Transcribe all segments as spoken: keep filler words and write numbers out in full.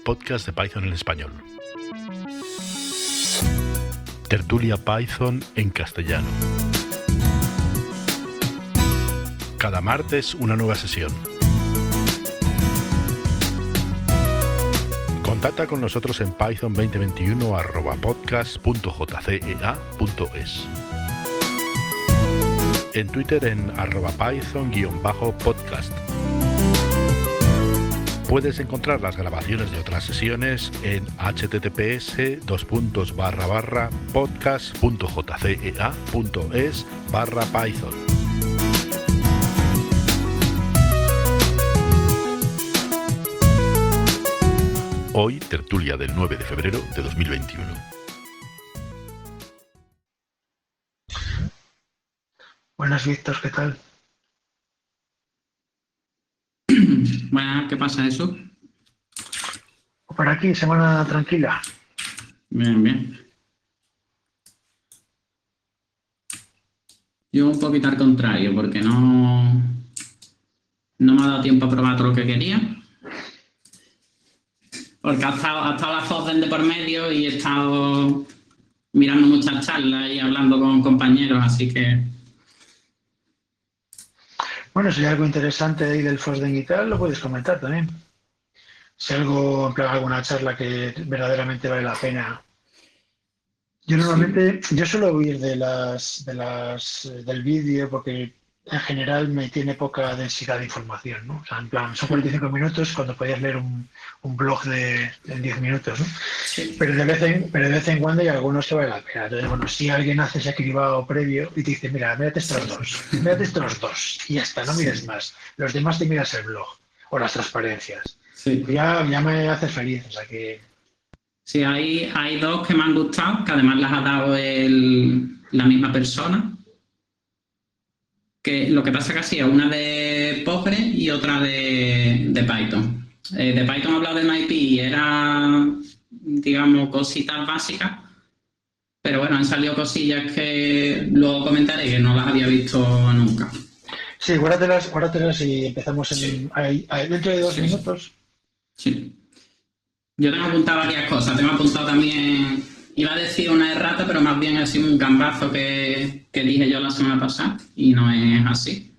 podcast de Python en español. Tertulia Python en castellano. Cada martes una nueva sesión. Contacta con nosotros en python veinte veintiuno arroba podcast punto jcea punto es. En Twitter en arroba python-podcast. Puedes encontrar las grabaciones de otras sesiones en https dos puntos barra barra podcast punto jcea punto es barra python. Hoy, tertulia del nueve de febrero de dos mil veintiuno. Buenas, Víctor, ¿qué tal? Bueno, ¿qué pasa eso? Por aquí, semana tranquila. Bien, bien. Yo un poquito al contrario, porque no, no me ha dado tiempo a probar todo lo que quería. Porque ha estado, ha estado la FOSDEM de por medio y he estado mirando muchas charlas y hablando con compañeros, así que... Bueno, si hay algo interesante ahí del FOSDEM y tal, lo puedes comentar también. Si algo, en plan, alguna charla que verdaderamente vale la pena. Yo normalmente, sí. yo suelo huir de las, de las, del vídeo porque en general me tiene poca densidad de información, ¿no? O sea, en plan, son cuarenta y cinco minutos cuando podías leer un, un blog de, de diez minutos, ¿no? Sí. Pero, de vez en, pero de vez en cuando hay algunos que vale la pena. Entonces, bueno, si alguien hace ese cribado previo y te dice, mira, mírate estos dos, mírate estos dos, y ya está, no mires sí. más. Los demás te miras el blog o las transparencias. Sí. Ya, ya me hace feliz, o sea que... Sí, hay, hay dos que me han gustado, que además las ha dado el, la misma persona. Que lo que pasa que ha sido una de Postgre y otra de, de Python. Eh, de Python he hablado de MyPy y era, digamos, cositas básicas, pero bueno, han salido cosillas que luego comentaré que no las había visto nunca. Sí, guárdatelas, guárdatelas y empezamos en, sí. ahí, ahí, dentro de dos sí. minutos. Sí. Yo tengo apuntado varias cosas, tengo apuntado también... Iba a decir una errata, pero más bien ha sido un gambazo que, que dije yo la semana pasada y no es así.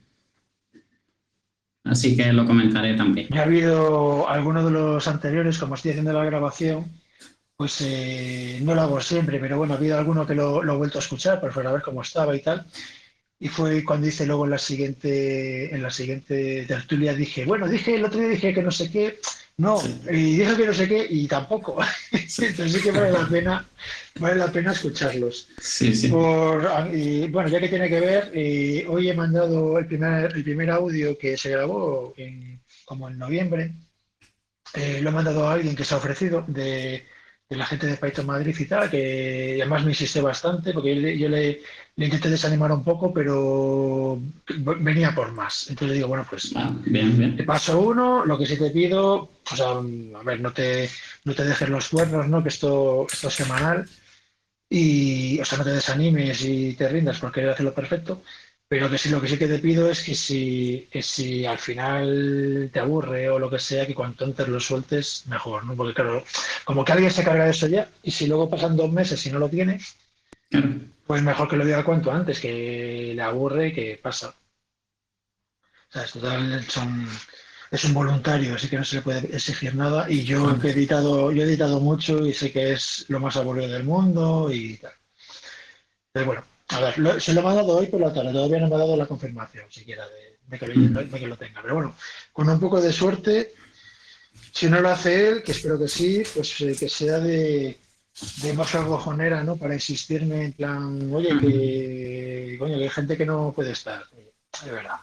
Así que lo comentaré también. Ya ha habido algunos de los anteriores, como estoy haciendo la grabación, pues eh, no lo hago siempre, pero bueno, ha habido alguno que lo, lo he vuelto a escuchar para ver cómo estaba y tal. Y fue cuando hice luego en la siguiente, en la siguiente tertulia, dije, bueno, dije el otro día dije que no sé qué, no, sí. y dije que no sé qué, y tampoco. Sí. Entonces sí que vale la pena, vale la pena escucharlos. Sí, sí. Por, y, bueno, ya que tiene que ver, eh, hoy he mandado el primer, el primer audio que se grabó en, como en noviembre. Eh, lo he mandado a alguien que se ha ofrecido de, de la gente de Python Madrid y tal, que además me insiste bastante, porque yo, yo le, le intenté desanimar un poco, pero venía por más. Entonces le digo, bueno, pues ah, bien, bien. te paso uno, lo que sí te pido, o sea, a ver, no te, no te dejes los cuernos, ¿no? Que esto, esto es semanal, y, o sea, no te desanimes y te rindas por querer hacerlo perfecto, pero que sí, lo que sí que te pido es que si, que si al final te aburre o lo que sea, que cuanto antes lo sueltes, mejor, ¿no? Porque claro, como que alguien se carga de eso ya, y si luego pasan dos meses y no lo tiene, claro. pues mejor que lo diga cuanto antes, que le aburre, que pasa. O sea, es total, son, es un voluntario, así que no se le puede exigir nada, y yo he editado, yo he editado mucho y sé que es lo más aburrido del mundo y tal. Pero bueno. A ver, lo, se lo he mandado hoy por la tarde, todavía no me ha dado la confirmación siquiera de, de, que lo, de que lo tenga. Pero bueno, con un poco de suerte, si no lo hace él, que espero que sí, pues eh, que sea de, de más argojonera, ¿no? Para insistirme en plan, oye, que, coño, que hay gente que no puede estar, de verdad.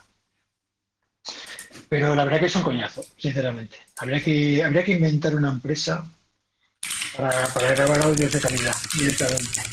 Pero la verdad que es un coñazo, sinceramente. Habría que, habría que inventar una empresa para, para grabar audios de calidad directamente.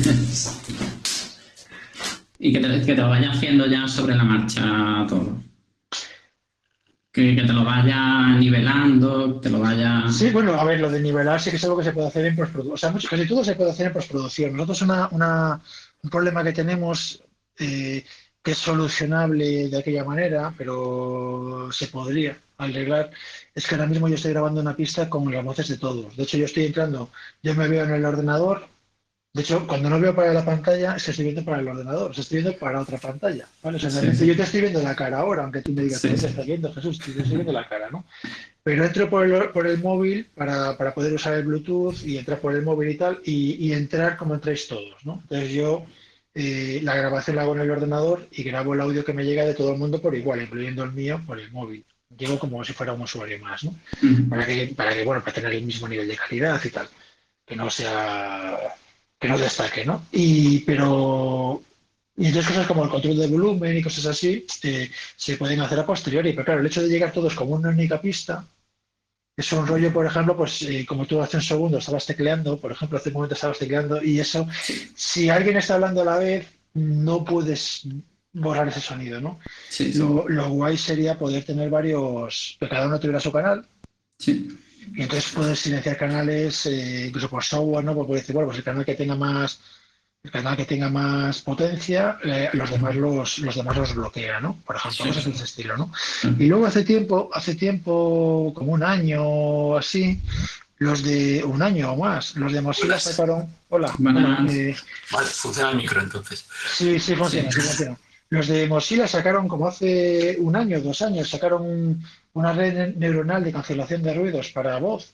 Y que te, que te lo vaya haciendo ya sobre la marcha todo. Que, que te lo vaya nivelando, te lo vaya... Sí, bueno, a ver, lo de nivelar sí que es algo que se puede hacer en postproducción. O sea, mucho, casi todo se puede hacer en postproducción. Nosotros una, una, un problema que tenemos eh, que es solucionable de aquella manera, pero se podría. arreglar, es que ahora mismo yo estoy grabando una pista con las voces de todos. De hecho, yo estoy entrando, yo me veo en el ordenador. De hecho, cuando no veo para la pantalla, es que estoy viendo para el ordenador, o sea, estoy viendo para otra pantalla, ¿vale? O sea, Sí, realmente sí. yo te estoy viendo la cara ahora, aunque tú me digas que Sí, no te sí. estás viendo, Jesús, te estoy viendo la cara, ¿no? Pero entro por el, por el móvil para, para poder usar el Bluetooth y entrar por el móvil y tal, y, y entrar como entráis todos, ¿no? Entonces yo eh, la grabación la hago en el ordenador y grabo el audio que me llega de todo el mundo por igual, incluyendo el mío por el móvil. Llego como si fuera un usuario más, ¿no? Ujú. Para que, para que, bueno, para tener el mismo nivel de calidad y tal, que no sea, que no destaque, ¿no? Y, pero, y entonces cosas como el control de volumen y cosas así eh, se pueden hacer a posteriori, pero claro, el hecho de llegar todos como una única pista es un rollo, por ejemplo, pues eh, como tú hace un segundo estabas tecleando, por ejemplo, hace un momento estabas tecleando y eso, Sí, si alguien está hablando a la vez, no puedes borrar ese sonido, ¿no? sí, sí. Lo, lo guay sería poder tener varios, que cada uno tuviera su canal Sí. y entonces poder silenciar canales, eh, incluso por software, ¿no? Porque puedes decir, bueno, pues el canal que tenga más el canal que tenga más potencia, eh, los demás los, los demás los bloquea, ¿no? Por ejemplo, Sí, cosas de sí. ese estilo, ¿no? Y Ujú. luego hace tiempo, hace tiempo, como un año o así, los de un año o más, los de Mozilla Buenas. sacaron. Hola, bueno, Buenas. eh, Vale, funciona el micro entonces. sí, sí Sí. funciona, sí funciona. Los de Mozilla sacaron como hace un año, dos años, sacaron una red neuronal de cancelación de ruidos para voz,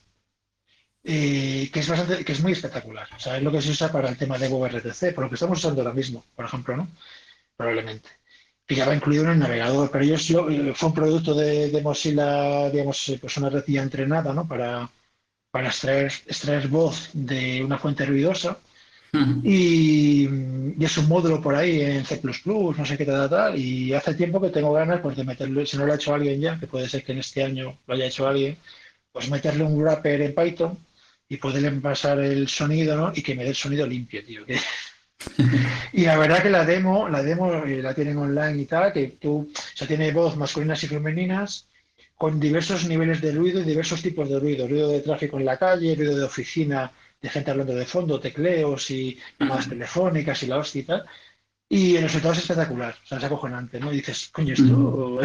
eh, que es bastante, que es muy espectacular. O sea, es lo que se usa para el tema de WebRTC, por lo que estamos usando ahora mismo, por ejemplo, ¿no? Probablemente. Que ya va incluido en el navegador, pero ellos lo- eh, fue un producto de, de Mozilla, digamos, eh, pues una red ya entrenada, ¿no? Para, para extraer, extraer voz de una fuente ruidosa. Ujú. Y, y es un módulo por ahí en C plus plus, no sé qué tal, tal. Y hace tiempo que tengo ganas pues, de meterlo, si no lo ha hecho alguien ya, que puede ser que en este año lo haya hecho alguien, pues meterle un wrapper en Python y poderle pasar el sonido, ¿no? Y que me dé el sonido limpio, tío. Que y la verdad que la demo, la demo eh, la tienen online y tal, que tú, o sea, tiene voz masculinas y femeninas, con diversos niveles de ruido y diversos tipos de ruido. Ruido de tráfico en la calle, ruido de oficina, de gente hablando de fondo, tecleos y llamadas Ujú. telefónicas y la hostia y tal. Y el resultado es espectacular, o sea, es acojonante, ¿no? Y dices, coño, Ujú. esto.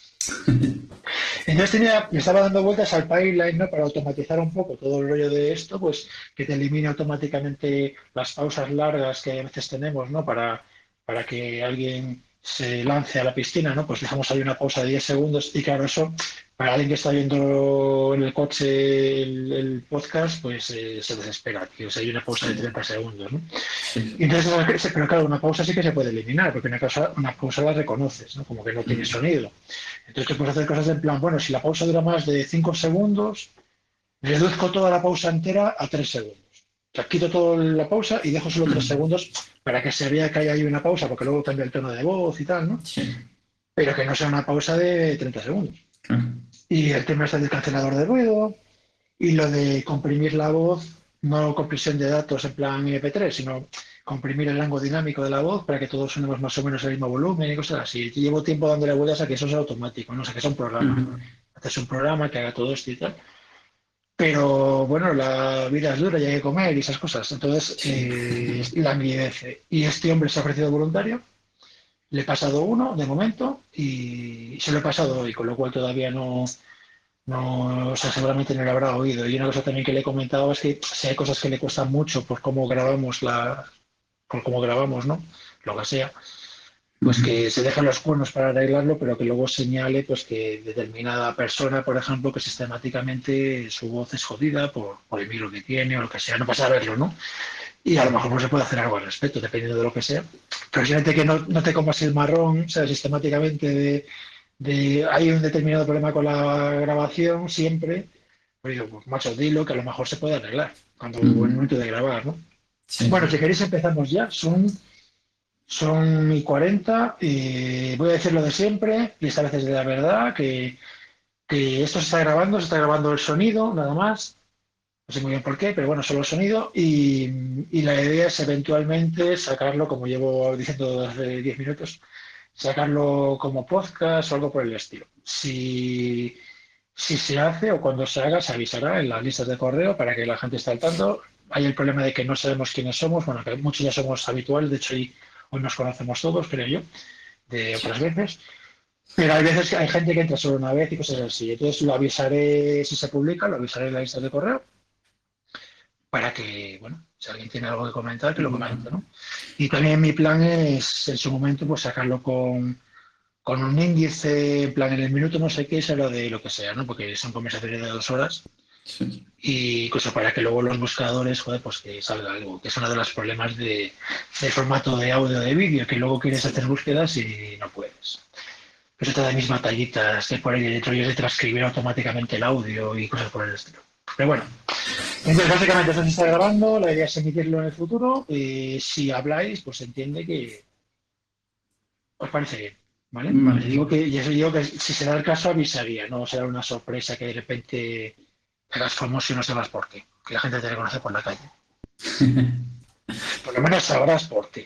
Entonces tenía, le estaba dando vueltas al pipeline, ¿no? Para automatizar un poco todo el rollo de esto, pues que te elimine automáticamente las pausas largas que a veces tenemos, ¿no? Para, para que alguien se lance a la piscina, ¿no? Pues dejamos ahí una pausa de diez segundos y claro, eso para alguien que está viendo en el coche el, el podcast, pues eh, se desespera, tío. O sea, hay una pausa de Sí, treinta segundos, ¿no? sí, Y entonces, pero claro, una pausa sí que se puede eliminar, porque una pausa, una pausa la reconoces, ¿no? Como que no tiene sí. sonido. Entonces tú puedes hacer cosas en plan, bueno, si la pausa dura más de cinco segundos, reduzco toda la pausa entera a tres segundos. O sea, quito toda la pausa y dejo solo tres Ujú. segundos para que se vea que hay ahí una pausa, porque luego cambia el tono de voz y tal, ¿no? Sí, Pero que no sea una pausa de treinta segundos. claro. Y el tema este del cancelador de ruido y lo de comprimir la voz, no compresión de datos en plan M P tres, sino comprimir el rango dinámico de la voz para que todos sonemos más o menos el mismo volumen y cosas así. Llevo tiempo dándole vueltas a que eso sea automático, no sé, que sea un programa. Ujú. Haces un programa que haga todo esto y tal. Pero bueno, la vida es dura y hay que comer y esas cosas. Entonces, Sí. eh, la envidece. Y este hombre se ha ofrecido voluntario. Le he pasado uno de momento y se lo he pasado hoy, con lo cual todavía no, no, o sea, seguramente no lo habrá oído. Y una cosa también que le he comentado es que si hay cosas que le cuestan mucho por cómo grabamos la, por cómo grabamos, ¿no? Lo que sea, pues Ujú. que se dejen los cuernos para arreglarlo, pero que luego señale pues que determinada persona, por ejemplo, que sistemáticamente su voz es jodida por, por el micro que tiene o lo que sea, no pasa a verlo, ¿no? Y a lo mejor no se puede hacer algo al respecto, dependiendo de lo que sea. Pero simplemente que no, no te comas el marrón, o sea, sistemáticamente de, de hay un determinado problema con la grabación siempre, pues digo, pues macho, dilo que a lo mejor se puede arreglar cuando en el Ujú. momento de grabar, ¿no? Sí, Bueno, sí. si queréis empezamos ya, son son mi cuarenta y voy a decir lo de siempre, y esta vez es de la verdad, que, que esto se está grabando, se está grabando el sonido, nada más. No sé muy bien por qué, pero bueno, solo el sonido. Y, y la idea es eventualmente sacarlo, como llevo diciendo hace diez minutos, sacarlo como podcast o algo por el estilo. Si, si se hace o cuando se haga, se avisará en las listas de correo para que la gente esté al tanto. Hay el problema de que no sabemos quiénes somos, bueno, que muchos ya somos habituales, de hecho, hoy, hoy nos conocemos todos, creo yo, de otras veces. Pero hay veces que hay gente que entra solo una vez y cosas así. Entonces lo avisaré si se publica, lo avisaré en la lista de correo para que, bueno, si alguien tiene algo que comentar, que lo comente, ¿no? Y también mi plan es, en su momento, pues sacarlo con, con un índice, en plan en el minuto no sé qué, es lo de lo que sea, ¿no? Porque son conversaciones de dos horas. Sí. Y cosa para que luego los buscadores, joder, pues que salga algo, que es uno de los problemas de, del formato de audio de vídeo, que luego quieres hacer búsquedas y no puedes. Eso te da mis batallitas que por ahí dentro y es de transcribir automáticamente el audio y cosas por el estilo. Pero bueno, entonces básicamente eso se está grabando, la idea es emitirlo en el futuro y si habláis, pues se entiende que os parece bien, ¿vale? Vale. Digo que, yo digo que si se da el caso avisaría, no será una sorpresa que de repente eras famoso y no sabes por qué, que la gente te reconoce por la calle. Por lo menos sabrás por qué.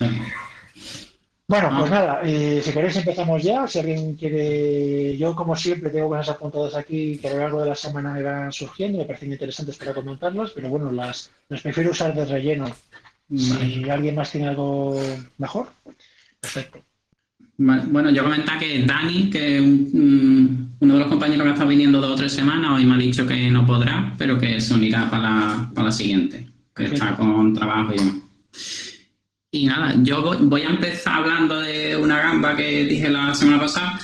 Bueno, pues nada, eh, si queréis empezamos ya. Si alguien quiere, yo como siempre tengo cosas apuntadas aquí que a lo largo de la semana me van surgiendo, me parecen interesantes para comentarlas, pero bueno, las, las prefiero usar de relleno. Si Vale. alguien más tiene algo mejor, perfecto. Vale. Bueno, yo comentaba que Dani, que un, uno de los compañeros que ha estado viniendo dos o tres semanas, hoy me ha dicho que no podrá, pero que se unirá para la, para la siguiente, que está con trabajo y demás. Y nada, yo voy a empezar hablando de una gamba que dije la semana pasada.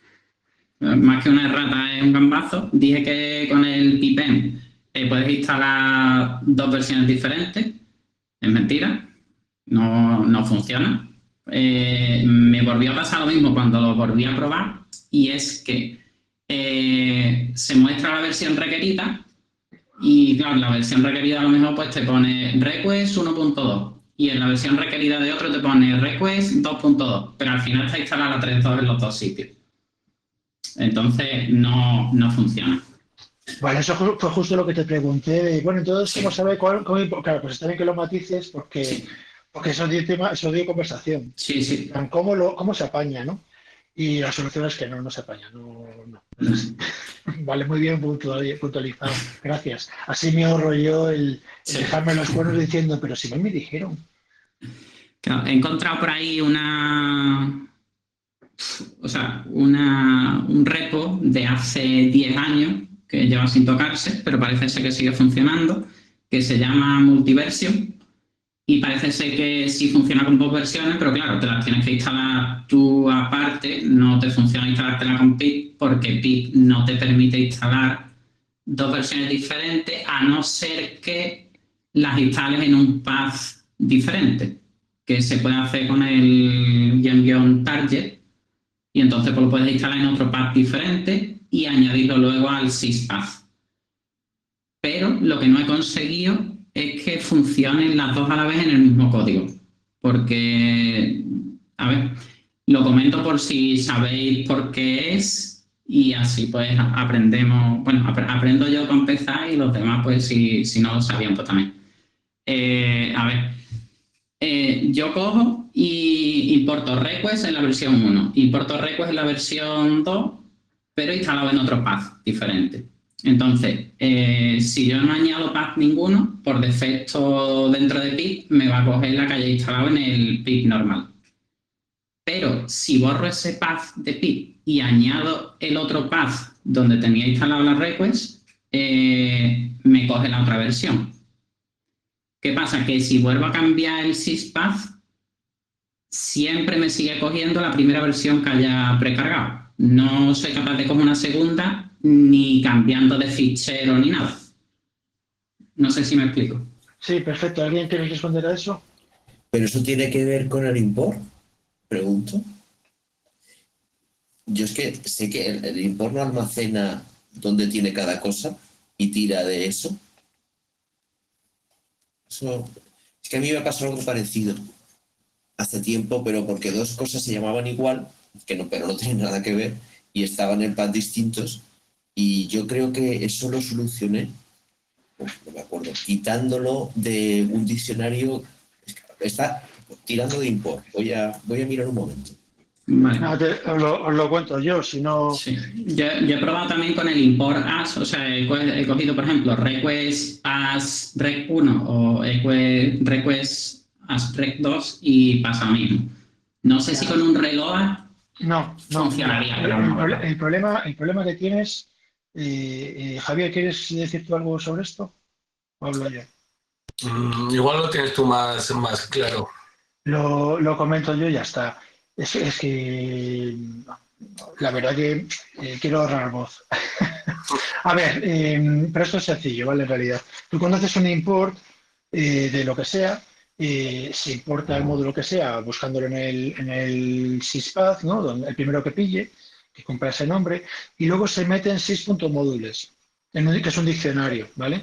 Más que una errata, es un gambazo. Dije que con el pipen eh, puedes instalar dos versiones diferentes. Es mentira, no, no funciona. Eh, me volvió a pasar lo mismo cuando lo volví a probar, y es que eh, se muestra la versión requerida y claro, la versión requerida a lo mejor pues te pone request uno punto dos y en la versión requerida de otro te pone request dos punto dos, pero al final está instalada la tres punto dos en los dos sitios. Entonces no, no funciona. Vale, eso fue justo lo que te pregunté. Bueno, entonces, ¿cómo sabe cuál? Cómo, claro, pues está bien que lo matices porque, sí. porque eso dio tema, eso dio conversación. Sí, sí. ¿Cómo, lo, ¿Cómo se apaña, no? Y la solución es que no, no se apaña. No, no. Vale, muy bien puntualizado. Gracias. Así me ahorro yo el, el dejarme los cuernos diciendo, pero si no me dijeron. Claro, he encontrado por ahí una... O sea, una, un repo de hace diez años que lleva sin tocarse, pero parece ser que sigue funcionando, que se llama Multiversion, y parece ser que sí funciona con dos versiones, pero claro, te las tienes que instalar tú aparte, no te funciona instalártela con pip, porque pip no te permite instalar dos versiones diferentes, a no ser que las instales en un path diferente, que se puede hacer con el guion-target, y entonces pues, lo puedes instalar en otro path diferente y añadirlo luego al syspath. Pero lo que no he conseguido es que funcionen las dos a la vez en el mismo código. Porque, a ver, lo comento por si sabéis por qué es y así pues aprendemos, bueno, ap aprendo yo para empezar y los demás pues si, si no lo sabían pues también. Eh, a ver, eh, yo cojo y importo request en la versión uno, importo request en la versión dos, pero instalado en otro path diferente. Entonces, eh, si yo no añado path ninguno, por defecto dentro de pip me va a coger la que haya instalado en el pip normal. Pero si borro ese path de pip y añado el otro path donde tenía instalado la request, eh, me coge la otra versión. ¿Qué pasa? Que si vuelvo a cambiar el syspath, siempre me sigue cogiendo la primera versión que haya precargado. No soy capaz de coger una segunda, ni cambiando de fichero ni nada. No sé si me explico. Sí, perfecto. ¿Alguien quiere responder a eso? ¿Pero eso tiene que ver con el import? Pregunto. Yo es que sé que el, el import no almacena dónde tiene cada cosa y tira de eso. Eso. Es que a mí me pasó algo parecido hace tiempo, pero porque dos cosas se llamaban igual, que no, pero no tienen nada que ver, y estaban en paths distintos. Y yo creo que eso lo solucioné, no me acuerdo, quitándolo de un diccionario. Está tirando de import. Voy a, voy a mirar un momento. Vale. No, te, os, lo, os lo cuento yo, si no... Sí. Yo, yo he probado también con el import as, o sea, he, he cogido, por ejemplo, request as rec uno o request as rec dos y pasa lo mismo. No sé si con un reload No, no. Funcionaría, El, pero el no, proble- ¿verdad? el problema, el problema que tienes, eh, eh, Javier, ¿quieres decir tú algo sobre esto? ¿O hablo yo? Mm, igual lo tienes tú más, más claro. Lo, lo comento yo y ya está. Es, es que la verdad que eh, quiero ahorrar voz. A ver, eh, pero esto es sencillo, ¿vale? En realidad, tú cuando haces un import eh, de lo que sea, eh, se importa el módulo que sea buscándolo en el, en el syspath, ¿no? Donde, el primero que pille, que cumpla ese nombre, y luego se mete en sys.modules, en un- que es un diccionario, ¿vale?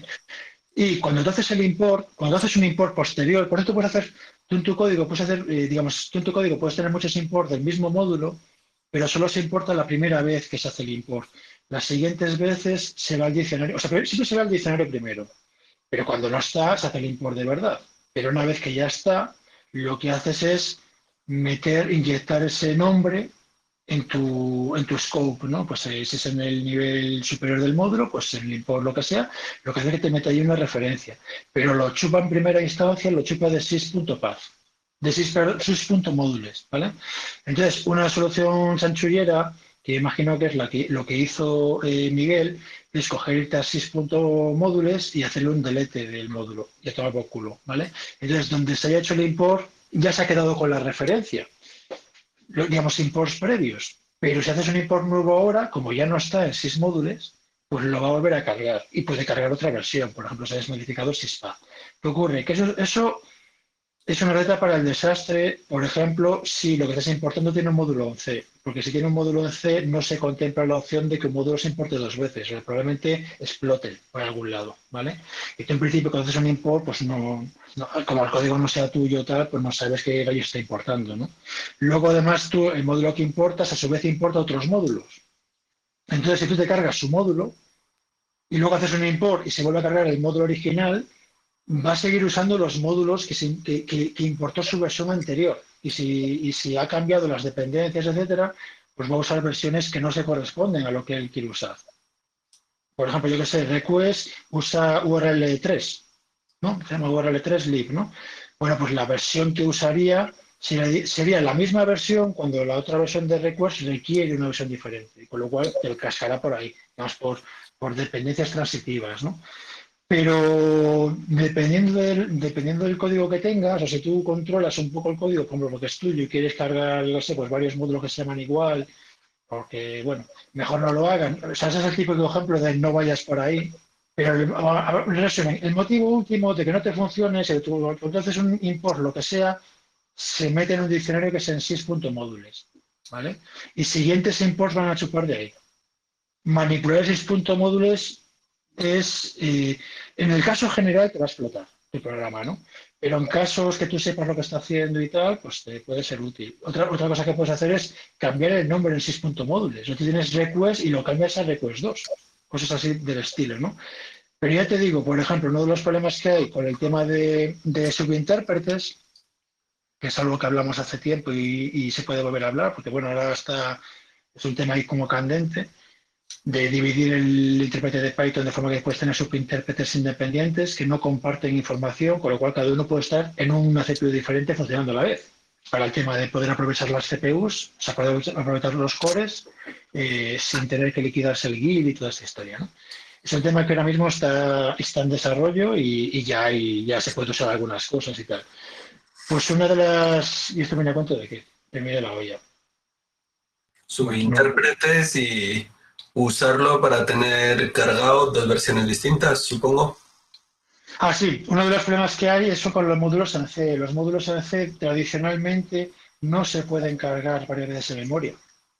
Y cuando tú haces el import, cuando haces un import posterior, por eso tú puedes hacer, tú en tu código puedes hacer, eh, digamos, tú en tu código puedes tener muchos imports del mismo módulo, pero solo se importa la primera vez que se hace el import. Las siguientes veces se va al diccionario, o sea, siempre se va al diccionario primero, pero cuando no está, se hace el import de verdad. Pero una vez que ya está, lo que haces es meter, inyectar ese nombre en tu, en tu scope, ¿no? Pues eh, si es en el nivel superior del módulo, pues en el import lo que sea, lo que hace es que te mete ahí una referencia. Pero lo chupa en primera instancia, lo chupa de sys.path, de sys.módules, ¿vale? Entonces, una solución chanchullera, que imagino que es la que, lo que hizo eh, Miguel, es coger irte a sys.módules y hacerle un delete del módulo, y a tomar por culo, ¿vale? Entonces, donde se haya hecho el import, ya se ha quedado con la referencia, lo- digamos, imports previos. Pero si haces un import nuevo ahora, como ya no está en sys módules, pues lo va a volver a cargar y puede cargar otra versión. Por ejemplo, si hayas modificado syspath. ¿Qué ocurre? Que eso, eso es una receta para el desastre, por ejemplo, si lo que estás importando tiene un módulo en C, porque si tiene un módulo en C no se contempla la opción de que un módulo se importe dos veces, o probablemente explote por algún lado, ¿vale? Y tú en principio cuando haces un import, pues no, no- como el código no sea tuyo o tal, pues no sabes qué gallo está importando, ¿no? Luego además tú, el módulo que importas, a su vez importa otros módulos. Entonces si tú te cargas su módulo y luego haces un import y se vuelve a cargar el módulo original, va a seguir usando los módulos que, se- que- que- que importó su versión anterior. Y si, y si ha cambiado las dependencias, etcétera, pues va a usar versiones que no se corresponden a lo que él quiere usar. Por ejemplo, yo que sé, request usa U R L tres, ¿no? Se llama U R L tres lib, ¿no? Bueno, pues la versión que usaría sería, sería la misma versión cuando la otra versión de request requiere una versión diferente, con lo cual te cascará por ahí, digamos, por, por dependencias transitivas, ¿no? Pero dependiendo del, dependiendo del código que tengas, o si tú controlas un poco el código como lo que es tuyo y quieres cargar, no sé, pues varios módulos que se llaman igual, porque, bueno, mejor no lo hagan. O sea, ese es el tipo de ejemplo de no vayas por ahí. Pero, el- a- a- en resumen, el motivo último de que no te funcione es que tú, cuando haces un import, lo que sea, se mete en un diccionario que es en sys.módules, ¿vale? Y siguientes imports van a chupar de ahí. Manipular sys.módules es, eh, en el caso general te va a explotar tu programa, ¿no? Pero en casos que tú sepas lo que está haciendo y tal, pues te puede ser útil. Otra, otra cosa que puedes hacer es cambiar el nombre en sys.módules. O tú tienes request y lo cambias a request dos. Cosas así del estilo, ¿no? Pero ya te digo, por ejemplo, uno de los problemas que hay con el tema de, de subintérpretes, que es algo que hablamos hace tiempo y, y se puede volver a hablar, porque bueno, ahora está, es un tema ahí como candente, de dividir el intérprete de Python de forma que puedes tener subintérpretes independientes que no comparten información, con lo cual cada uno puede estar en una C P U diferente funcionando a la vez. Para el tema de poder aprovechar las C P Us, o sea, poder aprovechar los cores eh, sin tener que liquidarse el guild y toda esta historia, ¿no? Es un tema que ahora mismo está, está en desarrollo y, y ya, hay, ya se puede usar algunas cosas y tal. Pues una de las... Y esto me da cuenta de que terminé la olla. Subintérpretes y usarlo para tener cargado dos versiones distintas, supongo. Ah, sí, uno de los problemas que hay es eso con los módulos en C. Los módulos en C tradicionalmente no se pueden cargar varias veces en memoria.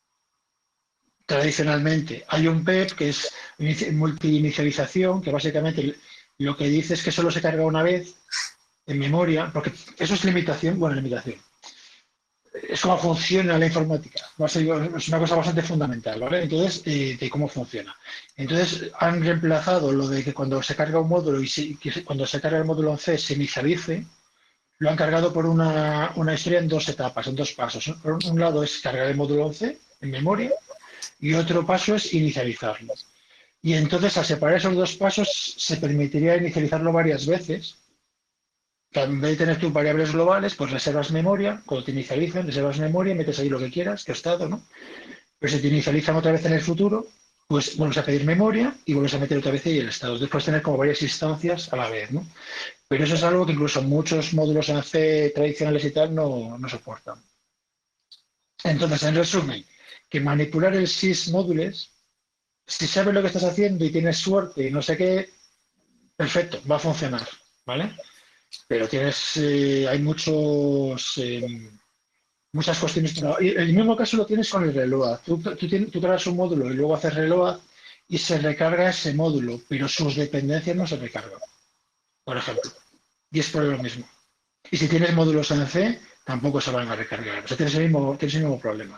Tradicionalmente hay un P E P que es multi-inicialización, que básicamente lo que dice es que solo se carga una vez en memoria, porque eso es limitación, bueno, limitación. Es cómo funciona la informática. Es una cosa bastante fundamental, ¿vale? Entonces, eh, de cómo funciona. Entonces, han reemplazado lo de que cuando se carga un módulo y se, que cuando se carga el módulo en C se inicialice, lo han cargado por una, una historia en dos etapas, en dos pasos. Por un lado es cargar el módulo en C, en memoria, y otro paso es inicializarlo. Y entonces, al separar esos dos pasos, se permitiría inicializarlo varias veces En vez de tener tus variables globales, pues reservas memoria, cuando te inicializan, reservas memoria, metes ahí lo que quieras, que estado, ¿no? Pero si te inicializan otra vez en el futuro, pues vuelves a pedir memoria y vuelves a meter otra vez ahí el estado. Después tener como varias instancias a la vez, ¿no? Pero eso es algo que incluso muchos módulos en C tradicionales y tal no, no soportan. Entonces, en resumen, que manipular el sys módules, si sabes lo que estás haciendo y tienes suerte y no sé qué, perfecto, va a funcionar, ¿vale? Pero tienes, eh, hay muchos, eh, muchas cuestiones. El mismo caso lo tienes con el reload. Tú, tú, tienes, tú creas un módulo y luego haces reload y se recarga ese módulo, pero sus dependencias no se recargan, por ejemplo. Y es por lo mismo. Y si tienes módulos en C, tampoco se van a recargar. O sea, tienes el mismo, tienes el mismo problema.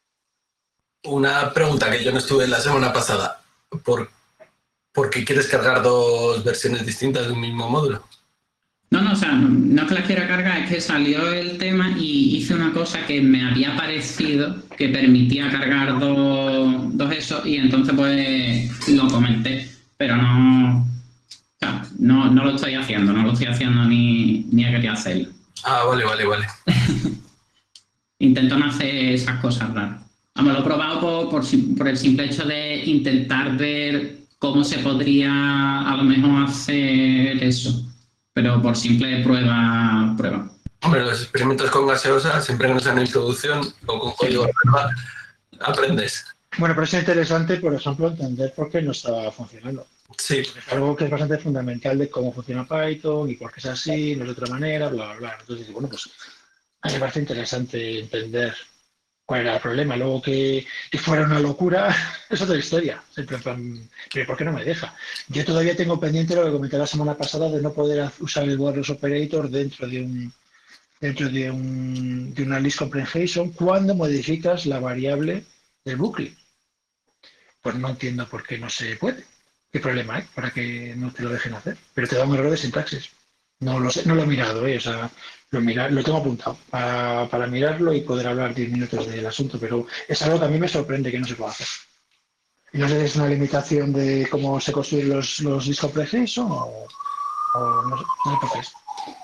Una pregunta que yo no estuve la semana pasada. ¿Por, ¿por qué quieres cargar dos versiones distintas de un mismo módulo? No, no, o sea, no es que las quiera cargar, es que salió el tema y hice una cosa que me había parecido que permitía cargar dos, dos esos y entonces pues lo comenté, pero no, o sea, no, no lo estoy haciendo, no lo estoy haciendo ni, ni he querido hacerlo. Ah, vale, vale, vale. Intento no hacer esas cosas raras. Vamos, lo he probado por, por, por el simple hecho de intentar ver cómo se podría a lo mejor hacer eso. Pero por simple prueba, prueba. Hombre, los experimentos con gaseosa, siempre que no sean en introducción o con código de prueba, aprendes. Bueno, pero es interesante, por ejemplo, entender por qué no estaba funcionando. Sí. Es algo que es bastante fundamental de cómo funciona Python y por qué es así, no es de otra manera, bla, bla, bla. Entonces, bueno, pues a mí me parece interesante entender cuál era el problema. Luego que, que fuera una locura es otra historia. Siempre en plan, pero ¿por qué no me deja? Yo todavía tengo pendiente lo que comenté la semana pasada de no poder usar el wireless operator dentro de un dentro de, un, de una list comprehension cuando modificas la variable del bucle. Pues no entiendo por qué no se puede. ¿Qué problema hay para que no te lo dejen hacer? Pero te da un error de sintaxis. No lo sé, no lo he mirado, ¿eh? O sea, lo, mira, lo tengo apuntado para, para mirarlo y poder hablar diez minutos del asunto, pero es algo que a mí me sorprende que no se pueda hacer. Y no sé si es una limitación de cómo se construyen los, los disk comprehension o, o no sé, no sé por qué es.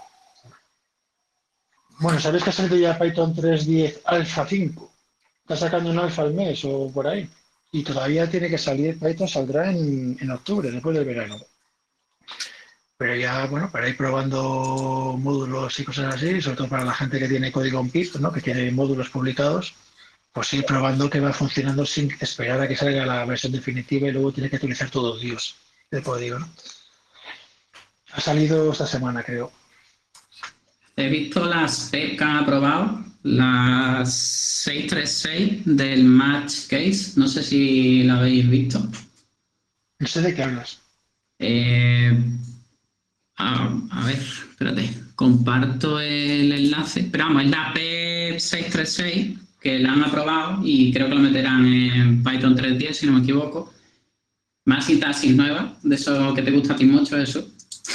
Bueno, ¿sabéis que ha salido ya Python tres punto diez Alpha cinco? Está sacando un alfa al mes o por ahí. Y todavía tiene que salir, Python saldrá en, en octubre, después del verano. Pero ya, bueno, para ir probando módulos y cosas así, sobre todo para la gente que tiene código en Pip, ¿no? Que tiene módulos publicados, pues ir probando que va funcionando sin esperar a que salga la versión definitiva y luego tiene que actualizar todo Dios el código, ¿no? Ha salido esta semana, creo. He visto las que han aprobado, las seiscientos treinta y seis del Match Case, no sé si la habéis visto. No sé de qué hablas. Eh, a, a ver, espérate, comparto el enlace. Pero vamos, es la P seiscientos treinta y seis que la han aprobado y creo que lo meterán en Python tres punto diez, si no me equivoco. Más sintaxis nueva, de eso que te gusta a ti mucho, eso.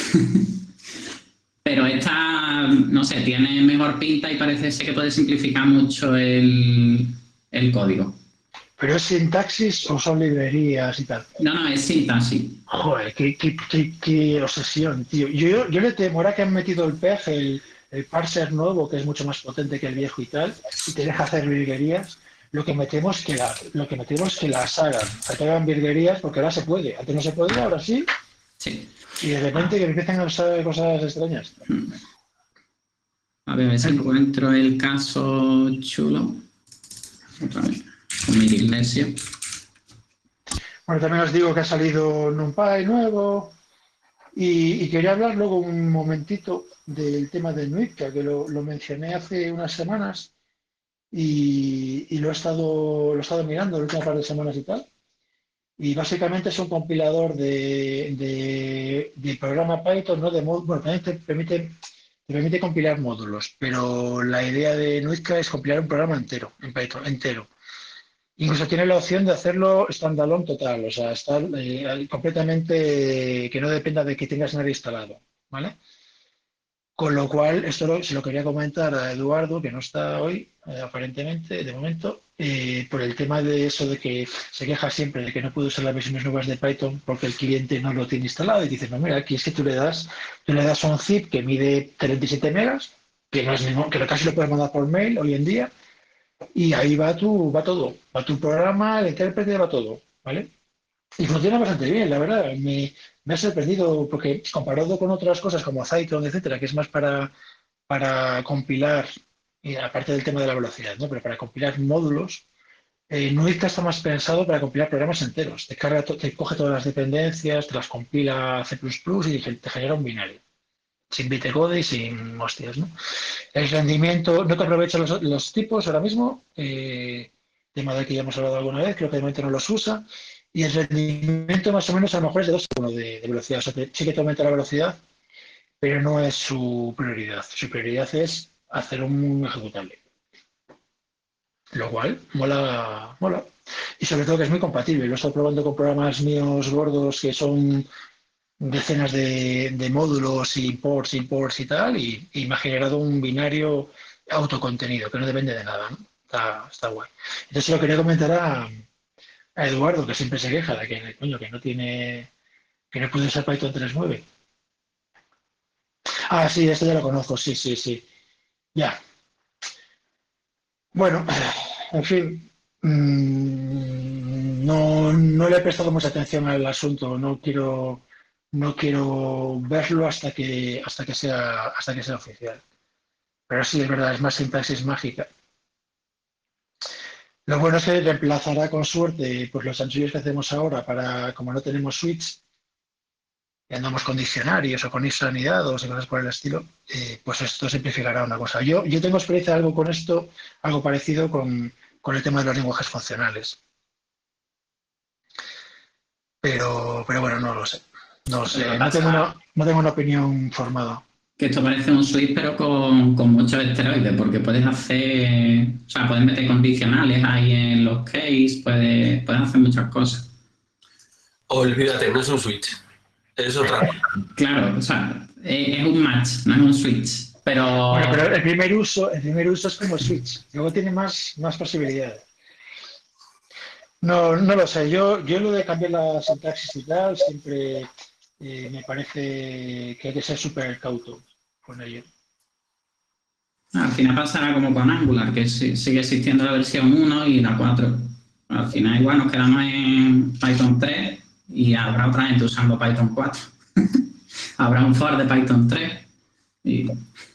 Pero esta, no sé, tiene mejor pinta y parece ser que puede simplificar mucho el, el código. ¿Pero es sintaxis o son librerías y tal? No, no, es sintaxis. Joder, qué, qué, qué, qué obsesión, tío. Yo, yo le temo, ahora que han metido el P E G, el, el parser nuevo, que es mucho más potente que el viejo y tal, y te deja hacer virguerías, lo que metemos que la, lo que metemos que las hagan, que hagan virguerías, porque ahora se puede. Antes no se podía, ahora sí. Sí. Y de repente que empiezan a usar cosas extrañas. A ver, a ver si encuentro el caso chulo. Otra vez, con mi dislexia. Bueno, también os digo que ha salido NumPy nuevo. Y, y quería hablar luego un momentito del tema de Nuitka, que lo, lo mencioné hace unas semanas y, y lo, he estado, lo he estado mirando el último par de semanas y tal. Y básicamente es un compilador de, de, de programa Python, ¿no? De mod, bueno, también te permite, te permite compilar módulos, pero la idea de Nuitka es compilar un programa entero, en Python, entero. Incluso tiene la opción de hacerlo standalone total, o sea, estar eh, completamente, que no dependa de que tengas nada instalado, ¿vale? Con lo cual, esto lo, se lo quería comentar a Eduardo, que no está hoy, eh, aparentemente, de momento, eh, por el tema de eso de que se queja siempre de que no puede usar las versiones nuevas de Python porque el cliente no lo tiene instalado. Y dices, no, mira, aquí es que tú le das, tú le das un zip que mide treinta y siete megas, que no es ningún, que casi lo puedes mandar por mail hoy en día, y ahí va tu, va todo, va tu programa, el intérprete, va todo, ¿vale? Y funciona bastante bien, la verdad. Me, me ha sorprendido porque comparado con otras cosas como Zyklon, etcétera, que es más para, para compilar, y aparte del tema de la velocidad, ¿no? Pero para compilar módulos, eh, Nuix está más pensado para compilar programas enteros. Te carga, to- te coge todas las dependencias, te las compila a C plus plus y te genera un binario. Sin bitcode y sin hostias, ¿no? El rendimiento, no te aprovecha los, los tipos ahora mismo, eh, tema de que ya hemos hablado alguna vez, creo que de momento no los usa, y el rendimiento más o menos a lo mejor es de dos a uno de, de velocidad, o sea, que sí que te aumenta la velocidad, pero no es su prioridad. Su prioridad es hacer un ejecutable, lo cual mola, mola. Y sobre todo que es muy compatible. Lo he estado probando con programas míos gordos que son decenas de, de módulos y ports, imports y tal, y, y me ha generado un binario autocontenido que no depende de nada, ¿no? Está, está guay. Entonces se lo quería comentar a, a Eduardo, que siempre se queja de que, coño, que no tiene, que no puede usar Python tres punto nueve. Ah, sí, este ya lo conozco, sí, sí, sí. Ya. Bueno, en fin, mm, no, no le he prestado mucha atención al asunto, no quiero, no quiero verlo hasta que, hasta que sea, hasta que sea oficial. Pero sí, es verdad, es más sintaxis mágica. Lo bueno es que reemplazará con suerte pues, los chanchullos que hacemos ahora para, como no tenemos switch, y andamos con diccionarios o con isanidados y cosas por el estilo, eh, pues esto simplificará una cosa. Yo, yo tengo experiencia algo con esto, algo parecido con, con el tema de los lenguajes funcionales. Pero, pero bueno, no lo sé. No lo Lo que sé. No tengo pasa una, no tengo una opinión formada. que esto parece un switch, pero con, con muchos esteroides, porque puedes hacer, o sea, puedes meter condicionales ahí en los case, puedes, puedes hacer muchas cosas. Olvídate, no es un switch. Es otra cosa. Claro, o sea, es, es un match, no es un switch. Pero Bueno, pero el primer uso, el primer uso es como switch. Luego tiene más, más posibilidades. No, no lo sé. Yo, yo lo de cambiar la sintaxis y tal, siempre eh, me parece que hay que ser súper cauto con ello. al final pasará como con Angular, que sí- sigue existiendo la versión uno y la cuatro. Al final igual nos quedamos en Python tres y habrá otra gente usando Python cuatro. Habrá un for de Python tres. Y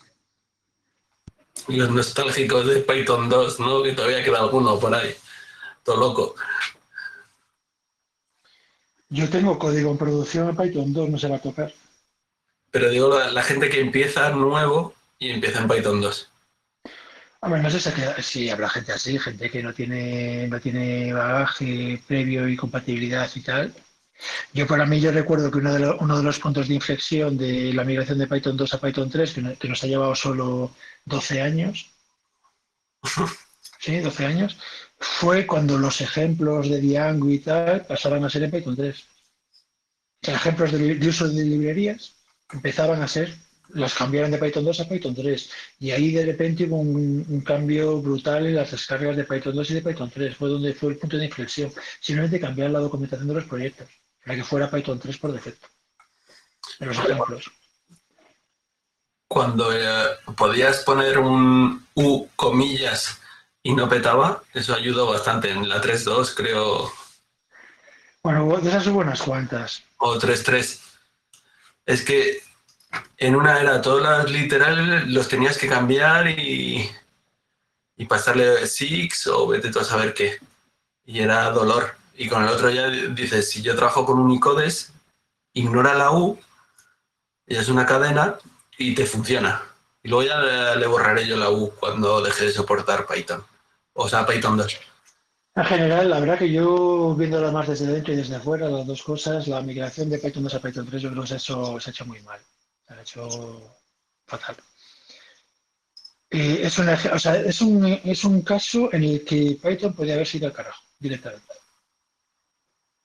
Y los nostálgicos de Python dos, ¿no? Que todavía queda alguno por ahí. Todo loco. Yo tengo código en producción en Python dos, no se va a tocar. Pero digo, la, la gente que empieza nuevo y empieza en Python dos. Hombre, no sé si, queda- si habrá gente así, gente que no tiene, no tiene bagaje previo y compatibilidad y tal. Yo para mí yo recuerdo que uno de, lo- uno de los puntos de inflexión de la migración de Python dos a Python tres, que, no- que nos ha llevado solo doce años, sí, doce años, fue cuando los ejemplos de Django y tal pasaban a ser en Python tres. O sea, ejemplos de, li- de uso de librerías empezaban a ser, los cambiaron de Python dos a Python tres. Y ahí de repente hubo un, un cambio brutal en las descargas de Python dos y de Python tres. Fue donde fue el punto de inflexión. Simplemente cambiar la documentación de los proyectos para que fuera Python tres por defecto. En los ejemplos. Cuando eh, podías poner un U comillas y no petaba, eso ayudó bastante. En la tres punto dos creo, Bueno, de esas hubo unas cuantas. o tres punto tres. Es que en una era todos los literales los tenías que cambiar y, y pasarle six o vete tú a saber qué. Y era dolor. Y con el otro ya dices, si yo trabajo con Unicodes, ignora la U, y es una cadena y te funciona. Y luego ya le, le borraré yo la U cuando deje de soportar Python. O sea, Python dos. En general, la verdad que yo, viéndola más desde dentro y desde afuera, las dos cosas, la migración de Python dos a Python tres, yo creo que se ha hecho, se ha hecho muy mal. Se ha hecho fatal. Eh, es, una, o sea, es, un, es un caso en el que Python podría haber sido al carajo, directamente.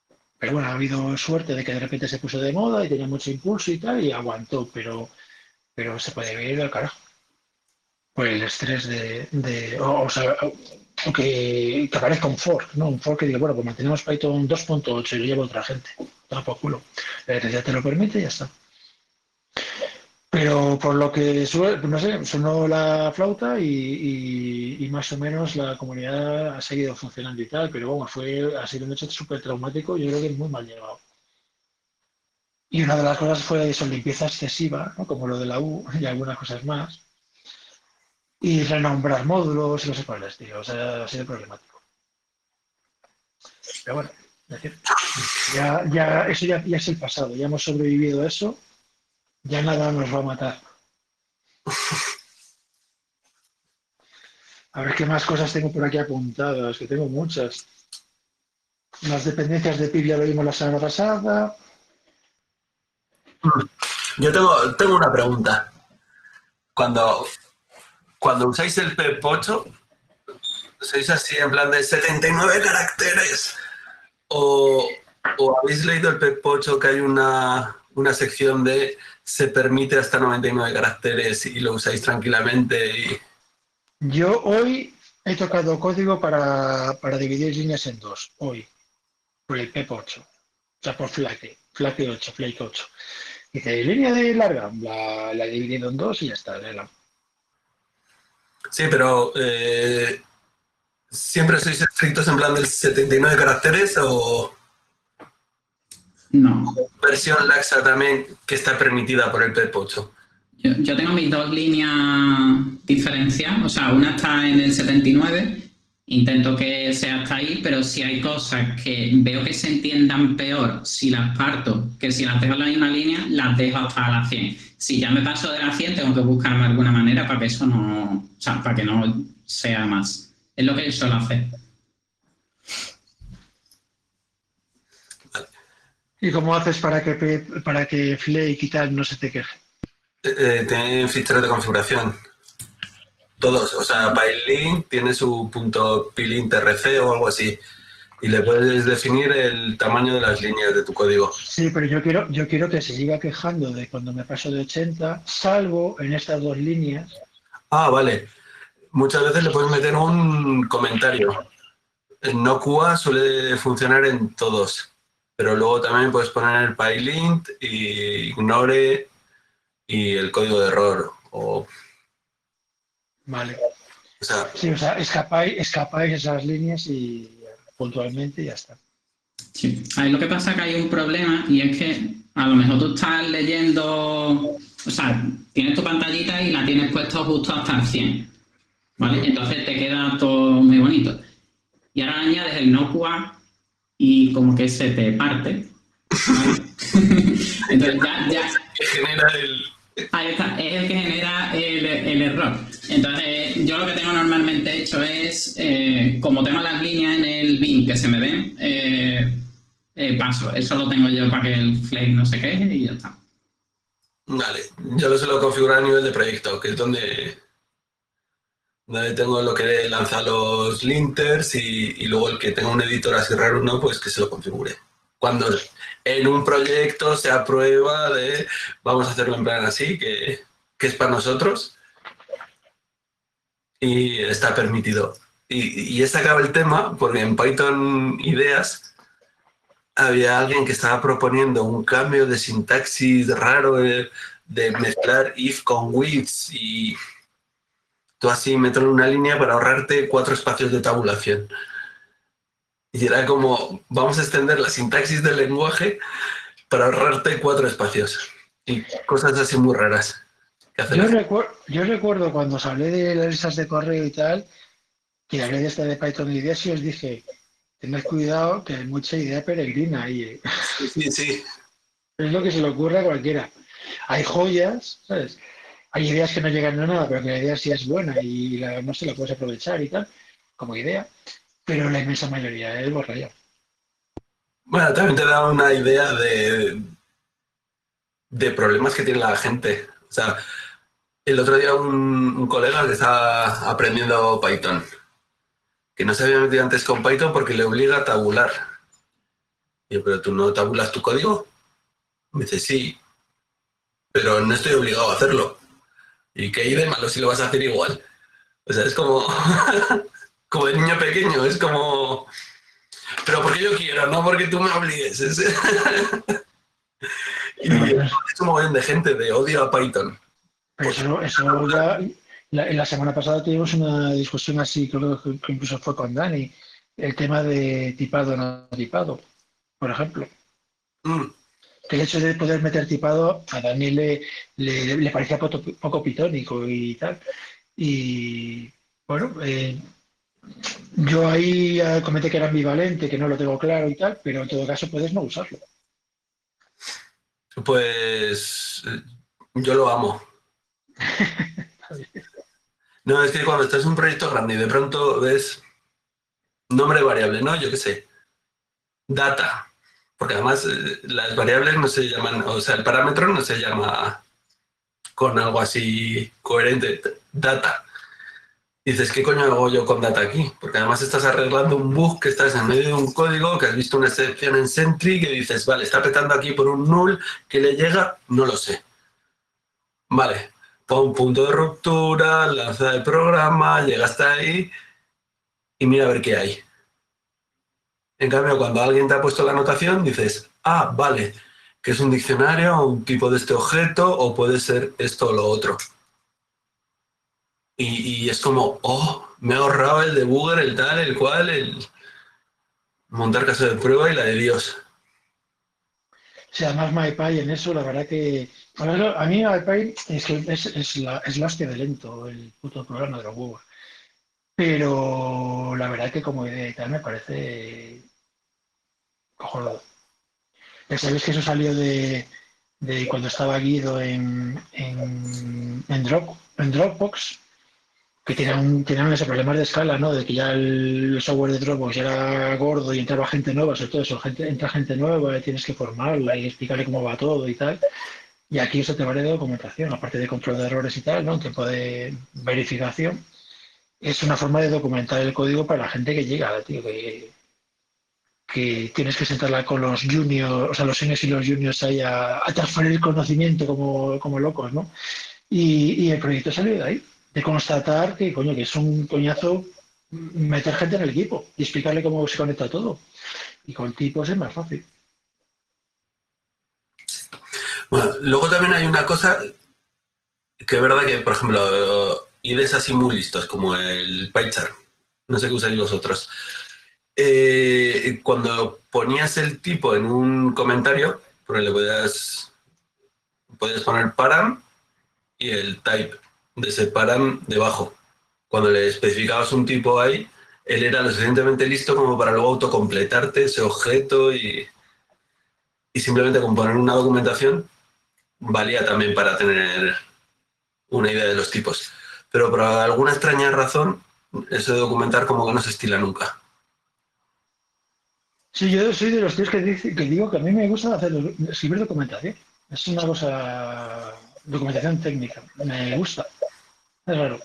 Pero bueno, ha habido suerte de que de repente se puso de moda y tenía mucho impulso y tal, y aguantó, pero pero se puede ir al carajo. Por el estrés de, de o, o sea, o que, que aparezca un fork, ¿no? Un fork que diga, bueno, pues mantenemos Python dos punto ocho y lo lleva otra gente. Toma por culo. La licencia te lo permite y ya está. Pero por lo que sube, no sé, sonó la flauta y, y, y más o menos la comunidad ha seguido funcionando y tal, pero bueno, fue, ha sido un hecho súper traumático, yo creo que es muy mal llevado. Y una de las cosas fue eso, limpieza excesiva, ¿no? Como lo de la U y algunas cosas más. Y renombrar módulos y no sé cuál es, tío. O sea, ha sido problemático. Pero bueno, es decir, ya, ya, eso ya, ya es el pasado, ya hemos sobrevivido a eso, ya nada nos va a matar. A ver qué más cosas tengo por aquí apuntadas, que tengo muchas. Las dependencias de P I B ya lo vimos la semana pasada. Yo tengo, tengo una pregunta. Cuando, cuando usáis el P E P ocho, ¿sois así en plan de setenta y nueve caracteres? ¿O, o habéis leído el P E P ocho que hay una, una sección de se permite hasta noventa y nueve caracteres y lo usáis tranquilamente? Y... Yo hoy he tocado código para, para dividir líneas en dos, hoy, por el P E P ocho. O sea, por Flake, Flake ocho, Flake ocho. Dice, línea de larga, la, la he dividido en dos y ya está. La... Sí, pero eh, ¿siempre sois estrictos en plan del setenta y nueve caracteres o No. versión laxa también que está permitida por el P E P ocho? Yo, yo tengo mis dos líneas diferenciadas, o sea, una está en el setenta y nueve, intento que sea hasta ahí, pero si hay cosas que veo que se entiendan peor si las parto que si las dejo en la misma línea, las dejo hasta la cien. Si ya me paso de la cien, tengo que buscarme alguna manera para que eso no, o sea, para que no sea más. Es lo que suelo hacer. ¿Y cómo haces para que, para que Flake y tal no se te queje? Eh, tiene ficheros de configuración. Todos, o sea, PyLint tiene su punto .pylint.rc o algo así. Y le puedes definir el tamaño de las líneas de tu código. Sí, pero yo quiero, yo quiero que se siga quejando de cuando me paso de ochenta, salvo en estas dos líneas. Ah, vale. Muchas veces le puedes meter un comentario. En no Q A suele funcionar en todos. Pero luego también puedes poner el PyLint y ignore y el código de error. O, Vale. o sea, Sí, o sea, escapáis, escapáis esas líneas y puntualmente y ya está. Sí. Ahí lo que pasa es que hay un problema y es que a lo mejor tú estás leyendo, o sea, tienes tu pantallita y la tienes puesto justo hasta el cien, ¿vale? Entonces te queda todo muy bonito. Y ahora añades el no Q A y como que se te parte, ¿vale? Entonces ya, ya... que genera el... Ahí está, es el que genera el, el error. Entonces, yo lo que tengo normalmente hecho es, eh, como tengo las líneas en el bin que se me ven, eh, eh, paso. Eso lo tengo yo para que el Flake no se queje y ya está. Vale, yo lo suelo configurar a nivel de proyecto, que es donde, donde tengo lo que lanza los linters y, y luego el que tenga un editor así raro, no, pues que se lo configure. Cuando en un proyecto se aprueba de vamos a hacerlo en plan así, que, que es para nosotros y está permitido. Y, y he sacado el tema porque en Python Ideas había alguien que estaba proponiendo un cambio de sintaxis raro de, de mezclar if con with y tú así meterle una línea para ahorrarte cuatro espacios de tabulación. Y era como, vamos a extender la sintaxis del lenguaje para ahorrarte cuatro espacios. Y cosas así muy raras. Yo, recuer yo recuerdo cuando os hablé de las listas de correo y tal, que hablé de esta de Python y Ideas y os dije, tened cuidado que hay mucha idea peregrina ahí. ¿eh? Sí, sí. Es lo que se le ocurre a cualquiera. Hay joyas, ¿sabes? Hay ideas que no llegan a nada, pero que la idea sí es buena y la, no se la puedes aprovechar y tal, como idea. Pero la inmensa mayoría es borralla. Bueno, también te da una idea de, de problemas que tiene la gente. O sea, el otro día un, un colega que estaba aprendiendo Python, que no se había metido antes con Python porque le obliga a tabular. Y yo, ¿pero tú no tabulas tu código? Me dice, sí, pero no estoy obligado a hacerlo. ¿Y qué hay de malo si lo vas a hacer igual? O sea, es como, como de niño pequeño, es como, pero porque yo quiero, no porque tú me obligues. Es... y es un montón de gente de odio a Python. Pero eso, eso ya, la, la semana pasada tuvimos una discusión así, creo que, que incluso fue con Dani, el tema de tipado o no tipado, por ejemplo. Mm. Que el hecho de poder meter tipado a Dani le, le, le parecía poco, poco pitónico y tal. Y bueno, eh, yo ahí comenté que era ambivalente, que no lo tengo claro y tal, pero en todo caso puedes no usarlo. Pues yo lo amo. No, es que cuando estás en un proyecto grande y de pronto ves nombre de variable, ¿no? Yo qué sé. Data. Porque además eh, las variables no se llaman, o sea, el parámetro no se llama con algo así coherente. Data. Y dices, ¿qué coño hago yo con data aquí? Porque además estás arreglando un bug que estás en medio de un código, que has visto una excepción en Sentry, que dices, vale, está petando aquí por un null, ¿qué le llega? No lo sé. Vale, pon punto de ruptura, lanza el programa, llega hasta ahí y mira a ver qué hay. En cambio, cuando alguien te ha puesto la anotación, dices, ah, vale, que es un diccionario, un tipo de este objeto, o puede ser esto o lo otro. Y, y es como, oh, me he ahorrado el debugger, el tal, el cual, el montar caso de prueba y la de Dios. O sea, además MyPy en eso, la verdad que... A mí MyPy es que es, es, la, es la hostia de lento, el puto programa de los huevos. Pero la verdad que como idea y tal me parece cojonudo. Ya sabéis que eso salió de, de cuando estaba Guido en, en, en, Drop, en Dropbox, que tenían, tenían ese problemas de escala, ¿no? De que ya el software de Dropbox ya era gordo y entraba gente nueva, sobre todo eso, gente, entra gente nueva, tienes que formarla y explicarle cómo va todo y tal. Y aquí eso te vale de documentación, aparte de control de errores y tal, ¿no? Un tiempo de verificación. Es una forma de documentar el código para la gente que llega, tío, que, que tienes que sentarla con los juniors, o sea, los seniors y los juniors ahí a, a transferir el conocimiento como, como locos, ¿no? Y, y el proyecto salió de ahí, de constatar que, coño, que es un coñazo meter gente en el equipo y explicarle cómo se conecta todo. Y con tipos es más fácil. Bueno, luego también hay una cosa que es verdad que, por ejemplo, I D Es así muy listos, como el PyChart, no sé qué usáis vosotros. Eh, cuando ponías el tipo en un comentario, porque le podías, podías poner param y el type de ese param debajo. Cuando le especificabas un tipo ahí, él era lo suficientemente listo como para luego autocompletarte ese objeto y, y simplemente con poner una documentación valía también para tener una idea de los tipos. Pero por alguna extraña razón, eso de documentar como que no se estila nunca. Sí, yo soy de los tíos que, dice, que digo que a mí me gusta hacer, escribir documentación. Es una cosa, documentación técnica, me gusta. Es raro.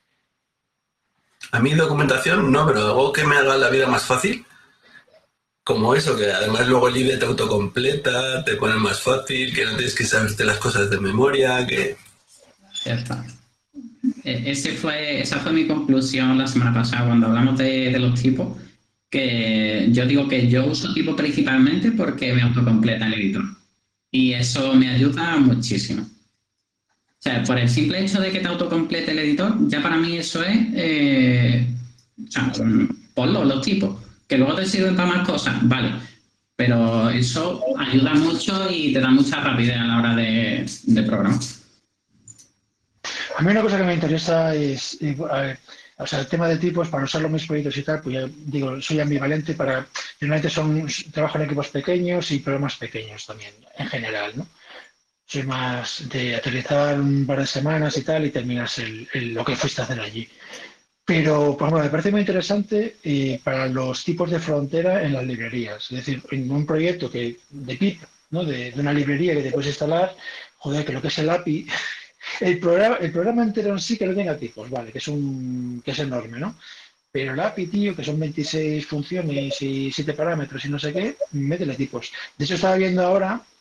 A mí documentación no, pero algo que me haga la vida más fácil, como eso, que además luego el I D E te autocompleta, te pone más fácil, que no tienes que saberte las cosas de memoria, que... Ya está. Ese fue, esa fue mi conclusión la semana pasada cuando hablamos de, de los tipos, que yo digo que yo uso tipos principalmente porque me autocompleta el editor. Y eso me ayuda muchísimo. O sea, por el simple hecho de que te autocomplete el editor, ya para mí eso es, eh, o sea, ponlo, los tipos, que luego te sirven para más cosas, vale, pero eso ayuda mucho y te da mucha rapidez a la hora de, de programar. A mí una cosa que me interesa es, eh, ver, o sea, el tema de tipos, para usarlo en mis proyectos y tal, pues ya digo, soy ambivalente para, generalmente son, trabajo en equipos pequeños y programas pequeños también, en general, ¿no? Soy más de aterrizar un par de semanas y tal y terminas el, el, lo que fuiste a hacer allí. Pero, por ejemplo, me parece muy interesante eh, para los tipos de frontera en las librerías. Es decir, en un proyecto que de pip, ¿no? de, de una librería que te puedes instalar, joder, que lo que es el A P I, el programa, el programa entero en sí que no tenga tipos, vale, que es, un, que es enorme, ¿no? Pero el A P I, tío, que son veintiséis funciones y siete parámetros y no sé qué, métele tipos. De hecho, estaba viendo ahora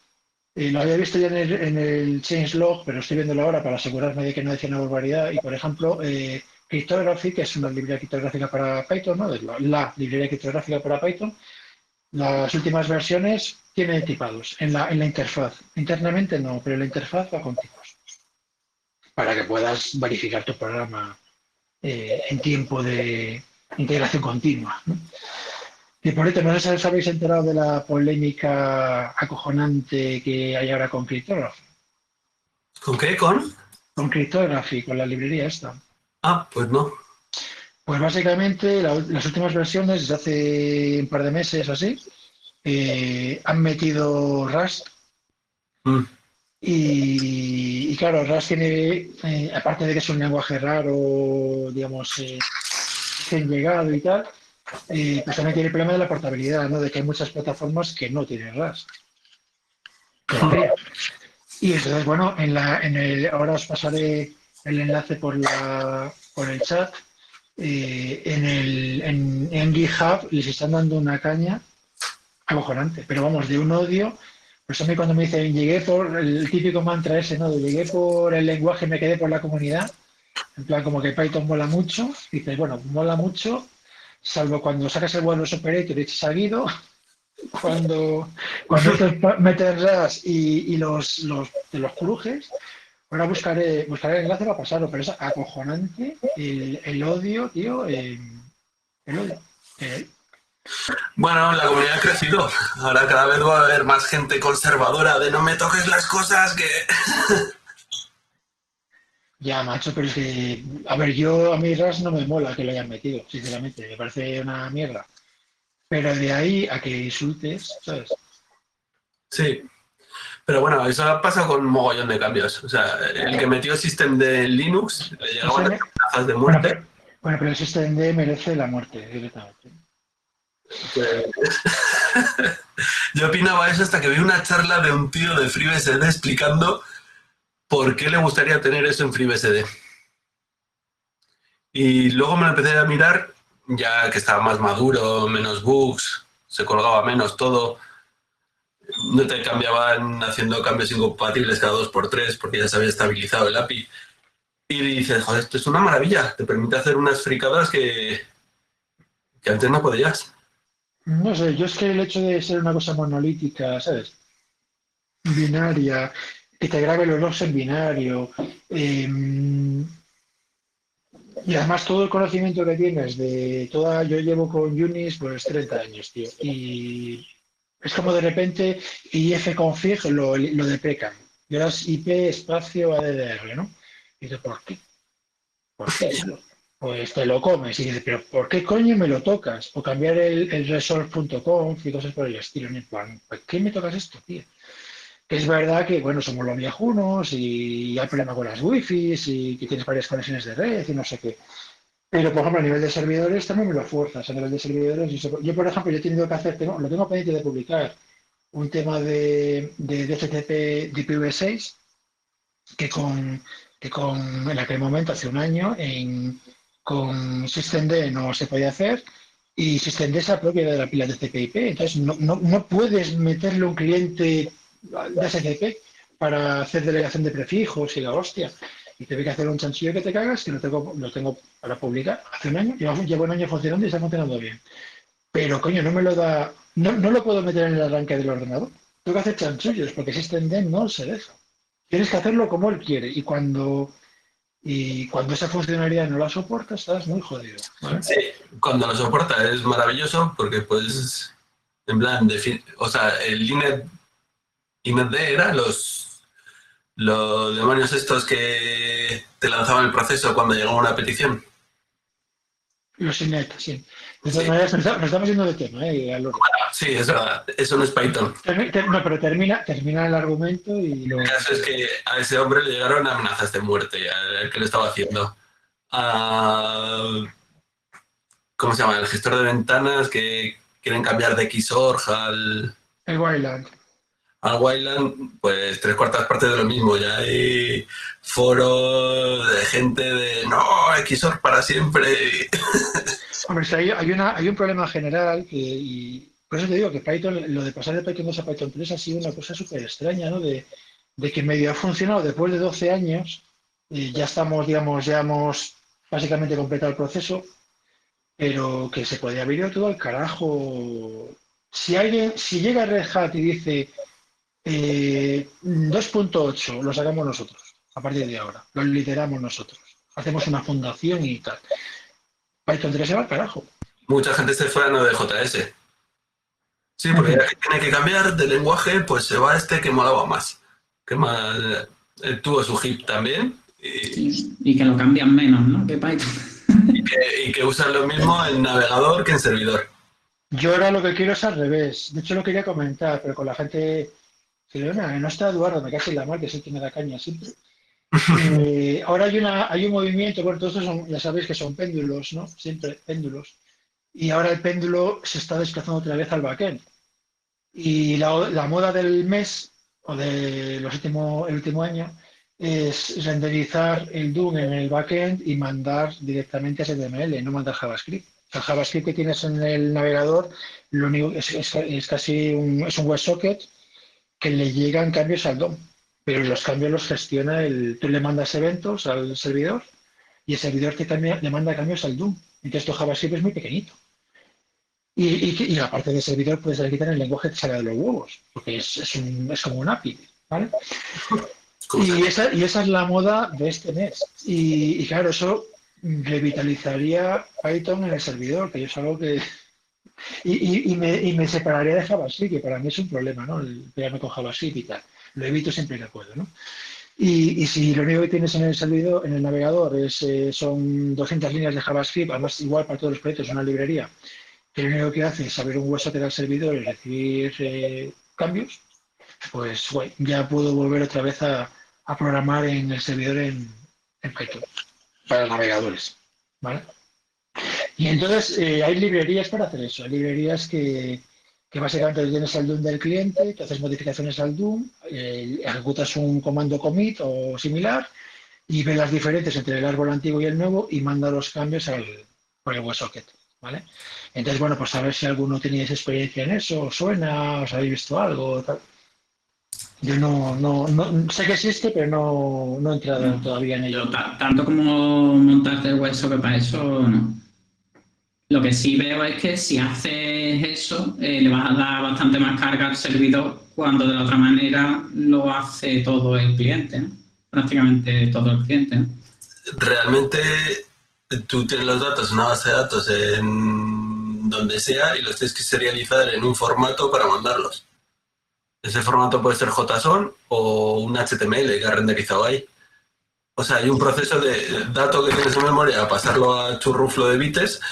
Eh, lo había visto ya en el, en el changelog, pero estoy viéndolo ahora para asegurarme de que no decía una barbaridad. Y, por ejemplo, eh, Cryptography, que es una librería criptográfica para Python, ¿no? Es la, la librería criptográfica para Python, las últimas versiones tienen tipados en la, en la interfaz. Internamente no, pero en la interfaz va con tipos, para que puedas verificar tu programa eh, en tiempo de integración continua, ¿no? Y por esto, no sé si os habéis enterado de la polémica acojonante que hay ahora con Cryptography. ¿Con qué? ¿Con? Con Cryptography, con la librería esta. Ah, pues no. Pues básicamente la- las últimas versiones, desde hace un par de meses o así, eh, han metido Rust. Mm. Y, y claro, Rust tiene, eh, aparte de que es un lenguaje raro, digamos, eh, recién llegado y tal, eh, pues también tiene el problema de la portabilidad, ¿no? De que hay muchas plataformas que no tienen Rust. Todavía. Y entonces, bueno, en la, en el, ahora os pasaré el enlace por, la, por el chat. Eh, en, el, en, en GitHub les están dando una caña acojonante, pero vamos, de un odio. Pues a mí cuando me dicen, llegué por el típico mantra ese, ¿no? De llegué por el lenguaje, me quedé por la comunidad. En plan, como que Python mola mucho. Dices, bueno, mola mucho, salvo cuando sacas el Wireless Operator y echas a Guido. Cuando, cuando metes Rust y, y los, los, de los crujes. Ahora buscaré, buscaré el enlace para pasarlo, pero es acojonante el, el odio, tío. eh, el odio. Eh, Bueno, la comunidad ha crecido. Ahora cada vez va a haber más gente conservadora de no me toques las cosas que... Ya, macho, pero es que, a ver, yo a mí Rust no me mola que lo hayan metido, sinceramente, me parece una mierda. Pero de ahí a que insultes, ¿sabes? Sí. Pero bueno, eso ha pasado con un mogollón de cambios. O sea, el que metió Systemd en Linux, le llegaban Systemd- amenazas de Bueno, muerte. pero, bueno, pero el Systemd merece la muerte directamente. Pues... Yo opinaba eso hasta que vi una charla de un tío de FreeBSD explicando por qué le gustaría tener eso en FreeBSD. Y luego me lo empecé a mirar, ya que estaba más maduro, menos bugs, se colgaba menos todo. No te cambiaban haciendo cambios incompatibles cada dos por tres porque ya se había estabilizado el A P I. Y dices, joder, esto es una maravilla, te permite hacer unas fricadas que, que antes no podías. No sé, yo es que el hecho de ser una cosa monolítica, ¿sabes? Binaria, que te grabe los logs en binario, eh, y además todo el conocimiento que tienes de toda, yo llevo con Unis pues treinta años, tío, y es como de repente ifconfig lo, lo deprecan, y ahora es I P espacio A D D R, ¿no? Y dices, ¿por qué? ¿Por qué? tío? Pues te lo comes y dices, pero ¿por qué coño me lo tocas? O cambiar el, el resolve punto conf y cosas por el estilo, en plan, ¿por qué me tocas esto, tío? Es verdad que, bueno, somos los viejunos y hay problema con las wifis y que tienes varias conexiones de red y no sé qué. Pero, por ejemplo, a nivel de servidores también me lo fuerzas. A nivel de servidores, yo, yo, por ejemplo, yo he tenido que hacer, tengo, lo tengo pendiente de publicar, un tema de, de D H C P de I P v seis que con, que con, en aquel momento, hace un año, en, con Systemd no se podía hacer y Systemd es la propia de la pila de T C P I P. Entonces, no, no, no puedes meterle un cliente de S C P para hacer delegación de prefijos y la hostia. Y tuve que hacer un chanchillo que te cagas, que lo tengo, lo tengo para publicar hace un año. Llevo, llevo un año funcionando y está funcionando bien. Pero, coño, no me lo da, no, no lo puedo meter en el arranque del ordenador. Tengo que hacer chanchullos porque Systemd no se deja. Tienes que hacerlo como él quiere. Y cuando, y cuando esa funcionalidad no la soporta, estás muy jodido, ¿vale? Sí, cuando lo soporta es maravilloso porque pues, en plan, de, o sea, el Inet, Inetd era los... Los demonios estos que te lanzaban el proceso cuando llegaba una petición. Los Inet, sí. De todas Sí. maneras, nos estamos yendo de tema, ¿eh? Bueno, sí, es verdad. Eso no es Python. Termi ter no, pero termina, termina el argumento y lo... El caso es que a ese hombre le llegaron amenazas de muerte, al que lo estaba haciendo. A, ¿cómo se llama? El gestor de ventanas que quieren cambiar de Xorg al... El Wayland. Al Wayland, pues tres cuartas partes de lo mismo. Ya hay foros de gente de no, Xorg para siempre. Hombre, si hay, hay, una, hay un problema general que, y, Por eso te digo que Python, lo de pasar de Python dos a Python tres ha sido una cosa súper extraña, ¿no? De, de que medio ha funcionado después de doce años, eh, ya estamos, digamos, ya hemos básicamente completado el proceso, pero que se podía haber ido todo al carajo. Si alguien, si llega Red Hat y dice eh, dos punto ocho, lo sacamos nosotros, a partir de ahora, lo lideramos nosotros, hacemos una fundación y tal. Python tres se va al carajo. Mucha gente se fue a Node J S. Sí, porque ya que tiene que cambiar de lenguaje, pues se va a este que molaba más. Que más eh, tuvo su hip también. Y, Y, y que lo cambian menos, ¿no? Que Python. y, que, y que usan lo mismo en navegador que en servidor. Yo ahora lo que quiero es al revés. De hecho, lo quería comentar, pero con la gente... Leona, no está Eduardo, me caso en la mar, que es el que me da caña siempre. Eh, ahora hay, una, hay un movimiento, bueno, todos estos son, ya sabéis que son péndulos, ¿no? Siempre péndulos. Y ahora el péndulo se está desplazando otra vez al backend. Y la, la moda del mes, o de los último, el último año, es renderizar el D O M en el backend y mandar directamente a H T M L, no mandar JavaScript. El JavaScript que tienes en el navegador lo único es, es, es casi un, es un WebSocket que le llegan cambios al D O M, pero los cambios los gestiona el... Tú le mandas eventos al servidor y el servidor te cambia, le manda cambios al D O M. Entonces tu JavaScript es muy pequeñito. Y, y, y aparte del servidor puedes quitar el lenguaje que te sale de los huevos, porque es, es, un, es como un A P I, ¿vale? Y esa, y esa es la moda de este mes. Y, y claro, eso revitalizaría Python en el servidor, que es algo que... Y, y, y, me, y me separaría de JavaScript, que para mí es un problema, ¿no? El pegarme con JavaScript y tal. Lo evito siempre que puedo, ¿no? Y, y si lo único que tienes en el servidor, en el navegador, es, eh, son doscientas líneas de JavaScript, además igual para todos los proyectos, una librería, que lo único que hace es abrir un WebSocket al servidor y recibir eh, cambios, pues bueno, ya puedo volver otra vez a, a programar en el servidor en, en Python, para navegadores, ¿vale? Y entonces eh, hay librerías para hacer eso, hay librerías que, que básicamente tienes el D O M del cliente, que haces modificaciones al D O M, eh, ejecutas un comando commit o similar y ves las diferencias entre el árbol antiguo y el nuevo y manda los cambios al, por el WebSocket, ¿vale? Entonces, bueno, pues a ver si alguno teníais experiencia en eso, os suena, os habéis visto algo, tal. Yo no, no, no sé que existe, pero no, no he entrado no, todavía en ello. Yo, tanto como montarte el WebSocket para eso, no. Lo que sí veo es que si haces eso, eh, le vas a dar bastante más carga al servidor cuando de la otra manera lo hace todo el cliente, ¿no? Prácticamente todo el cliente, ¿no? Realmente tú tienes los datos en una base de datos en donde sea y los tienes que serializar en un formato para mandarlos. Ese formato puede ser JSON o un H T M L que ha renderizado ahí. O sea, hay un proceso de dato que tienes en memoria a pasarlo a churruflo de bits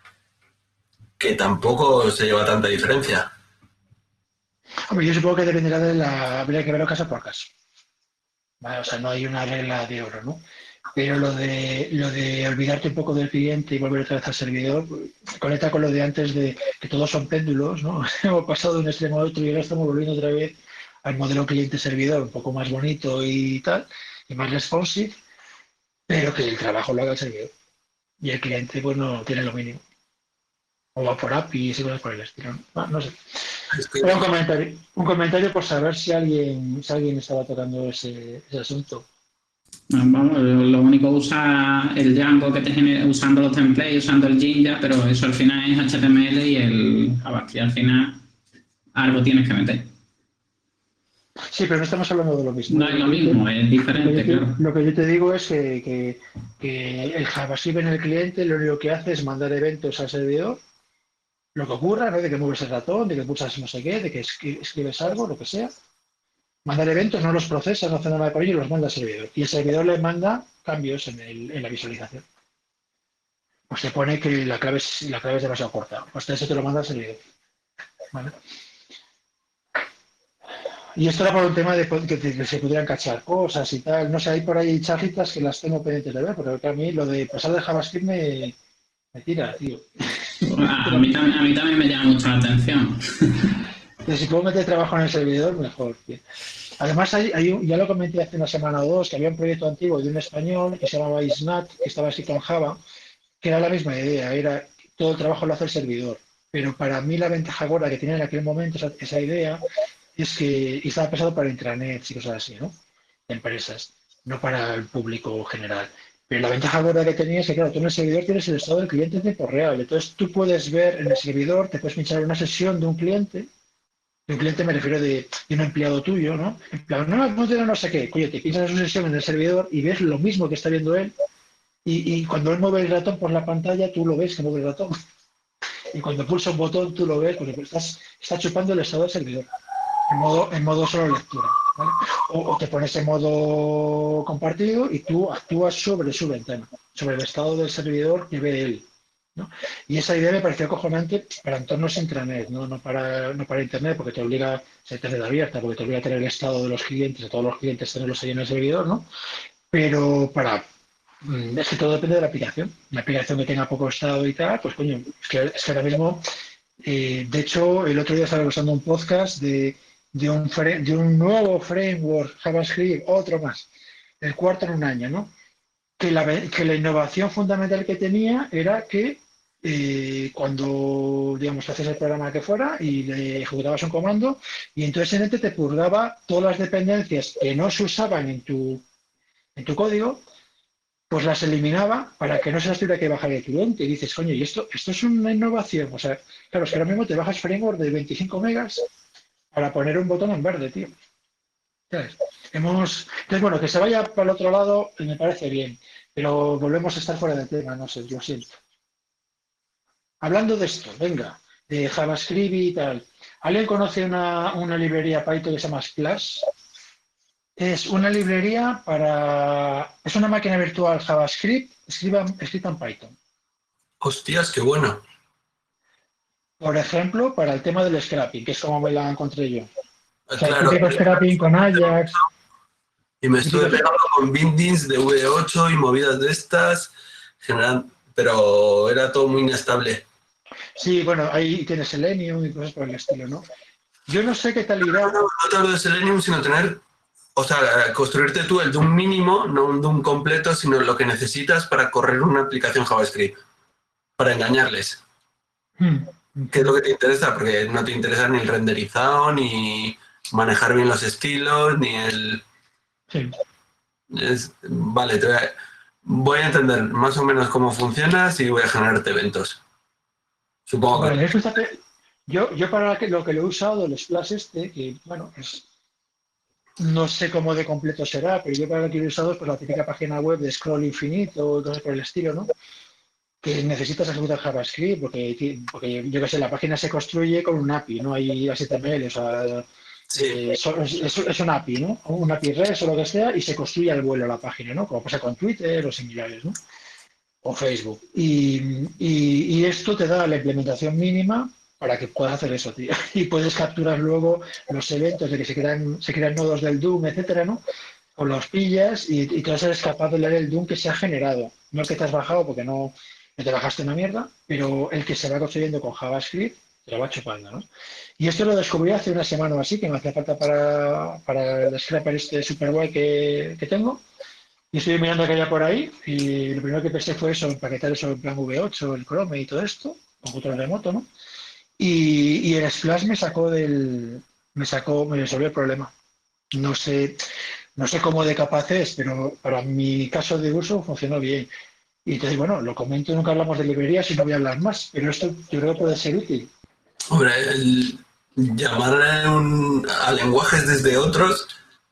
que tampoco se lleva tanta diferencia. Hombre, yo supongo que dependerá de la... Habría que verlo caso por caso. Vale, o sea, no hay una regla de oro, ¿no? Pero lo de lo de olvidarte un poco del cliente y volver otra vez al servidor, conecta con lo de antes de que todos son péndulos, ¿no? Hemos pasado de un extremo a otro y ahora estamos volviendo otra vez al modelo cliente-servidor, un poco más bonito y tal, y más responsive, pero que el trabajo lo haga el servidor. Y el cliente, pues, no tiene lo mínimo. O va por A P Is y cosas por el estilo, ¿no? Ah, no sé. Pero un comentario, un comentario por saber si alguien, si alguien estaba tocando ese, ese asunto. Vamos, lo único usa el Django que te genera usando los templates, usando el Jinja, pero eso al final es H T M L y el JavaScript. Al final algo tienes que meter. Sí, pero no estamos hablando de lo mismo. No es lo mismo, es diferente, lo que, claro. Lo que yo te digo es que, que, que el JavaScript en el cliente lo único que hace es mandar eventos al servidor, lo que ocurra, ¿no? De que mueves el ratón, de que pulsas no sé qué, de que escribes algo, lo que sea. Mandar eventos, no los procesa, no hace nada con ellos, los manda al servidor. Y el servidor le manda cambios en, el, en la visualización. Pues se pone que la clave es, la clave es demasiado corta. Pues eso te lo manda al servidor. ¿Vale? Y esto era por un tema de que, que se pudieran cachar cosas y tal. No sé, hay por ahí charritas que las tengo pendientes de ver, porque a mí lo de pasar de JavaScript me, me tira, tío. A mí, también, a mí también me llama mucho la atención. Si puedo meter trabajo en el servidor, mejor. Tío. Además, hay, hay un, ya lo comenté hace una semana o dos, que había un proyecto antiguo de un español que se llamaba Isnat, que estaba así con Java, que era la misma idea, era todo el trabajo lo hace el servidor. pero para mí la ventaja gorda que tenía en aquel momento esa, esa idea es que y estaba pensado para intranets y cosas así, ¿no? Empresas, no para el público general. Pero la ventaja gorda que tenía es que, claro, tú en el servidor tienes el estado del cliente en tiempo real. Entonces tú puedes ver en el servidor, te puedes pinchar una sesión de un cliente. De un cliente me refiero de, de un empleado tuyo, ¿no? En plan, no, no, no, no sé qué. Oye, te pinchas en su sesión en el servidor y ves lo mismo que está viendo él. Y, y cuando él mueve el ratón por la pantalla, tú lo ves que mueve el ratón. Y cuando pulsa un botón, tú lo ves, porque estás, está chupando el estado del servidor. En modo, en modo solo lectura. ¿Vale? O, o te pones en modo compartido y tú actúas sobre su ventana, sobre el estado del servidor que ve él, ¿no? Y esa idea me pareció acojonante para entornos intranet, ¿no? No, para, no para Internet, porque te obliga a ser Internet abierta, porque te obliga a tener el estado de los clientes, de todos los clientes, tenerlos ahí en el servidor, ¿no? Pero para... Es que todo depende de la aplicación. Una aplicación que tenga poco estado y tal, pues coño, es que, es que ahora mismo, eh, de hecho, el otro día estaba usando un podcast de de un, de un nuevo framework JavaScript, otro más, el cuarto en un año, ¿no? Que la, que la innovación fundamental que tenía era que eh, cuando, digamos, haces el programa que fuera y le ejecutabas un comando y entonces en este te purgaba todas las dependencias que no se usaban en tu, en tu código, pues las eliminaba para que no se las tuviera que bajar el cliente. Y dices, coño, y esto, esto es una innovación. O sea, claro, es que ahora mismo te bajas framework de veinticinco megas para poner un botón en verde, tío. ¿Sabes? Hemos... Entonces, bueno, que se vaya para el otro lado me parece bien, pero volvemos a estar fuera del tema, no sé, lo siento. Hablando de esto, venga, de JavaScript y tal. ¿Alguien conoce una, una librería Python que se llama Splash? Es una librería para... Es una máquina virtual JavaScript escrita, escrita en Python. Hostias, qué bueno. Por ejemplo, para el tema del scrapping, que es como me la encontré yo. O sea, Claro. el típico scrapping con Ajax. Y me estuve pegando con bindings de V ocho y movidas de estas, general, pero era todo muy inestable. Sí, bueno, ahí tienes Selenium y cosas por el estilo, ¿no? Yo no sé qué tal irá. No, no, no te hablo de Selenium, sino tener, o sea, construirte tú el Doom mínimo, no un Doom completo, sino lo que necesitas para correr una aplicación JavaScript, para engañarles. Hmm. ¿Qué es lo que te interesa? Porque no te interesa ni el renderizado, ni manejar bien los estilos, ni el... Sí. Es, vale, te voy, a, voy a entender más o menos cómo funcionas y voy a generarte eventos. Supongo Vale, que... fíjate, yo, yo para lo que lo he usado, el Splash este, que bueno, es, no sé cómo de completo será, pero yo para lo que lo he usado es pues, la típica página web de scroll infinito y cosas por el estilo, ¿no? Que necesitas ejecutar JavaScript, porque, porque yo qué sé, la página se construye con un A P I, no hay H T M L, o sea, Sí. eh, es, es, es un A P I, ¿no? Un A P I REST o lo que sea, y se construye al vuelo la página, ¿no? Como pasa con Twitter o similares, ¿no? O Facebook. Y, y, y esto te da la implementación mínima para que puedas hacer eso, tío. Y puedes capturar luego los eventos de que se crean, se crean nodos del Doom, etcétera, ¿no? O los pillas y, y tú vas a ser capaz de leer el Doom que se ha generado. No el que te has bajado porque no, no te bajaste una mierda, pero el que se va construyendo con JavaScript te lo va chupando, ¿no? Y esto lo descubrí hace una semana o así, que me hacía falta para, para el scraper este super guay que, que tengo. Y estoy mirando que haya por ahí y lo primero que pensé fue eso, empaquetar eso en plan V ocho, el Chrome y todo esto, con control remoto, ¿no? Y, y el Splash me sacó del... me sacó, me resolvió el problema. No sé, no sé cómo de capaz es, pero para mi caso de uso funcionó bien. Y entonces, bueno, lo comento, nunca hablamos de librerías y no voy a hablar más, pero esto yo creo que puede ser útil. Hombre, el llamar a, un, a lenguajes desde otros,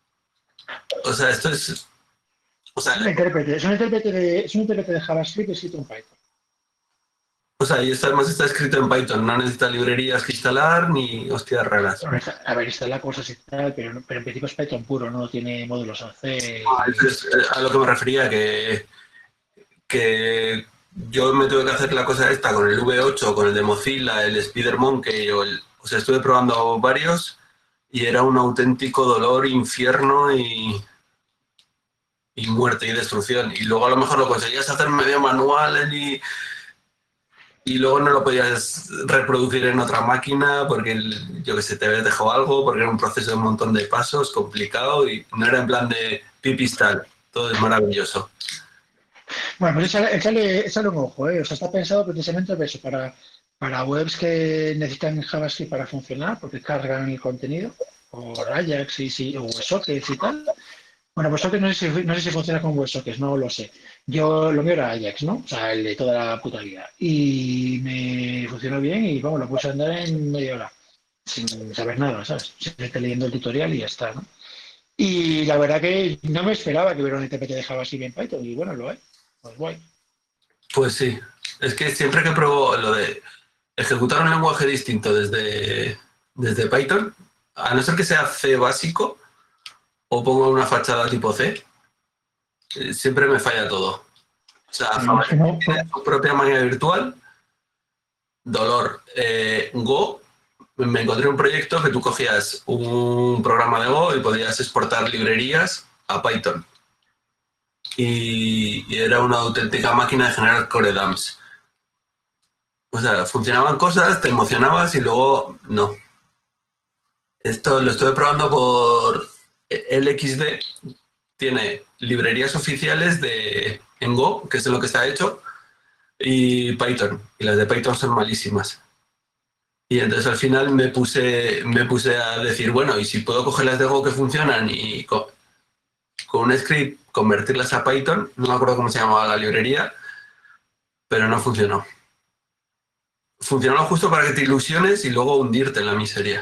o sea, esto es... O sea, es un intérprete, es un intérprete de, es un intérprete de JavaScript escrito en Python. O sea, y esto además está escrito en Python, no necesita librerías que instalar ni hostias raras. A ver, instala cosas y tal, pero, pero en principio es Python puro, no tiene módulos A C. Ah, es a lo que me refería, que, que yo me tuve que hacer la cosa esta con el V ocho, con el de Mozilla, el SpiderMonkey, o, el, o sea, estuve probando varios y era un auténtico dolor, infierno y, y muerte y destrucción. Y luego a lo mejor lo conseguías hacer medio manual y... Y luego no lo podías reproducir en otra máquina porque, el, yo que sé, te habías dejado algo, porque era un proceso de un montón de pasos, complicado, y no era en plan de pipistal. Todo es maravilloso. Bueno, pues échale, échale, échale un ojo, ¿eh? O sea, está pensado precisamente para eso, para, para webs que necesitan JavaScript para funcionar, porque cargan el contenido, o Ajax y, si, o WebSockets y tal. Bueno, WebSockets no sé si, no sé si funciona con WebSockets, no lo sé. Yo lo mío era Ajax, ¿no? O sea, el de toda la puta vida. Y me funcionó bien y vamos, lo puse a andar en media hora, sin saber nada, ¿sabes? Simplemente leyendo el tutorial y ya está, ¿no? Y la verdad que no me esperaba que hubiera un intérprete de JavaScript en Python, y bueno, lo hay. Pues guay. Pues sí, es que siempre que pruebo lo de ejecutar un lenguaje distinto desde, desde Python, a no ser que sea C básico o pongo una fachada tipo C, eh, siempre me falla todo. O sea, Me imagino, tiene su propia máquina virtual, dolor. Eh, Go, me encontré un proyecto que tú cogías un programa de Go y podías exportar librerías a Python. Y, y era una auténtica máquina de generar coredumps. O sea, funcionaban cosas, te emocionabas y luego no. Esto lo estuve probando por L X D. Tiene librerías oficiales de, en Go, que es en lo que está hecho, y Python. Y las de Python son malísimas. Y entonces al final me puse, me puse a decir, bueno, y si puedo coger las de Go que funcionan y con, con un script convertirlas a Python, no me acuerdo cómo se llamaba la librería, pero no funcionó. Funcionó justo para que te ilusiones y luego hundirte en la miseria.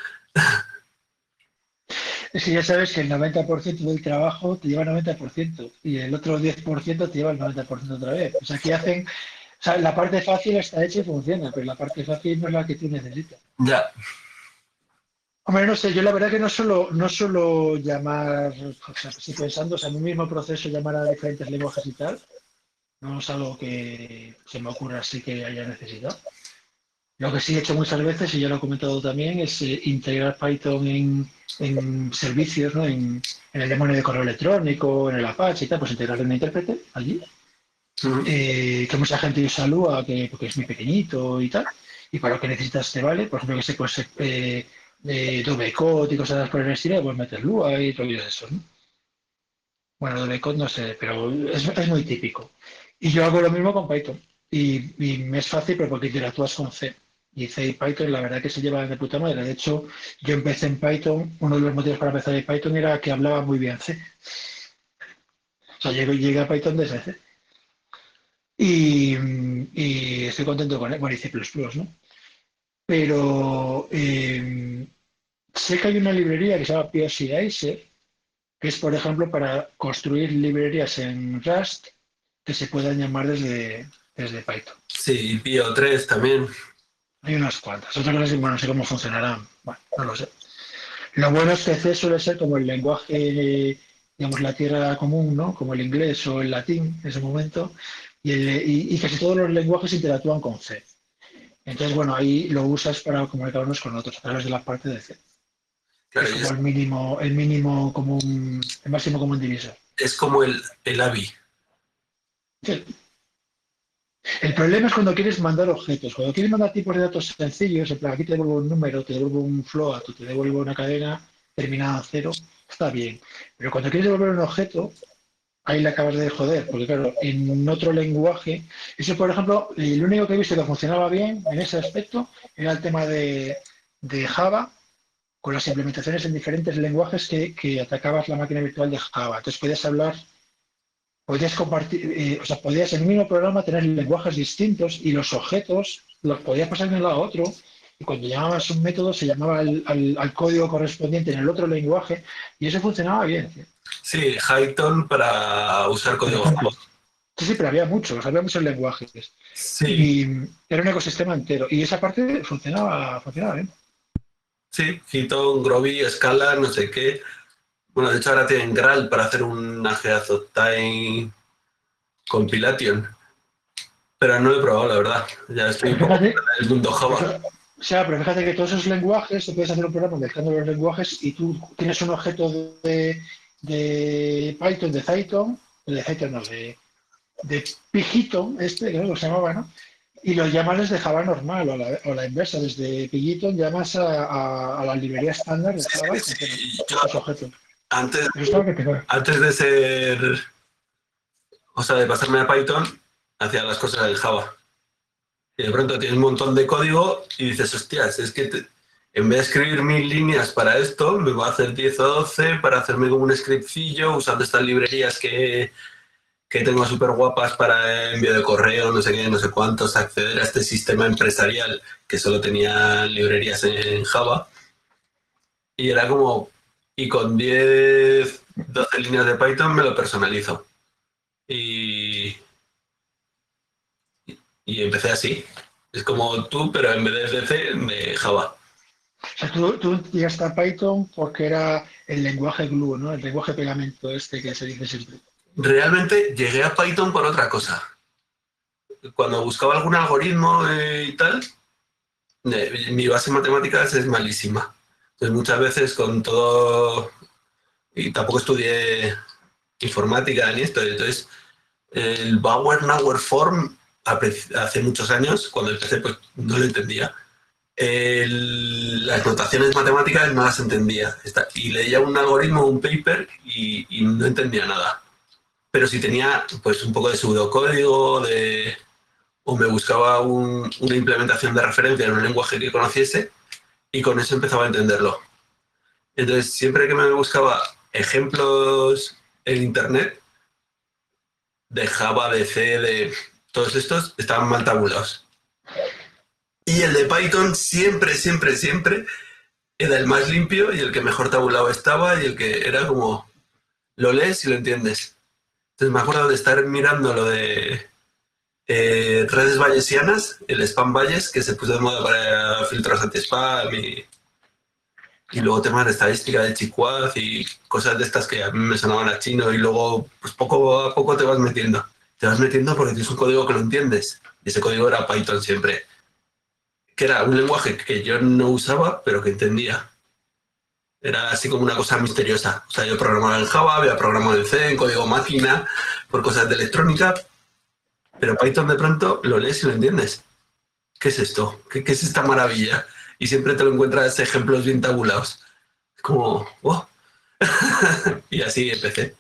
es que ya sabes que el noventa por ciento del trabajo te lleva el noventa por ciento y el otro diez por ciento te lleva el noventa por ciento otra vez. O sea, aquí hacen, o sea, la parte fácil está hecha y funciona, pero la parte fácil no es la que tú necesitas. Ya. Hombre, no sé, yo la verdad que no solo, no solo llamar, o sea, estoy pensando, o sea, en un mismo proceso llamar a diferentes lenguajes y tal, no es algo que se me ocurra así que haya necesidad. Lo que sí he hecho muchas veces, y ya lo he comentado también, es eh, integrar Python en, en servicios, ¿no? En, en el demonio de correo electrónico, en el Apache y tal, pues integrar un intérprete allí, Uh-huh. eh, que mucha gente usa Lua, que, porque es muy pequeñito y tal, y para lo que necesitas te vale, por ejemplo, que sé, pues eh, eh, Dovecot y cosas por el estilo, pues meter Lua y todo eso, ¿no? Bueno, Dovecot no sé, pero es, es muy típico. Y yo hago lo mismo con Python, y, y me es fácil, pero porque interactúas con C. Y C y Python, la verdad que se llevan de puta madre. De hecho, yo empecé en Python, uno de los motivos para empezar en Python era que hablaba muy bien C. O sea, llegué, llegué a Python desde C. Y, y estoy contento con él, bueno, y C plus plus, ¿no? Pero eh, sé que hay una librería que se llama P O C Acer, que es, por ejemplo, para construir librerías en Rust que se puedan llamar desde, desde Python. Sí, P O tres también. Hay unas cuantas. Otra cosa es que, bueno, no sé cómo funcionarán. Bueno, no lo sé. Lo bueno es que C suele ser como el lenguaje, digamos, la tierra común, ¿no? Como el inglés o el latín en ese momento, y, el, y, y casi todos los lenguajes interactúan con C. Entonces, bueno, ahí lo usas para comunicarnos con otros a través de la parte de C. Claro, Es y como es, el mínimo, el mínimo común, el máximo común divisor. es como el, el A B I. Sí. El problema es cuando quieres mandar objetos. Cuando quieres mandar tipos de datos sencillos, en plan, aquí te devuelvo un número, te devuelvo un float, te devuelvo una cadena terminada en cero, está bien. Pero cuando quieres devolver un objeto, ahí le acabas de joder, porque claro, en otro lenguaje, eso por ejemplo, el único que he visto que funcionaba bien en ese aspecto era el tema de, de Java, con las implementaciones en diferentes lenguajes que, que atacabas la máquina virtual de Java. Entonces podías hablar, podías compartir, eh, o sea, podías en el mismo programa tener lenguajes distintos y los objetos los podías pasar de un lado a otro. Y cuando llamabas un método se llamaba al, al, al código correspondiente en el otro lenguaje y eso funcionaba bien, ¿sí? Sí, Python para usar Por código ejemplo. Java. Sí, sí, pero había muchos, había muchos lenguajes. Sí, Y era un ecosistema entero. Y esa parte funcionaba, funcionaba bien. sí, Python, Groovy, Scala, no sé qué. Bueno, de hecho ahora tienen Graal para hacer un Time compilation. Pero no lo he probado, la verdad. Ya estoy un Pero poco fíjate, en el mundo Java. o sea, pero fíjate que todos esos lenguajes, tú puedes hacer un programa mezclando los lenguajes y tú tienes un objeto de, de Python, de Python, de Python no, de, de Python, este, creo que se llamaba, ¿no? Y lo llamas desde Java normal, o la, o la inversa, desde Python llamas a, a, a la librería estándar de Sí, Java y sí, funcionan sí. Yo, estos objetos. antes, Eso estaba que te va. antes de ser, o sea, de pasarme a Python, hacía las cosas en Java. Y de pronto tienes un montón de código y dices, hostias, es que te, en vez de escribir mil líneas para esto, me voy a hacer diez o doce para hacerme como un scriptcillo usando estas librerías que, que tengo súper guapas para envío de correo, no sé qué, no sé cuántos, acceder a este sistema empresarial que solo tenía librerías en Java. Y era como, y con diez, doce líneas de Python me lo personalizo. Y, y empecé así. Es como tú, pero en vez de C, de Java. O sea, tú, tú llegaste a Python porque era el lenguaje glue, ¿no? El lenguaje pegamento este que se dice siempre. Realmente llegué a Python por otra cosa. Cuando buscaba algún algoritmo eh, y tal, eh, mi base en matemáticas es malísima. Entonces muchas veces con todo... Y tampoco estudié informática ni esto. Entonces el Bauer Nauer Form hace muchos años, cuando empecé, pues no lo entendía. El, las notaciones matemáticas no las entendía. Y leía un algoritmo, un paper y, y no entendía nada. Pero si tenía pues un poco de pseudocódigo de, o me buscaba un, una implementación de referencia en un lenguaje que conociese y con eso empezaba a entenderlo. Entonces, siempre que me buscaba ejemplos en Internet de Java, de C, de todos estos, estaban mal tabulados. Y el de Python siempre, siempre, siempre era el más limpio y el que mejor tabulado estaba y el que era como, lo lees y lo entiendes. Entonces me acuerdo de estar mirando lo de eh, redes bayesianas, el spam bayes, que se puso de moda para filtros anti-spam y, y luego temas de estadística de Chiquaz y cosas de estas que a mí me sonaban a chino y luego pues poco a poco te vas metiendo. Te vas metiendo porque tienes un código que lo entiendes. Y ese código era Python siempre. Que era un lenguaje que yo no usaba, pero que entendía. Era así como una cosa misteriosa. O sea, yo programaba en Java, había programado en C, en código máquina, por cosas de electrónica, pero Python de pronto lo lees y lo entiendes. ¿Qué es esto? ¿Qué, qué es esta maravilla? Y siempre te lo encuentras ejemplos bien tabulados. Es como, oh. Y así empecé.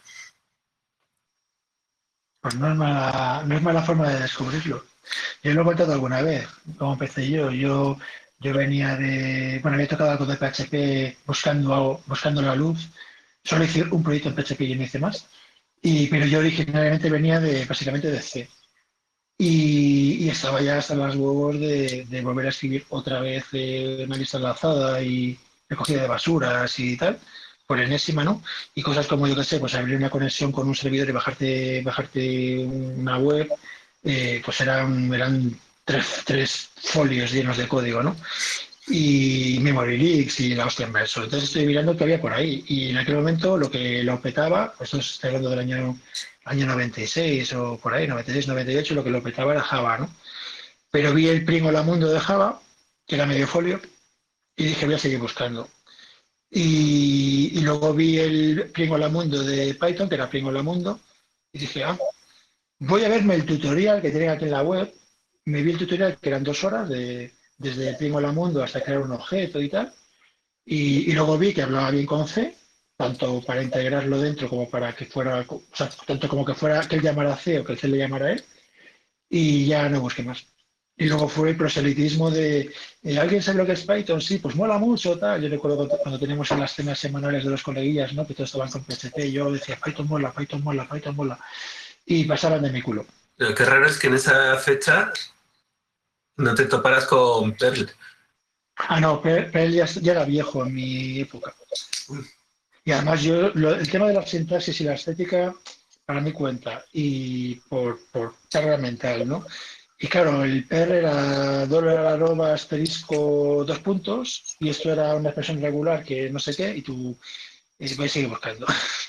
Pues no es mala, no es mala forma de descubrirlo. Yo lo he contado alguna vez, cómo empecé yo. Yo Yo venía de, bueno, había tocado algo de P H P buscando, buscando la luz. Solo hice un proyecto en P H P y no hice más. Y, pero yo originalmente venía de, básicamente de C. Y, y estaba ya hasta los huevos de, de volver a escribir otra vez eh, una lista enlazada y recogida de basuras y tal, por enésima, ¿no? Y cosas como, yo qué sé, pues abrir una conexión con un servidor y bajarte, bajarte una web, eh, pues eran, eran tres, tres folios llenos de código, ¿no? Y memory leaks y la hostia en verso. Entonces estoy mirando qué había por ahí. Y en aquel momento lo que lo petaba, pues esto estoy hablando del año, año noventa y seis o por ahí, noventa y seis, noventa y ocho, lo que lo petaba era Java, ¿no? Pero vi el Primo Mundo de Java, que era medio folio, y dije, voy a seguir buscando. Y, y luego vi el Primo Mundo de Python, que era Primo Mundo, y dije, ah, voy a verme el tutorial que tienen aquí en la web. Me vi el tutorial, que eran dos horas, de, desde el Primo Mundo hasta crear un objeto y tal. Y, y luego vi que hablaba bien con C, tanto para integrarlo dentro como para que fuera, o sea, tanto como que fuera que él llamara C o que el C le llamara a él. Y ya no busqué más. Y luego fue el proselitismo de, eh, ¿alguien sabe lo que es Python? Sí, pues mola mucho, tal. Yo recuerdo cuando, cuando teníamos en las cenas semanales de los coleguillas, ¿no? Que todos estaban con P H P, yo decía, Python mola, Python mola, Python mola. Y pasaban de mi culo. Lo que raro es que en esa fecha no te toparas con Perl. Ah, no, Perl ya, ya era viejo en mi época. Y además yo, lo, el tema de la sintaxis y la estética, para mí cuenta. Y por, por carga mental, ¿no? Y claro, el Perl era dólar arroba asterisco dos puntos, y esto era una expresión regular que no sé qué, y tú y voy a seguir buscando.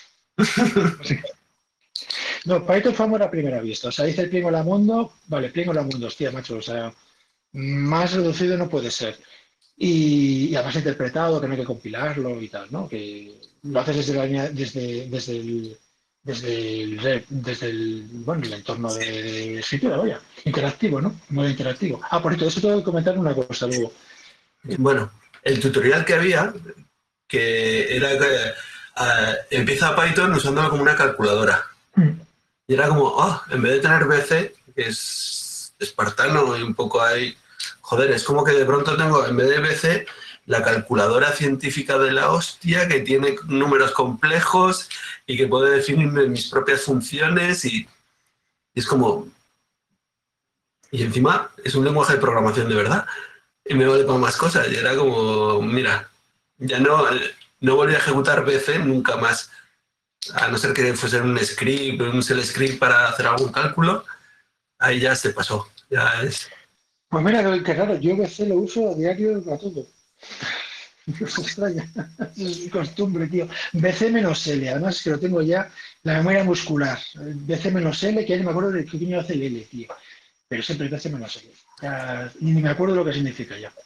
No, Python fue amor a primera vista. O sea, dice el Primo Mundo, vale, Primo Mundo, hostia, macho, o sea, más reducido no puede ser. Y, y además interpretado, que no hay que compilarlo y tal, ¿no? Que lo haces desde, la, desde, desde, el, desde, el, desde el, bueno, el entorno de, de escritura, vaya, interactivo, ¿no? Modo interactivo. Ah, por cierto, eso tengo que comentar una cosa luego. Bueno, el tutorial que había, que era que uh, empieza Python usándolo como una calculadora. Mm. Y era como, oh, en vez de tener B C, que es espartano y un poco ahí... Joder, es como que de pronto tengo, en vez de B C, la calculadora científica de la hostia, que tiene números complejos y que puede definirme mis propias funciones y, y es como... Y encima es un lenguaje de programación de verdad y me vale para más cosas. Y era como, mira, ya no, no volví a ejecutar B C nunca más. A no ser que fuese un script, un shell script para hacer algún cálculo, ahí ya se pasó. Ya es... Pues mira, qué raro, yo B C lo uso a diario para todo. No se extraña, es mi costumbre, tío. B C menos L, además que lo tengo ya, la memoria muscular. B C menos L, que ya no me acuerdo de qué coño hace el L, tío. Pero siempre B C menos L. Ya, ni me acuerdo lo que significa ya.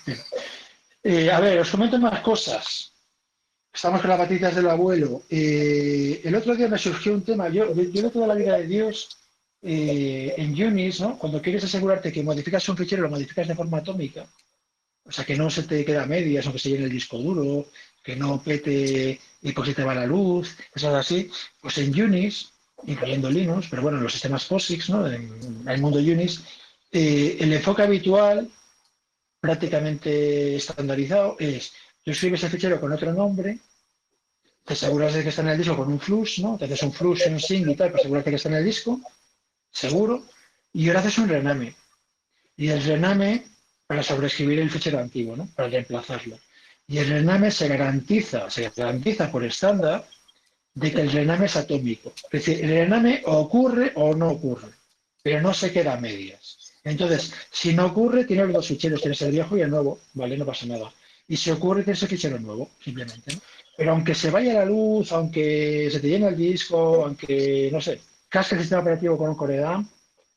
Eh, a ver, os comento más cosas. Estamos con las patitas del abuelo. Eh, el otro día me surgió un tema. Yo, yo de toda la vida de Dios, eh, en Unix, ¿no? Cuando quieres asegurarte que modificas un fichero, lo modificas de forma atómica. O sea, que no se te queda a medias, o que se llene el disco duro, que no pete y pues se te va la luz, cosas así. Pues en Unix, incluyendo Linux, pero bueno, en los sistemas POSIX, ¿no? En, en el mundo Unix, eh, el enfoque habitual, prácticamente estandarizado, es: tú escribes el fichero con otro nombre, te aseguras de que está en el disco con un flux, ¿no? Te haces un flux, un sing y tal, para asegurarte que está en el disco, seguro, y ahora haces un rename. Y el rename para sobreescribir el fichero antiguo, ¿no? Para reemplazarlo. Y el rename se garantiza, se garantiza por estándar de que el rename es atómico. Es decir, el rename o ocurre o no ocurre, pero no se queda a medias. Entonces, si no ocurre, tienes los dos ficheros, tienes el viejo y el nuevo, ¿vale? No pasa nada. Y si ocurre, tienes el fichero nuevo, simplemente, ¿no? Pero aunque se vaya la luz, aunque se te llene el disco, aunque, no sé, casque el sistema operativo con un Core D A M,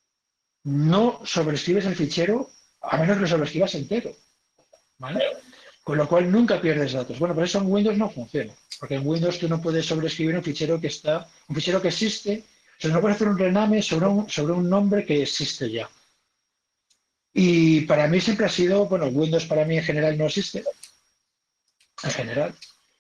no sobreescribes el fichero a menos que lo sobreescribas entero, ¿vale? Con lo cual nunca pierdes datos. Bueno, pero eso en Windows no funciona, porque en Windows tú no puedes sobreescribir un fichero que está, un fichero que existe, o sea, no puedes hacer un rename sobre un, sobre un nombre que existe ya. Y para mí siempre ha sido, bueno, Windows para mí en general no existe, en general.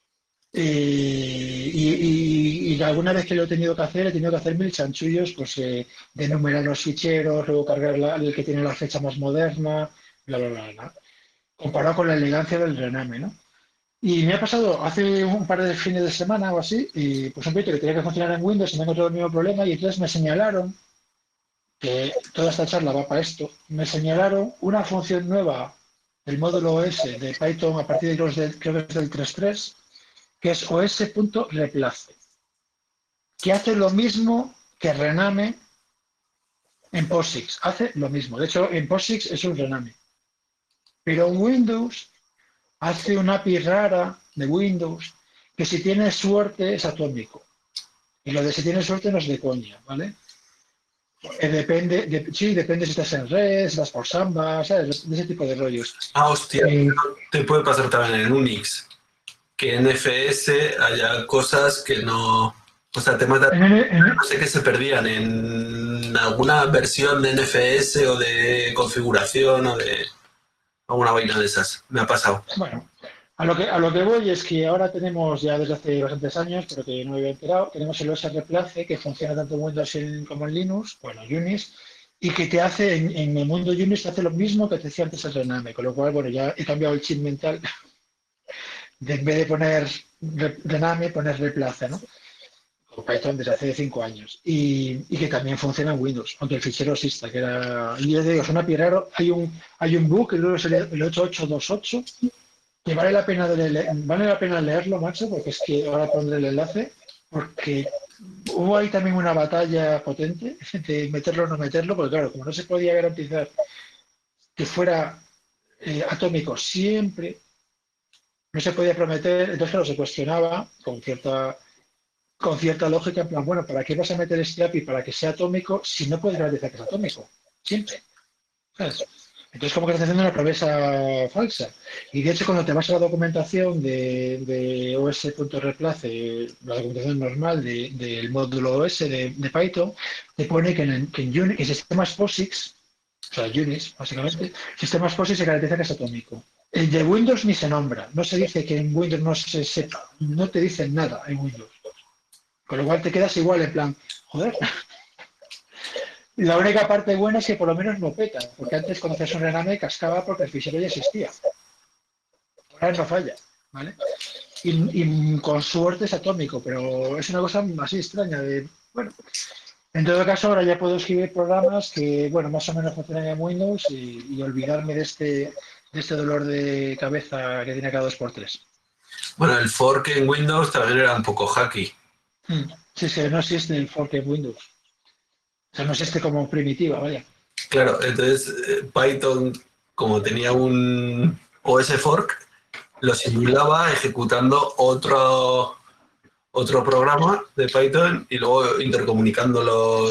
Eh, y, y, y alguna vez que lo he tenido que hacer, he tenido que hacer mil chanchullos, pues eh, de enumerar los ficheros, luego cargar la, el que tiene la fecha más moderna, bla, bla, bla, bla, comparado con la elegancia del rename, ¿no? Y me ha pasado hace un par de fines de semana o así, y pues un proyecto que tenía que funcionar en Windows y me he encontrado el mismo problema, y entonces me señalaron, que toda esta charla va para esto, me señalaron una función nueva del módulo O S de Python a partir de los del, creo que es del tres punto tres, que es os.replace, que hace lo mismo que rename en POSIX. Hace lo mismo. De hecho, en POSIX es un rename. Pero en Windows hace una A P I rara de Windows que si tienes suerte es atómico. Y lo de si tienes suerte no es de coña, ¿vale? Eh, depende, de, sí, depende si estás en red, si estás por Samba, ¿sabes? De ese tipo de rollos. Ah, hostia, Eh, te puede pasar también en Unix. Que en F S haya cosas que no... O sea, temas de... en, en, No sé, que se perdían en alguna versión de N F S o de configuración o de alguna vaina de esas. Me ha pasado. Bueno, a lo que a lo que voy es que ahora tenemos, ya desde hace bastantes años, pero que no me había enterado, tenemos el O S Replace, que funciona tanto en Windows como en Linux, bueno, Unix, y que te hace, en, en el mundo Unix, te hace lo mismo que te decía antes el rename, con lo cual, bueno, ya he cambiado el chip mental de en vez de poner rename, poner replace, ¿no? Con Python desde hace cinco años. Y, y que también funciona en Windows, aunque el fichero exista, que era... Y yo digo, suena piraro, hay un, hay un book, creo que es el ocho ocho dos ocho, que vale la pena de leer, vale la pena leerlo, macho, porque es que ahora pondré el enlace, porque hubo ahí también una batalla potente de meterlo o no meterlo, porque claro, como no se podía garantizar que fuera eh, atómico siempre, no se podía prometer, entonces claro, se cuestionaba con cierta con cierta lógica, en plan, bueno, ¿para qué vas a meter este A P I para que sea atómico si no puedes garantizar que es atómico? Siempre. ¿Sabes? Entonces, como que estás haciendo una promesa falsa. Y de hecho, cuando te vas a la documentación de, de os.replace, la documentación normal de, del módulo O S de, de Python, te pone que en, que en, Unix, en sistemas POSIX, o sea, Unix, básicamente, sistemas POSIX se garantiza que es atómico. El de Windows ni se nombra. No se dice que en Windows no se sepa. No te dicen nada en Windows. Con lo cual te quedas igual, en plan, joder. La única parte buena es que por lo menos no peta, porque antes cuando hacías un rename cascaba porque el fichero ya existía. Ahora no falla, ¿vale? Y, y con suerte es atómico, pero es una cosa así extraña. De, bueno, en todo caso ahora ya puedo escribir programas que, bueno, más o menos funcionan en Windows y, y olvidarme de este, de este dolor de cabeza que tiene cada dos por tres. Bueno, el fork en Windows también era un poco hacky. Hmm. Sí, sí, no existe el fork en Windows. O sea, no existe como primitiva, vaya. Claro, entonces eh, Python, como tenía un O S fork, lo simulaba ejecutando otro, otro programa de Python y luego intercomunicándolo.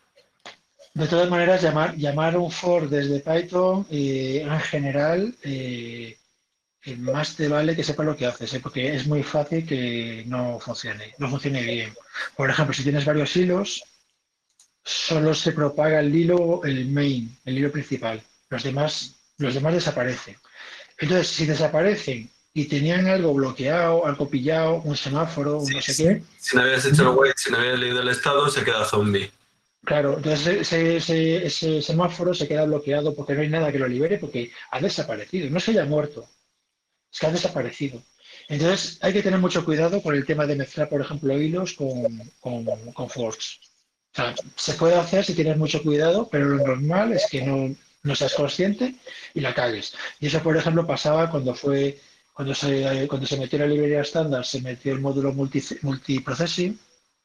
De todas maneras, llamar, llamar un for desde Python, eh, en general, eh, más te vale que sepa lo que haces, ¿eh? Porque es muy fácil que no funcione, no funcione bien. Por ejemplo, si tienes varios hilos, solo se propaga el hilo, el main, el hilo principal. Los demás, los demás desaparecen. Entonces, si desaparecen y tenían algo bloqueado, algo pillado, un semáforo, un Sí, no sé sí. qué, Si no habías hecho el wait, si no habías leído el estado, se queda zombie. claro, entonces ese, ese, ese semáforo se queda bloqueado porque no hay nada que lo libere porque ha desaparecido. No se haya muerto, es que ha desaparecido. Entonces hay que tener mucho cuidado con el tema de mezclar, por ejemplo, hilos con, con, con forks. O sea, se puede hacer si tienes mucho cuidado, pero lo normal es que no, no seas consciente y la cagues. Y eso, por ejemplo, pasaba cuando fue cuando se, cuando se metió la librería estándar, se metió el módulo multi, multiprocessing.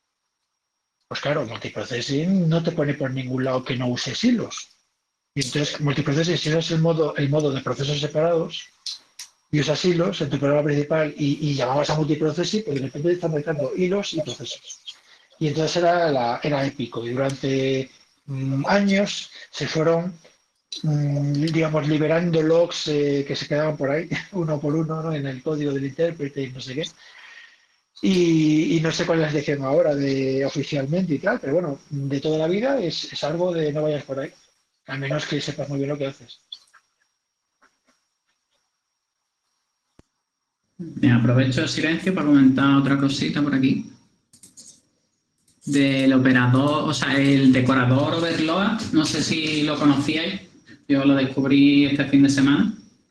Pues claro, multiprocessing no te pone por ningún lado que no uses hilos. Y entonces, multiprocessing, si usas el modo, el modo de procesos separados y usas hilos en tu programa principal y, y llamabas a multiprocessing, pues de repente están mezclando hilos y procesos. Y entonces era, la, era épico. Y durante mmm, años se fueron, mmm, digamos, liberando logs eh, que se quedaban por ahí, uno por uno, ¿no? En el código del intérprete y no sé qué. Y, y no sé cuál es la dirección ahora de oficialmente y tal, pero bueno, de toda la vida es, es algo de no vayas por ahí, a menos que sepas muy bien lo que haces. Me aprovecho el silencio para comentar otra cosita por aquí. Del operador, o sea, el decorador overload, no sé si lo conocíais, yo lo descubrí este fin de semana.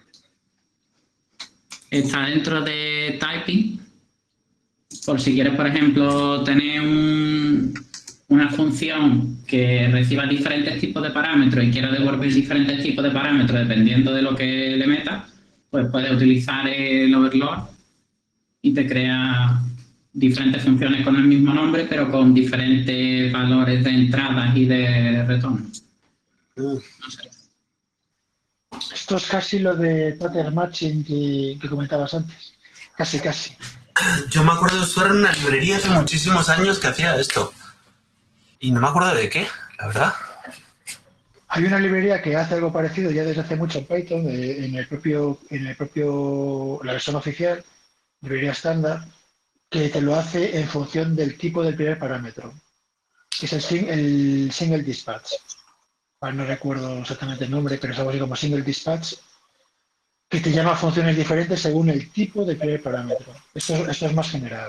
Está dentro de typing, por si quieres, por ejemplo, tener un, una función que reciba diferentes tipos de parámetros y quiera devolver diferentes tipos de parámetros dependiendo de lo que le metas, pues puedes utilizar el overload y te crea diferentes funciones con el mismo nombre, pero con diferentes valores de entradas y de retorno. Uh. No sé. Esto es casi lo de pattern matching que, que comentabas antes. Casi, casi. Yo me acuerdo de usar una librería hace muchísimos años que hacía esto. Y no me acuerdo de qué, la verdad. Hay una librería que hace algo parecido ya desde hace mucho en Python, eh, en el propio, en el propio, la versión oficial, librería estándar, que te lo hace en función del tipo del primer parámetro. Es el, sing, el single dispatch. No recuerdo exactamente el nombre, pero es algo así como single dispatch, que te llama funciones diferentes según el tipo del primer parámetro. Esto, esto es más general.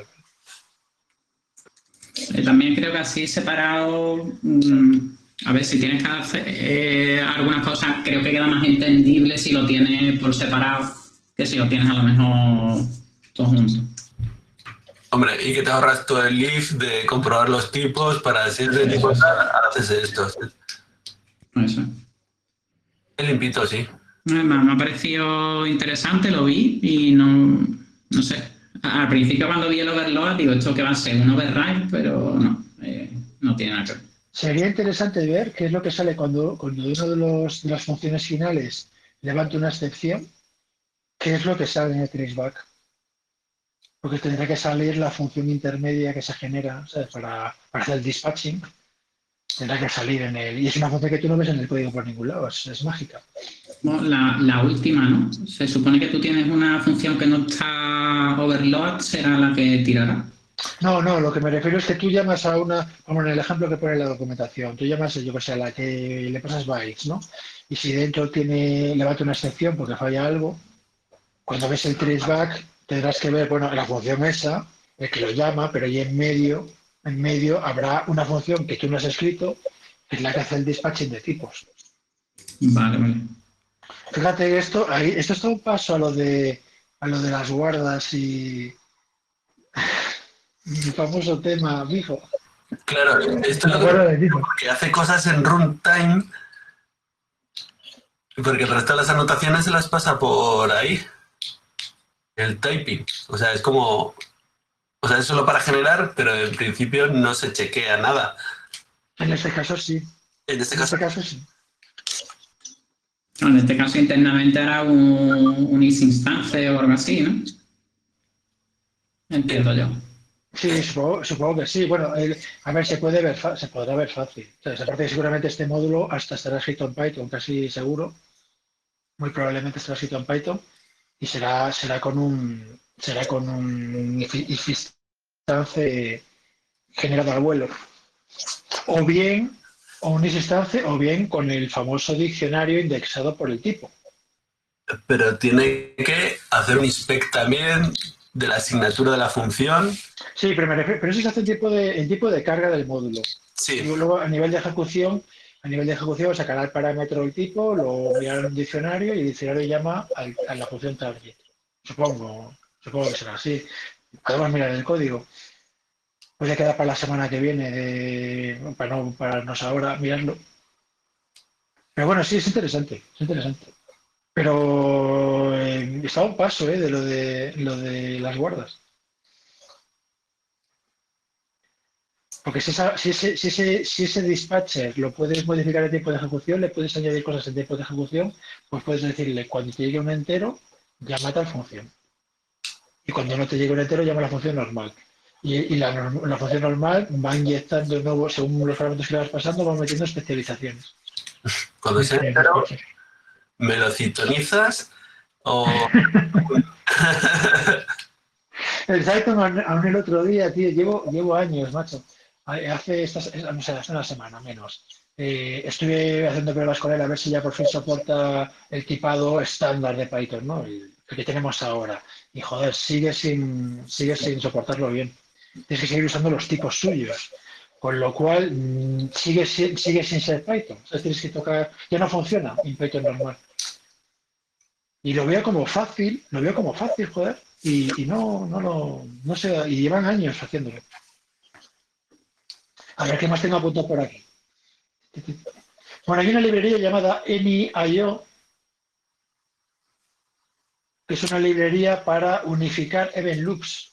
Eh, también creo que así separado, mmm, a ver, si tienes que hacer eh, algunas cosas, creo que queda más entendible si lo tienes por separado que si lo tienes a lo mejor todo junto. Hombre, y que te ahorras todo el if de comprobar los tipos para decir de tipo tal, haces esto. Eso. Es limpito, sí. Me, me ha parecido interesante, lo vi y no, no sé. Al principio cuando vi el overload digo, esto que va a ser un override, pero no, eh, no tiene nada que ver. Sería interesante ver qué es lo que sale cuando, cuando uno de, los, de las funciones finales levanta una excepción, qué es lo que sale en el traceback. Porque tendrá que salir la función intermedia que se genera, ¿sabes? Para, para hacer el dispatching. Tendrá que salir en el... Y es una función que tú no ves en el código por ningún lado, es, es mágica. Bueno, la, la última, ¿no? Se supone que tú tienes una función que no está overload, será la que tirará. No, no, lo que me refiero es que tú llamas a una, como en el ejemplo que pone en la documentación, tú llamas, yo que sé, a la que le pasas bytes, ¿no? Y si dentro tiene, levanta una excepción porque falla algo, cuando ves el traceback tendrás que ver, bueno, la función esa, el que lo llama, pero ahí en medio, en medio habrá una función que tú no has escrito, que es la que hace el dispatching de tipos. Vale, vale. Fíjate que esto, ahí, esto es todo un paso a lo de a lo de las guardas y mi famoso tema, mijo. Claro, esto es La lo guarda que, de tipos. que hace cosas en runtime, porque el resto de las anotaciones se las pasa por ahí. El typing. O sea, es como... O sea, es solo para generar, pero en principio no se chequea nada. En este caso sí. En este En caso, este caso sí. No, en este caso internamente era un, un is instance o algo así, ¿no? Entiendo yo. Sí, supongo, supongo que sí. Bueno, el- a ver, se puede ver, fa- se podrá ver fácil. Entonces, aparte que seguramente este módulo hasta estará escrito en Python, casi seguro. Muy probablemente estará escrito en Python y será, será con un será con un if, if instance generado al vuelo. O bien, o un if instance, o bien con el famoso diccionario indexado por el tipo. pero tiene que hacer un inspect también de la asignatura de la función. Sí, pero, me refiero- pero eso se hace en tipo de, en tipo de carga del módulo. Sí, Y luego a nivel de ejecución, a nivel de ejecución sacará el parámetro del tipo, lo mirará en un diccionario y el diccionario llama al- a la función target. Supongo, supongo que será así. Podemos mirar el código. Pues ya queda para la semana que viene, de- para no pararnos ahora mirarlo. Pero bueno, sí, es interesante, es interesante. Pero eh, está a un paso eh, de lo de lo de las guardas. Porque si, esa- si ese, si, ese, si ese dispatcher lo puedes modificar en tiempo de ejecución, le puedes añadir cosas en tiempo de ejecución, pues puedes decirle, cuando te llegue un entero, llama a tal función. Y cuando no te llegue un entero, llama a la función normal. Y, y la, norm- la función normal va inyectando nuevos, según los parámetros que le vas pasando, va metiendo especializaciones. cuando sea En el entero, dispatcher. ¿me lo sintonizas? O... El Python aún aún el otro día, tío, llevo, llevo años, macho. Hace, estas, no sé, hace una semana menos. Eh, estuve haciendo pruebas con él a ver si ya por fin soporta el tipado estándar de Python, ¿no? El, el que tenemos ahora. Y joder, sigue sin, sigue sin soportarlo bien. Tienes que seguir usando los tipos suyos. Con lo cual, mm, sigue, sin- sigue sin ser Python. O sea, tienes que tocar, ya no funciona en Python normal. Y lo veo como fácil, lo veo como fácil, joder. Y, y no, no lo, no sé, y llevan años haciéndolo. A ver qué más tengo apuntado por aquí. Bueno, hay una librería llamada AnyIO, que es una librería para unificar event loops.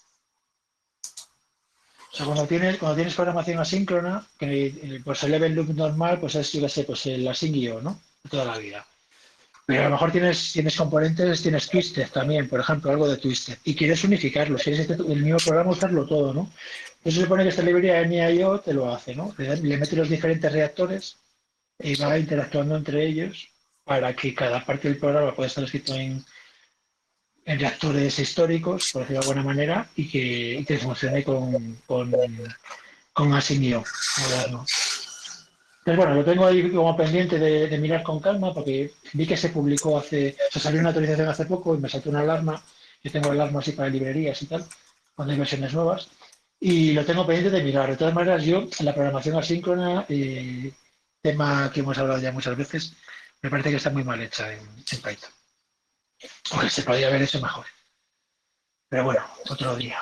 O sea, cuando tienes, cuando tienes programación asíncrona, que eh, pues el event loop normal, pues es, yo qué sé, pues el async-io, ¿no? De toda la vida. Pero a lo mejor tienes, tienes componentes, tienes Twisted también, por ejemplo, algo de Twisted, y quieres unificarlo, si quieres este- el mismo programa usarlo todo, ¿no? Entonces se supone que esta librería AnyIO te lo hace, ¿no? Le, le mete los diferentes reactores y va interactuando entre ellos para que cada parte del programa pueda estar escrito en, en reactores históricos, por decirlo de alguna manera, y que, y que funcione con, con, con async-io moderno. Entonces, bueno, lo tengo ahí como pendiente de, de mirar con calma porque vi que se publicó hace, se salió una actualización hace poco y me saltó una alarma. Yo tengo alarmas así para librerías y tal, cuando hay versiones nuevas. Y lo tengo pendiente de mirar. De todas maneras, yo en la programación asíncrona, eh, tema que hemos hablado ya muchas veces, me parece que está muy mal hecha en, en Python. O que se podría haber hecho mejor. Pero bueno, otro día.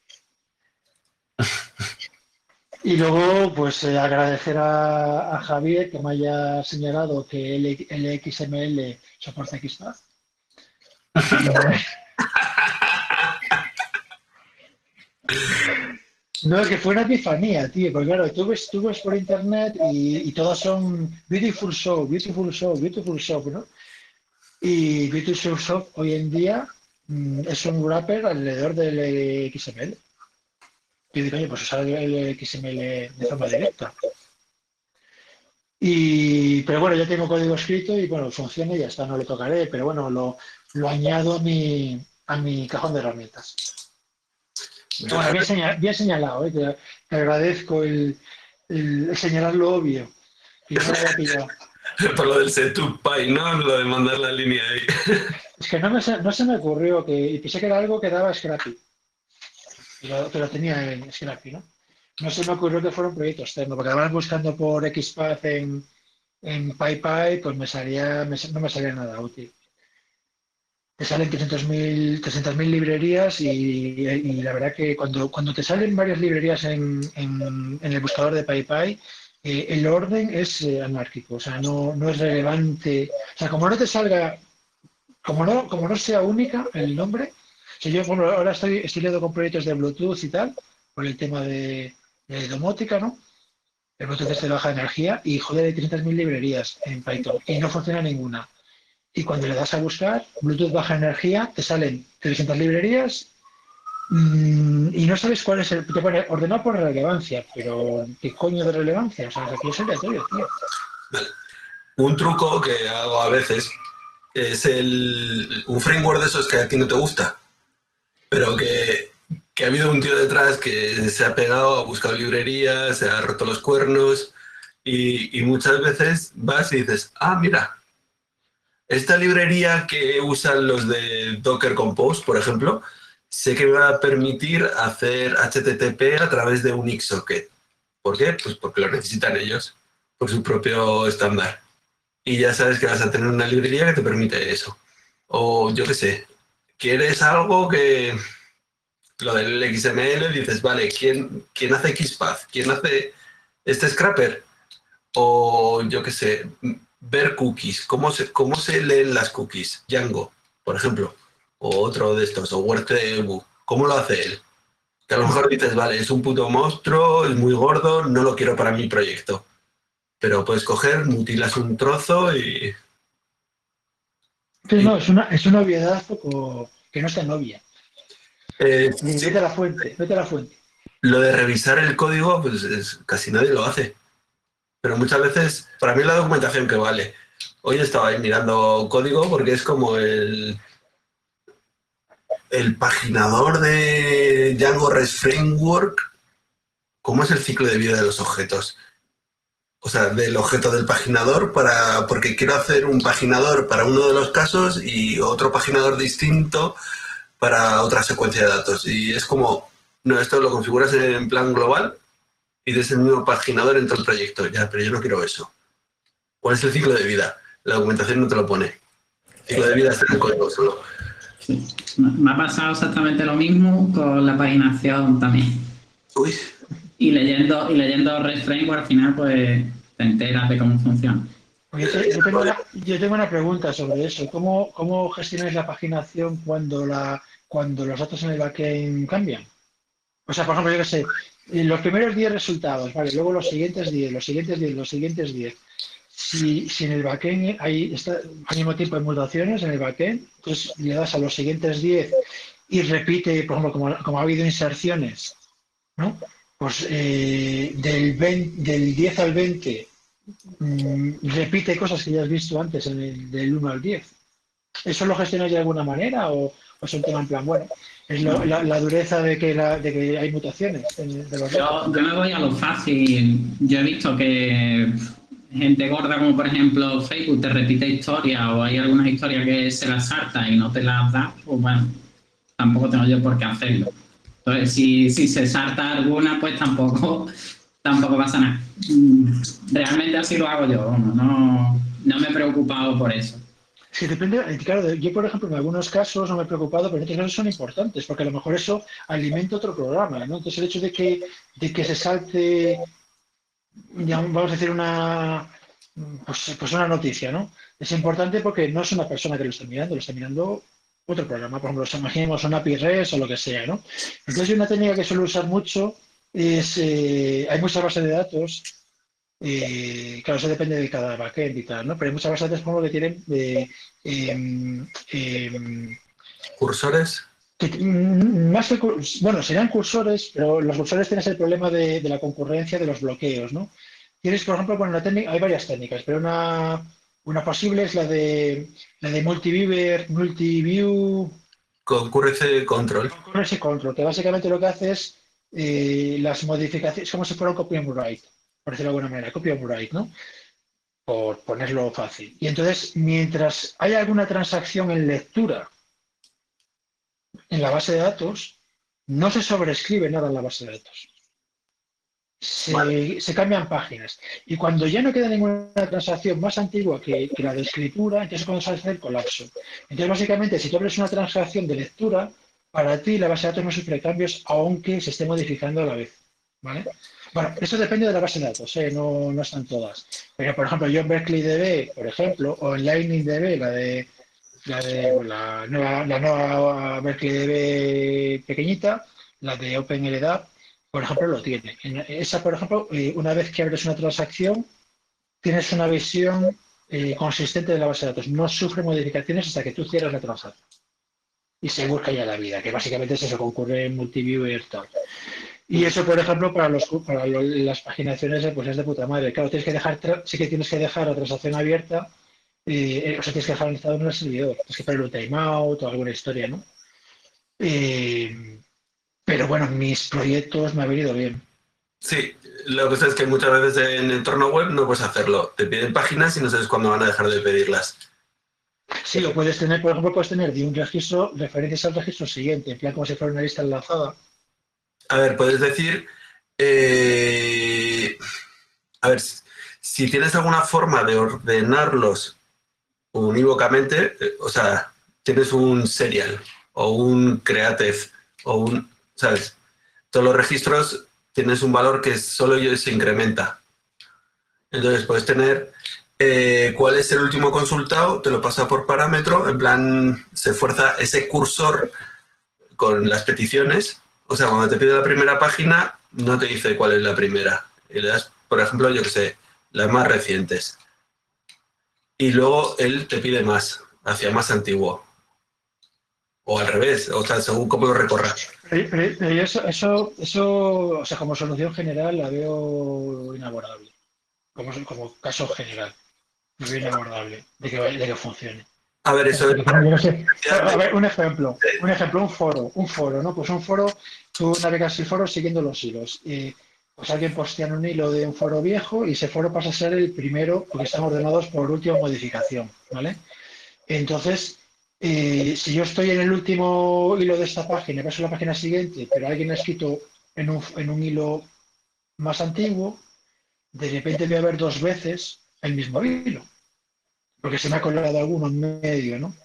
Y luego, pues eh, agradecer a, a Javier que me haya señalado que el, el X M L soporta XPath. No, es que fue una epifanía, tío, porque claro, tú ves, tú ves por internet y, y todas son Beautiful Show, Beautiful Show, Beautiful Show, ¿no? Y Beautiful Show hoy en día mm, es un wrapper alrededor del X M L. Y digo, oye, pues usar el X M L de forma directa. Y, pero bueno, ya tengo código escrito y bueno, funciona y ya está, no le tocaré, pero bueno, lo, lo añado a mi, a mi cajón de herramientas. Yo Bueno, la- bien, señal, bien señalado, ¿eh? te, te agradezco el, el, el señalar lo obvio, que no lo había pillado. por lo del set-to-py, ¿no? Lo de mandar la línea ahí. Es que no, me, se- no se me ocurrió, que y pensé que era algo que daba Scrappy, que lo, que lo tenía en Scrappy, ¿no? no se me ocurrió que fuera un proyecto externo, porque además buscando por XPath en, en PyPy, pues me salía, me- no me salía nada útil. Te salen trescientas mil librerías y, y la verdad que cuando, cuando te salen varias librerías en, en- en el buscador de PyPy, eh, el orden es eh, anárquico, o sea, no, no es relevante. O sea, como no te salga, como no, como no sea única el nombre, si yo por ejemplo, ahora estoy, estoy leyendo con proyectos de Bluetooth y tal, por el tema de, de domótica, ¿no? El Bluetooth es de baja energía y joder, hay trescientas mil librerías en Python y no funciona ninguna. Y cuando le das a buscar Bluetooth baja energía, te salen trescientas librerías mmm, y no sabes cuál es el. Te pone ordenado por relevancia, pero ¿qué coño de relevancia? O sea, aquí es aleatorio, tío. Un truco que hago a veces es el, un framework de esos que a ti no te gusta, pero que, que ha habido un tío detrás que se ha pegado, ha buscado librerías, se ha roto los cuernos y, y muchas veces vas y dices, ah, mira, esta librería que usan los de Docker Compose, por ejemplo, sé que me va a permitir hacer H T T P a través de un Xsocket. ¿Por qué? Pues porque lo necesitan ellos, por su propio estándar. Y ya sabes que vas a tener una librería que te permite eso. O yo qué sé, quieres algo que lo del X M L, dices, vale, ¿quién, quién hace XPath? ¿Quién hace este scrapper? O yo qué sé, ver cookies, ¿cómo se, cómo se leen las cookies? Django, por ejemplo, o otro de estos, o Wordtable, ¿cómo lo hace él? Que a lo mejor dices, vale, es un puto monstruo, es muy gordo, no lo quiero para mi proyecto. Pero puedes coger, mutilas un trozo y... Sí, y no, es una, es una obviedad poco, que no es tan obvia. eh, Y sí, vete a la fuente, vete a la fuente. lo de revisar el código, pues es, casi nadie lo hace. Pero muchas veces, para mí es la documentación que vale. Hoy estaba ahí mirando código porque es como el, el paginador de Django REST Framework. ¿Cómo es el ciclo de vida de los objetos? O sea, del objeto del paginador, para, porque quiero hacer un paginador para uno de los casos y otro paginador distinto para otra secuencia de datos. Y es como, no, esto lo configuras en plan global y des el mismo paginador en todo el proyecto. Ya, pero yo no quiero eso. ¿Cuál es el ciclo de vida? La documentación no te lo pone. El ciclo de vida está en el código solo. Sí. Me ha pasado exactamente lo mismo con la paginación también. Uy. Y leyendo, y leyendo REST Framework al final pues te enteras de cómo funciona. Yo, te- yo tengo una, yo tengo una pregunta sobre eso. ¿Cómo, cómo gestionáis la paginación cuando, la, cuando los datos en el backend cambian? O sea, por ejemplo, yo qué sé, eh, los primeros diez resultados, vale, luego los siguientes diez, los siguientes diez, los siguientes diez. Si, si en el backend hay está, al mismo tiempo hay mutaciones en el backend, entonces le das a los siguientes diez y repite, por ejemplo, como, como ha habido inserciones, ¿no? Pues eh, del, veinte, del diez al veinte mmm, repite cosas que ya has visto antes en el del uno al diez. ¿Eso lo gestionáis de alguna manera o, o es un tema en plan, bueno, es lo, la, la, dureza de que, la, de que hay mutaciones en, de los datos? Yo, yo me voy a lo fácil. Yo he visto que gente gorda como por ejemplo Facebook te repite historias o hay algunas historias que se las salta y no te las da, pues bueno, tampoco tengo yo por qué hacerlo. Entonces, si, si se salta alguna, pues tampoco, tampoco pasa nada. Realmente así lo hago yo, no, no me he preocupado por eso. Sí, depende, claro, yo por ejemplo en algunos casos no me he preocupado, pero en otros casos son importantes, porque a lo mejor eso alimenta otro programa, ¿no? Entonces el hecho de que, de que se salte, vamos a decir, una, pues, pues una noticia, ¿no? Es importante porque no es una persona que lo está mirando, lo está mirando otro programa, por ejemplo, imaginemos un A P I REST o lo que sea, ¿no? Entonces una técnica que suelo usar mucho es, eh, hay muchas bases de datos. Eh, claro, eso depende de cada backend y tal, ¿no? Pero hay muchas bases de datos como que tienen eh, eh, eh, ¿Cursores? que, más que, bueno, serían cursores, pero los cursores tienes el problema de, de la concurrencia de los bloqueos, ¿no? Tienes, por ejemplo, bueno, una técnica, hay varias técnicas, pero una, una posible es la de la de multiviewer, multiview Concurrence control. Concurrency control, que básicamente lo que hace es eh, las modificaciones, como si fuera un copy and write, por decirlo de alguna manera, copy and write, ¿no? Por ponerlo fácil. Y entonces, mientras hay alguna transacción en lectura en la base de datos, no se sobrescribe nada en la base de datos. se, Vale. se cambian páginas. Y cuando ya no queda ninguna transacción más antigua que, que la de escritura, entonces es cuando se hace el colapso. Entonces, básicamente, si tú abres una transacción de lectura, para ti la base de datos no sufre cambios, aunque se esté modificando a la vez. ¿Vale? Bueno, eso depende de la base de datos, ¿eh? no, no están todas. Pero, por ejemplo, yo en BerkeleyDB, por ejemplo, o en LightningDB, la de la de la nueva, la nueva BerkeleyDB pequeñita, la de OpenLDAP, por ejemplo, lo tiene. En esa, por ejemplo, eh, una vez que abres una transacción, tienes una visión eh, consistente de la base de datos. No sufre modificaciones hasta que tú cierras la transacción. Y se busca ya la vida, que básicamente es eso que ocurre en Multiview y tal. Y eso, por ejemplo, para, los, para los, las paginaciones, pues es de puta madre. Claro, tienes que dejar, sí que tienes que dejar la transacción abierta, eh, o sea, tienes que dejar el estado en el servidor. Tienes que ponerle un timeout o alguna historia, ¿no? Eh, pero bueno, mis proyectos me han venido bien. Sí, lo que pasa es que muchas veces en el entorno web no puedes hacerlo. Te piden páginas y no sabes cuándo van a dejar de pedirlas. Sí, o puedes tener, por ejemplo, puedes tener de un registro referencias al registro siguiente, en plan como si fuera una lista enlazada. A ver, puedes decir, eh, a ver, si tienes alguna forma de ordenarlos unívocamente, eh, o sea, tienes un serial o un creative o un, ¿sabes? Todos los registros tienes un valor que solo se incrementa. Entonces puedes tener eh, cuál es el último consultado, te lo pasa por parámetro, en plan se fuerza ese cursor con las peticiones. O sea, cuando te pide la primera página, no te dice cuál es la primera. Y le das, por ejemplo, yo que sé, las más recientes. Y luego él te pide más, hacia más antiguo. O al revés, o sea, según cómo lo recorras. Pero, pero- pero eso, eso, eso, o sea, como solución general la veo inabordable. Como, como caso general, la veo inabordable de que, de que funcione. A ver, eso es... Yo no sé. A ver, un ejemplo, un ejemplo, un foro, un foro, ¿no? Pues un foro, tú navegas el foro siguiendo los hilos. Y pues alguien postea en un hilo de un foro viejo y ese foro pasa a ser el primero porque están ordenados por última modificación, ¿vale? Entonces, eh, si yo estoy en el último hilo de esta página y paso a la página siguiente, pero alguien ha escrito en un, en un hilo más antiguo, de repente voy a ver dos veces el mismo hilo, porque se me ha colado alguno en medio, ¿no?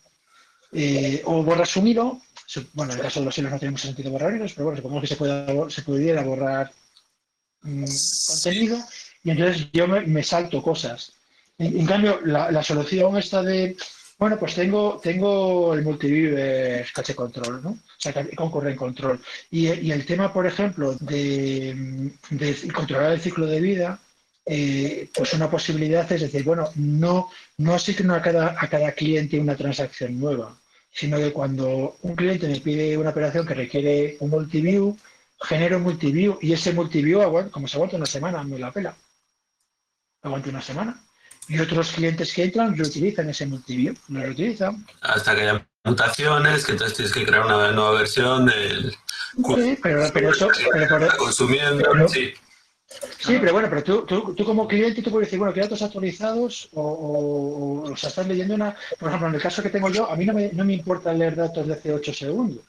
Eh, o borras un hilo, bueno, en el caso de los hilos no tiene mucho sentido borrar hilos, pero bueno, supongamos que se, pueda, se pudiera borrar mmm, contenido, y entonces yo me, me salto cosas. En, en cambio, la, la solución esta de, bueno, pues tengo, tengo el multiview cache control, ¿no? O sea, concurre en control. Y, y el tema, por ejemplo, de, de controlar el ciclo de vida, eh, pues una posibilidad es decir, bueno, no, no asigno a cada, a cada cliente una transacción nueva, sino que cuando un cliente me pide una operación que requiere un multiview, genero un multiview y ese multiview, como se aguanta una semana, me la pela. Aguanta una semana. Y otros clientes que entran reutilizan ese multiview, lo reutilizan. Hasta que haya mutaciones, que entonces tienes que crear una nueva versión del... Sí, pero, pero eso... Pero, pero, consumiendo, pero, sí. Sí, pero bueno, pero tú, tú, tú como cliente tú puedes decir, bueno, ¿qué datos actualizados? O, o, o, o sea, estás leyendo una... Por ejemplo, en el caso que tengo yo, a mí no me, no me importa leer datos de hace ocho segundos.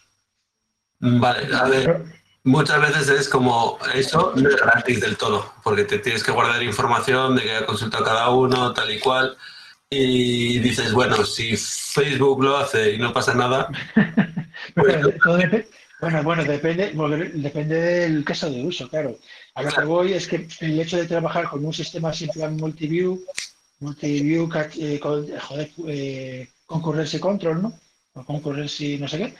Vale, a ver... Pero, muchas veces es como, eso no es gratis del todo, porque te tienes que guardar información de que ha consultado cada uno, tal y cual, y dices, bueno, si Facebook lo hace y no pasa nada... pues, pero todo depende, bueno, bueno, depende, depende del caso de uso, claro. A lo que voy es que el hecho de trabajar con un sistema sin plan multiview, multiview, eh, con, joder, eh, concurrency control, ¿no? O concurrency no sé qué,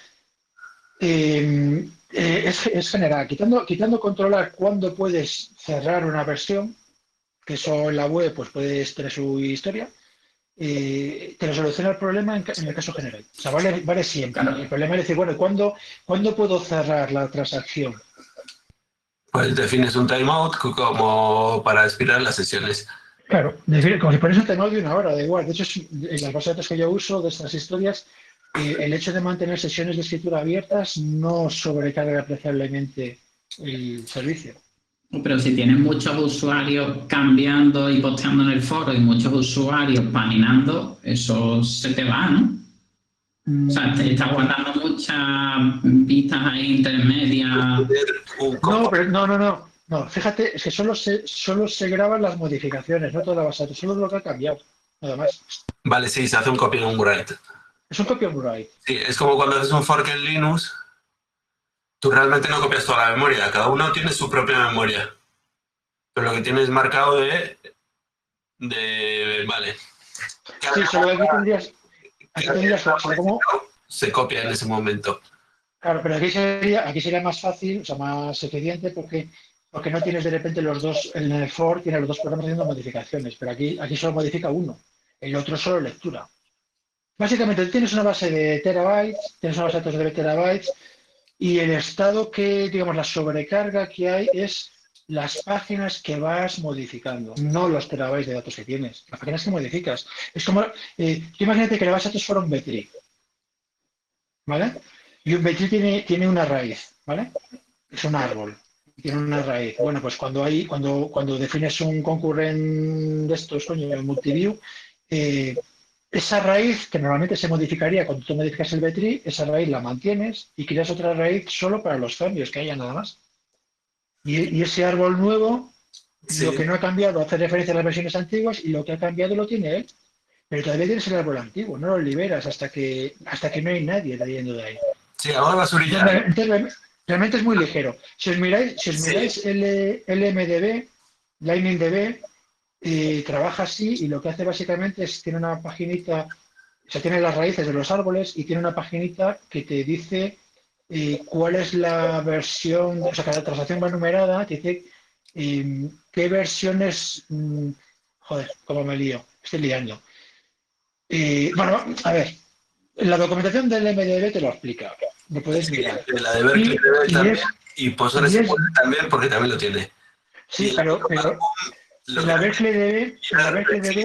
eh, eh, es, es general. Quitando, quitando controlar cuándo puedes cerrar una versión, que eso en la web pues puedes tener su historia, eh, te lo soluciona el problema en, en el caso general. O sea, vale, vale siempre. El problema es decir, bueno, ¿cuándo, ¿cuándo puedo cerrar la transacción? Pues defines un timeout como para expirar las sesiones. Claro, como si pones un timeout de una hora, da igual. De hecho, en las bases de datos que yo uso de estas historias, eh, el hecho de mantener sesiones de escritura abiertas no sobrecarga apreciablemente el servicio. Pero si tienes muchos usuarios cambiando y posteando en el foro y muchos usuarios paginando, eso se te va, ¿no? O sea, te está guardando muchas vistas ahí intermedias. No, pero no, no, no. No, fíjate, es que solo se, solo se graban las modificaciones, no toda la base de datos, solo lo que ha cambiado, nada más. Vale, sí, se hace un copy and write. Es un copy and write. Sí, es como cuando haces un fork en Linux, tú realmente no copias toda la memoria, cada uno tiene su propia memoria. Pero lo que tienes marcado de... de vale. Sí, solo que aquí tendrías... Aquí tendrías como... Se copia en ese momento. Claro, pero aquí sería, aquí sería más fácil, o sea, más eficiente, porque, porque no tienes de repente los dos, en el for tienes los dos programas haciendo modificaciones, pero aquí, aquí solo modifica uno, el otro es solo lectura. Básicamente tienes una base de terabytes, tienes una base de datos de terabytes, y el estado que, digamos, la sobrecarga que hay es las páginas que vas modificando, no los terabytes de datos que tienes, las páginas que modificas. Es como, eh, tú imagínate que la base de datos fuera un B-tree, ¿vale? Y un B-tree tiene, tiene una raíz, ¿vale? Es un árbol, tiene una raíz. Bueno, pues cuando hay, cuando, cuando defines un concurrent de estos, coño, el multiview, eh, esa raíz, que normalmente se modificaría cuando tú modificas el B-tree, esa raíz la mantienes y creas otra raíz solo para los cambios que haya nada más. Y, y ese árbol nuevo, sí. Lo que no ha cambiado hace referencia a las versiones antiguas y lo que ha cambiado lo tiene él. Pero todavía tienes el árbol antiguo, no lo liberas hasta que, hasta que no hay nadie leyendo de ahí. Sí, ahora basurilla. Entonces, realmente es muy ligero. Si os miráis, si os miráis sí. el L M D B, LightningDB, eh, trabaja así y lo que hace básicamente es tiene una paginita, o sea, tiene las raíces de los árboles y tiene una paginita que te dice eh, cuál es la versión, o sea, cada transacción va numerada, te dice eh, qué versiones, mmm, joder, cómo me lío, estoy liando. Eh, bueno, a ver, la documentación del M D B te lo explica. Lo puedes sí, mirar. La de Berkeley y, también, es, y PostgreSQL también, porque también lo tiene. Sí, pero, pero en la BerkeleyDB, en la BerkeleyDB,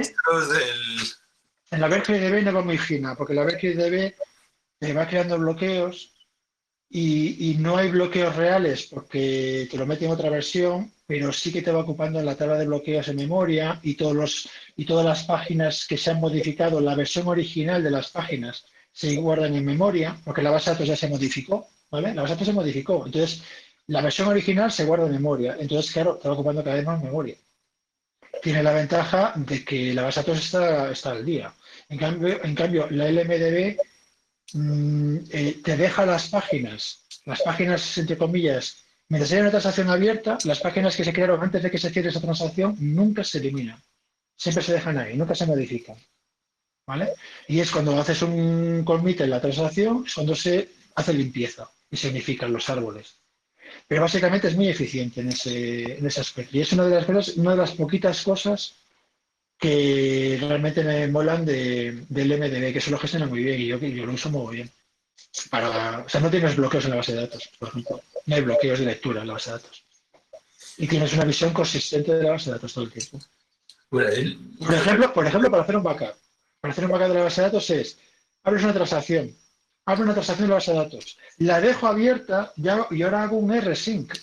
en la BerkeleyDB no va muy fina, porque la BerkeleyDB te va creando bloqueos y, y no hay bloqueos reales porque te lo mete en otra versión, pero sí que te va ocupando en la tabla de bloqueos en memoria y todos los y todas las páginas que se han modificado, la versión original de las páginas se guardan en memoria, porque la base de datos ya se modificó, ¿vale? La base de datos se modificó, entonces la versión original se guarda en memoria, entonces claro, te va ocupando cada vez más memoria. Tiene la ventaja de que la base de datos está, está al día. En cambio, en cambio la L M D B mmm, eh, te deja las páginas, las páginas entre comillas, mientras haya una transacción abierta, las páginas que se crearon antes de que se cierre esa transacción nunca se eliminan. Siempre se dejan ahí, nunca se modifican. ¿Vale? Y es cuando haces un commit en la transacción, es cuando se hace limpieza y se unifican los árboles. Pero básicamente es muy eficiente en ese, en ese aspecto. Y es una de las cosas, una de las poquitas cosas que realmente me molan de, del M D B, que eso lo gestiona muy bien y yo, yo lo uso muy bien. Para, o sea, no tienes bloqueos en la base de datos, por ejemplo. No hay bloqueos de lectura en la base de datos. Y tienes una visión consistente de la base de datos todo el tiempo. Por ejemplo, por ejemplo, para hacer un backup. Para hacer un backup de la base de datos es, abres una transacción, abro una transacción de la base de datos, la dejo abierta y ahora hago un rsync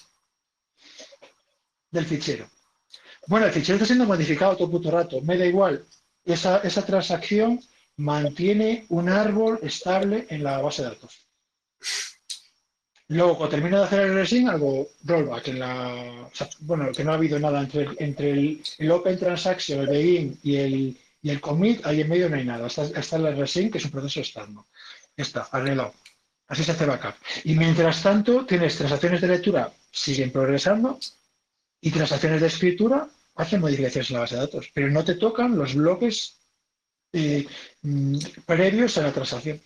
del fichero. Bueno, el fichero está siendo modificado todo el puto rato, me da igual. Esa, esa transacción mantiene un árbol estable en la base de datos. Luego, cuando termino de hacer el rsync, hago rollback en la... O sea, bueno, que no ha habido nada entre, entre el, el open transaction, el begin y el, y el commit, ahí en medio no hay nada. Está, está el rsync, que es un proceso externo. Ya está, arreglado. Así se hace backup. Y mientras tanto, tienes transacciones de lectura, siguen progresando, y transacciones de escritura hacen modificaciones en la base de datos, pero no te tocan los bloques eh, previos a la transacción.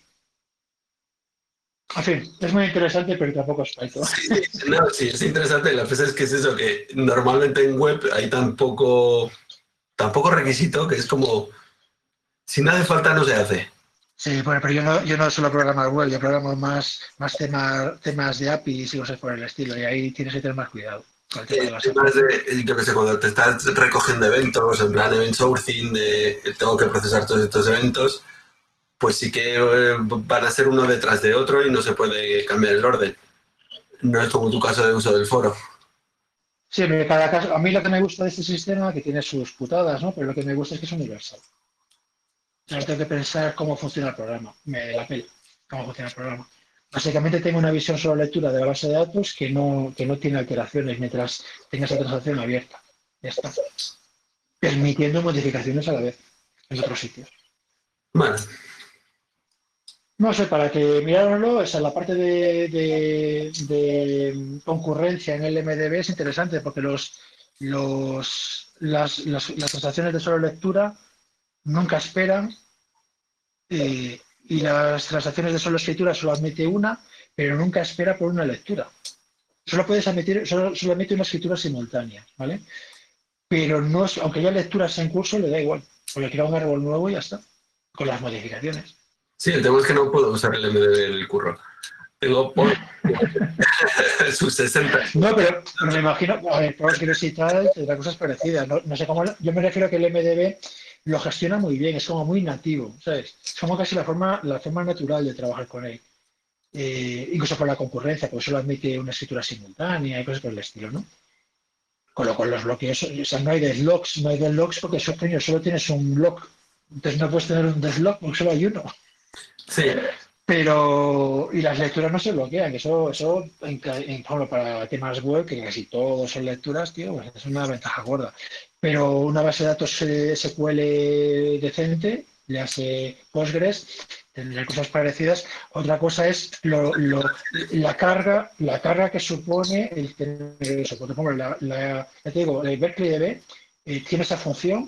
En fin, es muy interesante, pero tampoco es Python. Sí, no, sí, es interesante. La cosa es que es eso, que normalmente en web hay tan poco, tan poco requisito que es como, si no hace falta, no se hace. Sí, bueno, pero yo no, yo no solo programo web, yo programo más, más tema, temas de A P Is y cosas por el estilo, y ahí tienes que tener más cuidado. Con el tema de las temas de, yo qué sé, cuando te estás recogiendo eventos, en plan event sourcing, de, tengo que procesar todos estos eventos, pues sí que van a ser uno detrás de otro y no se puede cambiar el orden. No es como tu caso de uso del foro. Sí, pero cada caso, a mí lo que me gusta de este sistema, que tiene sus putadas, ¿no? Pero lo que me gusta es que es universal. No tengo que pensar cómo funciona el programa. Me la pela cómo funciona el programa. Básicamente tengo una visión solo lectura de la base de datos que no, que no tiene alteraciones mientras tenga esa transacción abierta. Ya está. Permitiendo modificaciones a la vez en otros sitios. Bueno. No sé, para que mirároslo, esa la parte de, de, de concurrencia en el M D B es interesante porque los, los, las, las, las transacciones de solo lectura nunca esperan eh, y las transacciones de solo escritura solo admite una, pero nunca espera por una lectura. Solo puedes admitir, solo, solo admite una escritura simultánea, ¿vale? Pero no es, aunque haya lecturas en curso, le da igual, porque crea un árbol nuevo y ya está, con las modificaciones. Sí, el tema es que no puedo usar el M D B en el curro. Tengo por sus sesenta. No, pero, pero me imagino, a ver, PostgreSQL y tal, tendrá cosas parecidas. No, no sé cómo, yo me refiero a que el M D B lo gestiona muy bien, es como muy nativo, ¿sabes? Es como casi la forma, la forma natural de trabajar con él. Eh, incluso por la concurrencia, porque solo admite una escritura simultánea y cosas por el estilo, ¿no? Con lo cual los bloqueos, o sea, no hay deadlocks, no hay deadlocks porque solo, coño, solo tienes un block. Entonces no puedes tener un deadlock porque solo hay uno. Sí. Pero, y las lecturas no se bloquean, eso, eso en, en, bueno, para temas web, que casi todos son lecturas, tío, pues es una ventaja gorda. Pero una base de datos S Q L decente, le hace Postgres, tendrá cosas parecidas. Otra cosa es lo, lo, la carga, la carga que supone el tener eso. Por ejemplo, la, la, ya te digo, el BerkeleyDB eh, tiene esa función,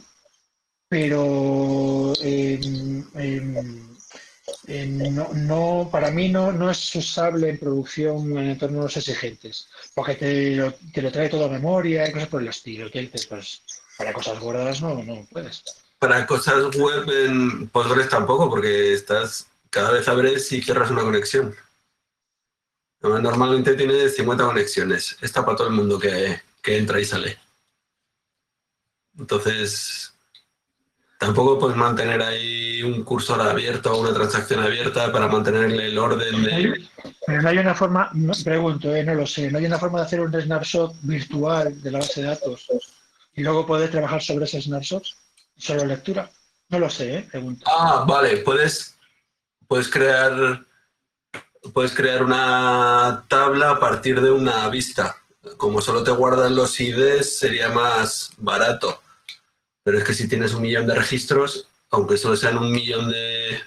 pero eh, eh, Eh, no, no, para mí no, no es usable en producción en entornos exigentes, porque te lo, te lo trae todo a memoria y cosas por el estilo. Que dices, pues para cosas gordas no, no puedes. Para cosas web en Postgres tampoco, porque estás cada vez abres y cierras una conexión. Normalmente tienes cincuenta conexiones. Está para todo el mundo que, que entra y sale. Entonces, tampoco puedes mantener ahí un cursor abierto o una transacción abierta para mantenerle el orden de... Pero no hay una forma, no, pregunto, eh, no lo sé, no hay una forma de hacer un snapshot virtual de la base de datos y luego poder trabajar sobre ese snapshot, solo lectura. No lo sé, eh, pregunto. Ah, vale, puedes, puedes crear puedes crear una tabla a partir de una vista. Como solo te guardan los I Ds, sería más barato. Pero es que si tienes un millón de registros, aunque solo sean un millón de,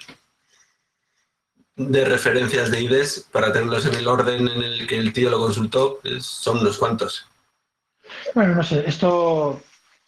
de referencias de I Ds, para tenerlos en el orden en el que el tío lo consultó, es, son unos cuantos. Bueno, no sé, esto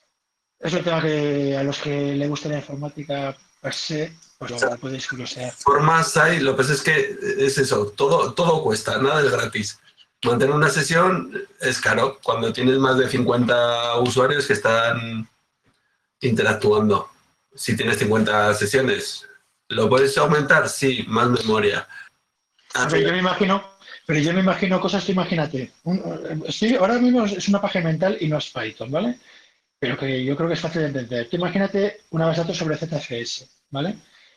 es un tema que a los que le gusta la informática per se, pues lo o sea, podéis curiosear. Formas hay, lo que pasa es que es eso, todo, todo cuesta, nada es gratis. Mantener una sesión es caro cuando tienes más de cincuenta usuarios que están interactuando. Si tienes cincuenta sesiones, ¿lo puedes aumentar? Sí, más memoria. Pero yo me imagino, pero yo me imagino cosas que imagínate. Un, sí, ahora mismo es una paja mental y no es Python, ¿vale? Pero que yo creo que es fácil de entender. Tú imagínate una base de datos sobre Z F S, ¿vale?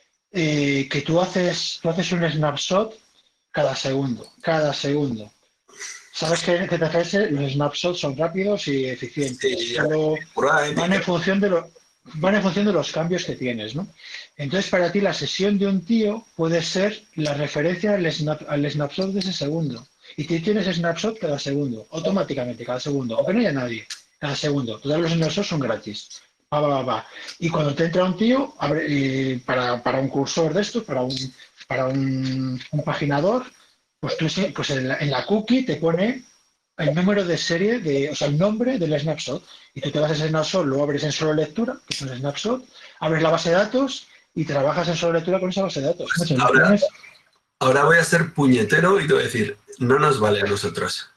Eh, que tú haces, tú haces un snapshot cada segundo, cada segundo. Sabes que en Z F S los snapshots son rápidos y eficientes. Sí, Solo van en función de lo, van en función de los cambios que tienes, ¿no? Entonces, para ti la sesión de un tío puede ser la referencia al, snap, al snapshot de ese segundo. Y tú tienes snapshot cada segundo, automáticamente, cada segundo, aunque no haya nadie, cada segundo. Todos los snapshots son gratis. Va, va, va. Y cuando te entra un tío, abre, y para, para un cursor de estos, para un, para un, un paginador, pues tú pues en, la, en la cookie te pone el número de serie, de, o sea, el nombre del snapshot. Y tú te vas a ese snapshot, lo abres en solo lectura, que es un snapshot, abres la base de datos y trabajas en solo lectura con esa base de datos. Pues ahora, pones... ahora voy a ser puñetero y te voy a decir, no nos vale a nosotros.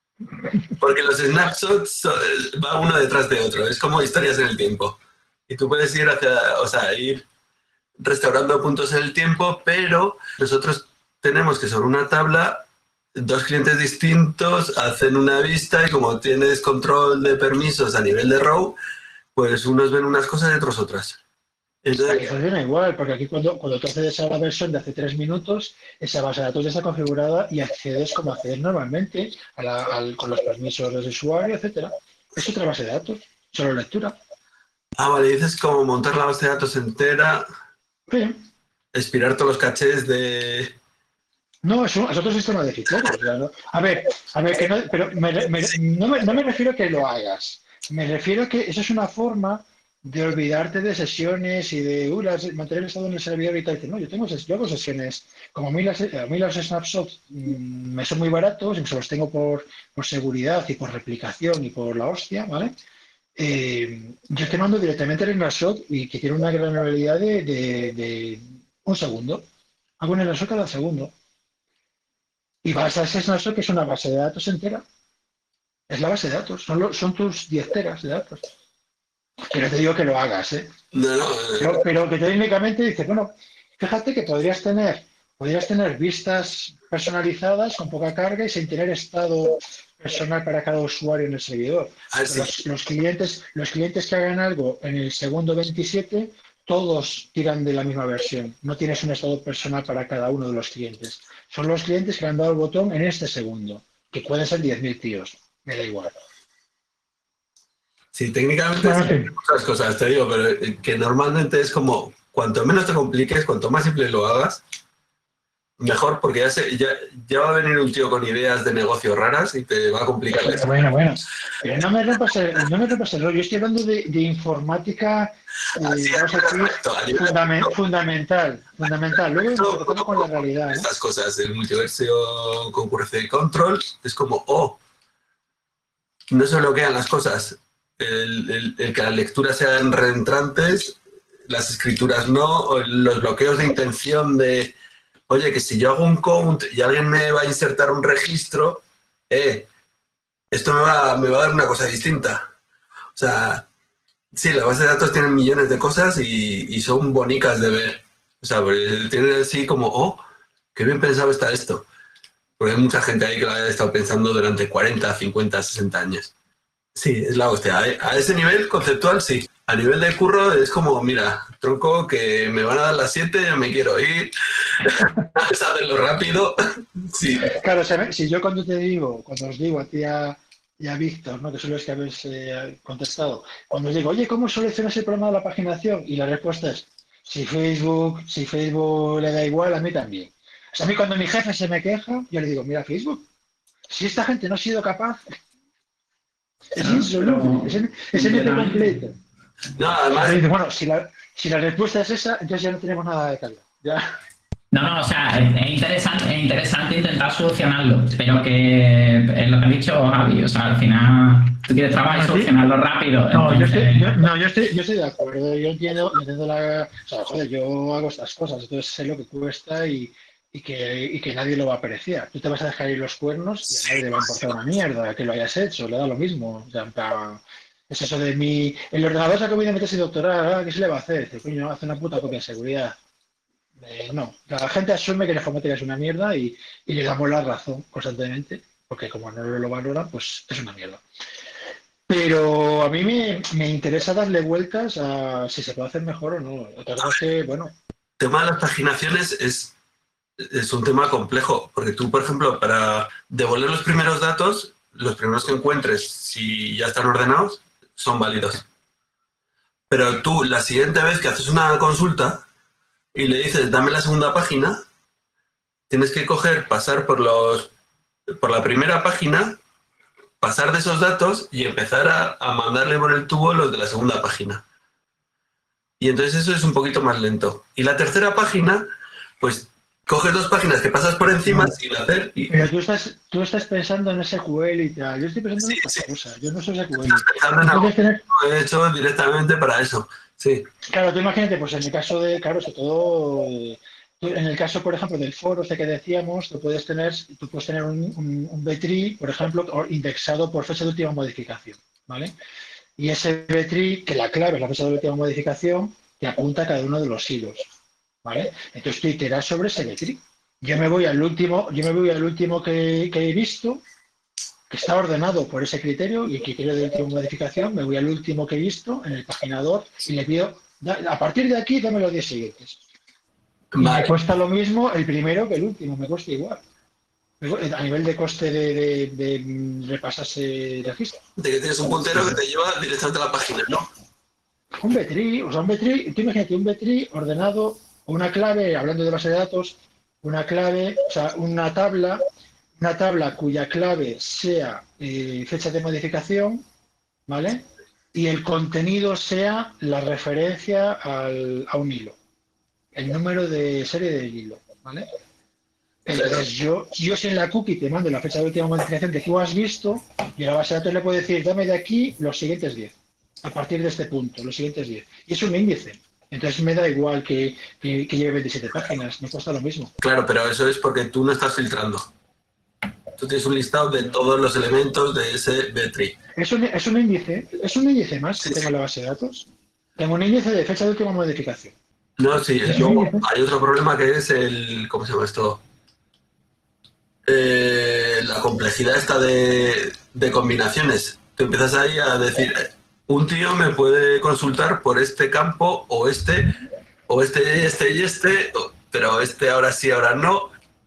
Porque los snapshots va uno detrás de otro, es como historias en el tiempo. Y tú puedes ir hacia, o sea, ir restaurando puntos en el tiempo, pero nosotros tenemos que sobre una tabla, dos clientes distintos hacen una vista y como tienes control de permisos a nivel de row, pues unos ven unas cosas y otros otras. Entonces, aquí funciona igual, porque aquí cuando, cuando tú accedes a la versión de hace tres minutos, esa base de datos ya está configurada y accedes como accedes normalmente a la, al, con los permisos del usuario, etcétera. Es otra base de datos, solo lectura. Ah, vale, dices como montar la base de datos entera, sí. expirar todos los cachés de... No, es, un, es otro sistema de ficheros. O sea, ¿no? A ver, a ver, que no, pero me, me, no, me, no me refiero a que lo hagas. Me refiero a que eso es una forma de olvidarte de sesiones y de uh, las, mantener el estado en el servidor y tal. No, yo tengo yo hago sesiones. Como a mí las, a mí los snapshots mmm, me son muy baratos y se los tengo por, por seguridad y por replicación y por la hostia, ¿vale? Eh, yo te mando directamente el snapshot y que tiene una granularidad de, de, de un segundo. Hago un snapshot cada segundo. Y vas a ese snapshot que es una base de datos entera. Es la base de datos, son, lo, son tus diez teras de datos. Que no te digo que lo hagas, ¿eh? No, no. Pero, pero que técnicamente dices, bueno, fíjate que podrías tener, podrías tener vistas personalizadas con poca carga y sin tener estado personal para cada usuario en el servidor. Ah, sí. Los, los clientes, los clientes que hagan algo en el segundo veintisiete, todos tiran de la misma versión. No tienes un estado personal para cada uno de los clientes. Son los clientes que le han dado el botón en este segundo, que pueden ser diez mil tíos. Me da igual. Sí, técnicamente Bueno, hay sí. muchas cosas, te digo, pero que normalmente es como, cuanto menos te compliques, cuanto más simple lo hagas, mejor, porque ya, se, ya, ya va a venir un tío con ideas de negocio raras y te va a complicar. Bueno, bueno, bueno. Pero no me rompas el, no me rompas el rollo. Yo estoy hablando de, de informática eh, Así, vamos a decir, correcto, a nivel fundamen- de- fundamental. Fundamental. Luego Esto, lo tomo con la realidad, ¿no? Estas cosas, el multiverso, concurrencia y control, es como, oh, no se bloquean las cosas. El, el, el que las lecturas sean reentrantes, las escrituras no, o los bloqueos de intención de, oye, que si yo hago un count y alguien me va a insertar un registro, eh, esto me va, me va a dar una cosa distinta. O sea, sí, la base de datos tienen millones de cosas y, y son bonicas de ver. O sea, tienen así como, oh, qué bien pensado está esto. Porque hay mucha gente ahí que lo ha estado pensando durante cuarenta, cincuenta, sesenta años. Sí, es la hostia. A ese nivel conceptual, sí. A nivel de curro es como, mira, tronco, que me van a dar las siete, me quiero ir. Hacerlo rápido. Sí. Claro, si yo cuando te digo, cuando os digo a ti a, y a Víctor, ¿no? Que son los que habéis eh, contestado, cuando os digo, oye, ¿cómo solucionas el problema de la paginación? Y la respuesta es, si Facebook, si Facebook le da igual, a mí también. O sea, a mí cuando mi jefe se me queja, yo le digo, mira, Facebook, si esta gente no ha sido capaz, es insoluble, es, es M P completo. No, además... Dice, bueno, si la, si la respuesta es esa, entonces ya no tenemos nada de calidad. Ya. No, no, o sea, es interesante, es interesante intentar solucionarlo, pero que es lo que ha dicho Javi, o sea, al final tú quieres trabajar y solucionarlo rápido. No, entonces... yo estoy, yo, no, yo estoy, yo estoy de acuerdo, yo entiendo, yo entiendo la... O sea, joder, yo hago estas cosas, entonces sé lo que cuesta y, y, que, y que nadie lo va a apreciar. Tú te vas a dejar ir los cuernos y a nadie le va a importar una mierda que lo hayas hecho, le da lo mismo. O sea, para, es eso de mi... El ordenador se ha comido meterse y doctorar, ¿qué se le va a hacer? Dice, coño, hace una puta copia de seguridad. Eh, no, la gente asume que la informática es una mierda y, y le damos la razón constantemente, porque como no lo valoran, pues es una mierda. Pero a mí me, me interesa darle vueltas a si se puede hacer mejor o no. Otra cosa es que, bueno... El tema de las paginaciones es, es un tema complejo, porque tú, por ejemplo, para devolver los primeros datos, los primeros que encuentres, si ya están ordenados, son válidos. Pero tú, la siguiente vez que haces una consulta y le dices, dame la segunda página, tienes que coger, pasar por, los, por la primera página, pasar de esos datos y empezar a, a mandarle por el tubo los de la segunda página. Y entonces eso es un poquito más lento. Y la tercera página, pues coges dos páginas que pasas por encima no, sin hacer... Y... Pero tú estás, tú estás pensando en S Q L y tal. Yo estoy pensando sí, en otra sí. cosa. Yo no soy S Q L. Estás pensando en algo tener... Lo he hecho directamente para eso. Sí. Claro, tú imagínate, pues en el caso de, claro, sobre todo, en el caso, por ejemplo, del foro este que decíamos, tú puedes tener, tú puedes tener un, un, un B-tree, por ejemplo, indexado por fecha de última modificación, ¿vale? Y ese B-tree, que la clave es la fecha de última modificación, te apunta a cada uno de los hilos, ¿vale? Entonces tú iteras sobre ese B-tree. Yo me voy al último, yo me voy al último que, que he visto, que está ordenado por ese criterio y el criterio de última modificación, me voy al último que he visto en el paginador y le pido, a partir de aquí, dame los diez siguientes. Y vale. Me cuesta lo mismo el primero que el último, me cuesta igual. A nivel de coste de, de, de repasar ese registro. De que tienes un puntero que te lleva directamente a la página, ¿no? Un B-tree, o sea, un B-tree, tú imagínate un B-tree ordenado, o una clave, hablando de base de datos, una clave, o sea, una tabla, una tabla cuya clave sea eh, fecha de modificación, ¿vale? Y el contenido sea la referencia al, a un hilo, el número de serie del hilo, ¿vale? Entonces yo, yo si en la cookie te mando la fecha de última modificación que tú has visto, y a la base de datos le puedo decir, dame de aquí los siguientes diez, a partir de este punto, los siguientes diez. Y es un índice. Entonces me da igual que, que, que lleve veintisiete páginas, me cuesta lo mismo. Claro, pero eso es porque tú no estás filtrando. Tú tienes un listado de todos los elementos de ese B-tree. Es un, es un índice, es un índice más que Sí, tengo sí. en la base de datos. Tengo un índice de fecha de última modificación. No, sí, Es luego un índice. hay otro problema que es el, ¿cómo se llama esto? Eh, la complejidad esta de, de combinaciones. Tú empiezas ahí a decir, un tío me puede consultar por este campo o este, o este y este y este, pero este ahora sí, ahora no.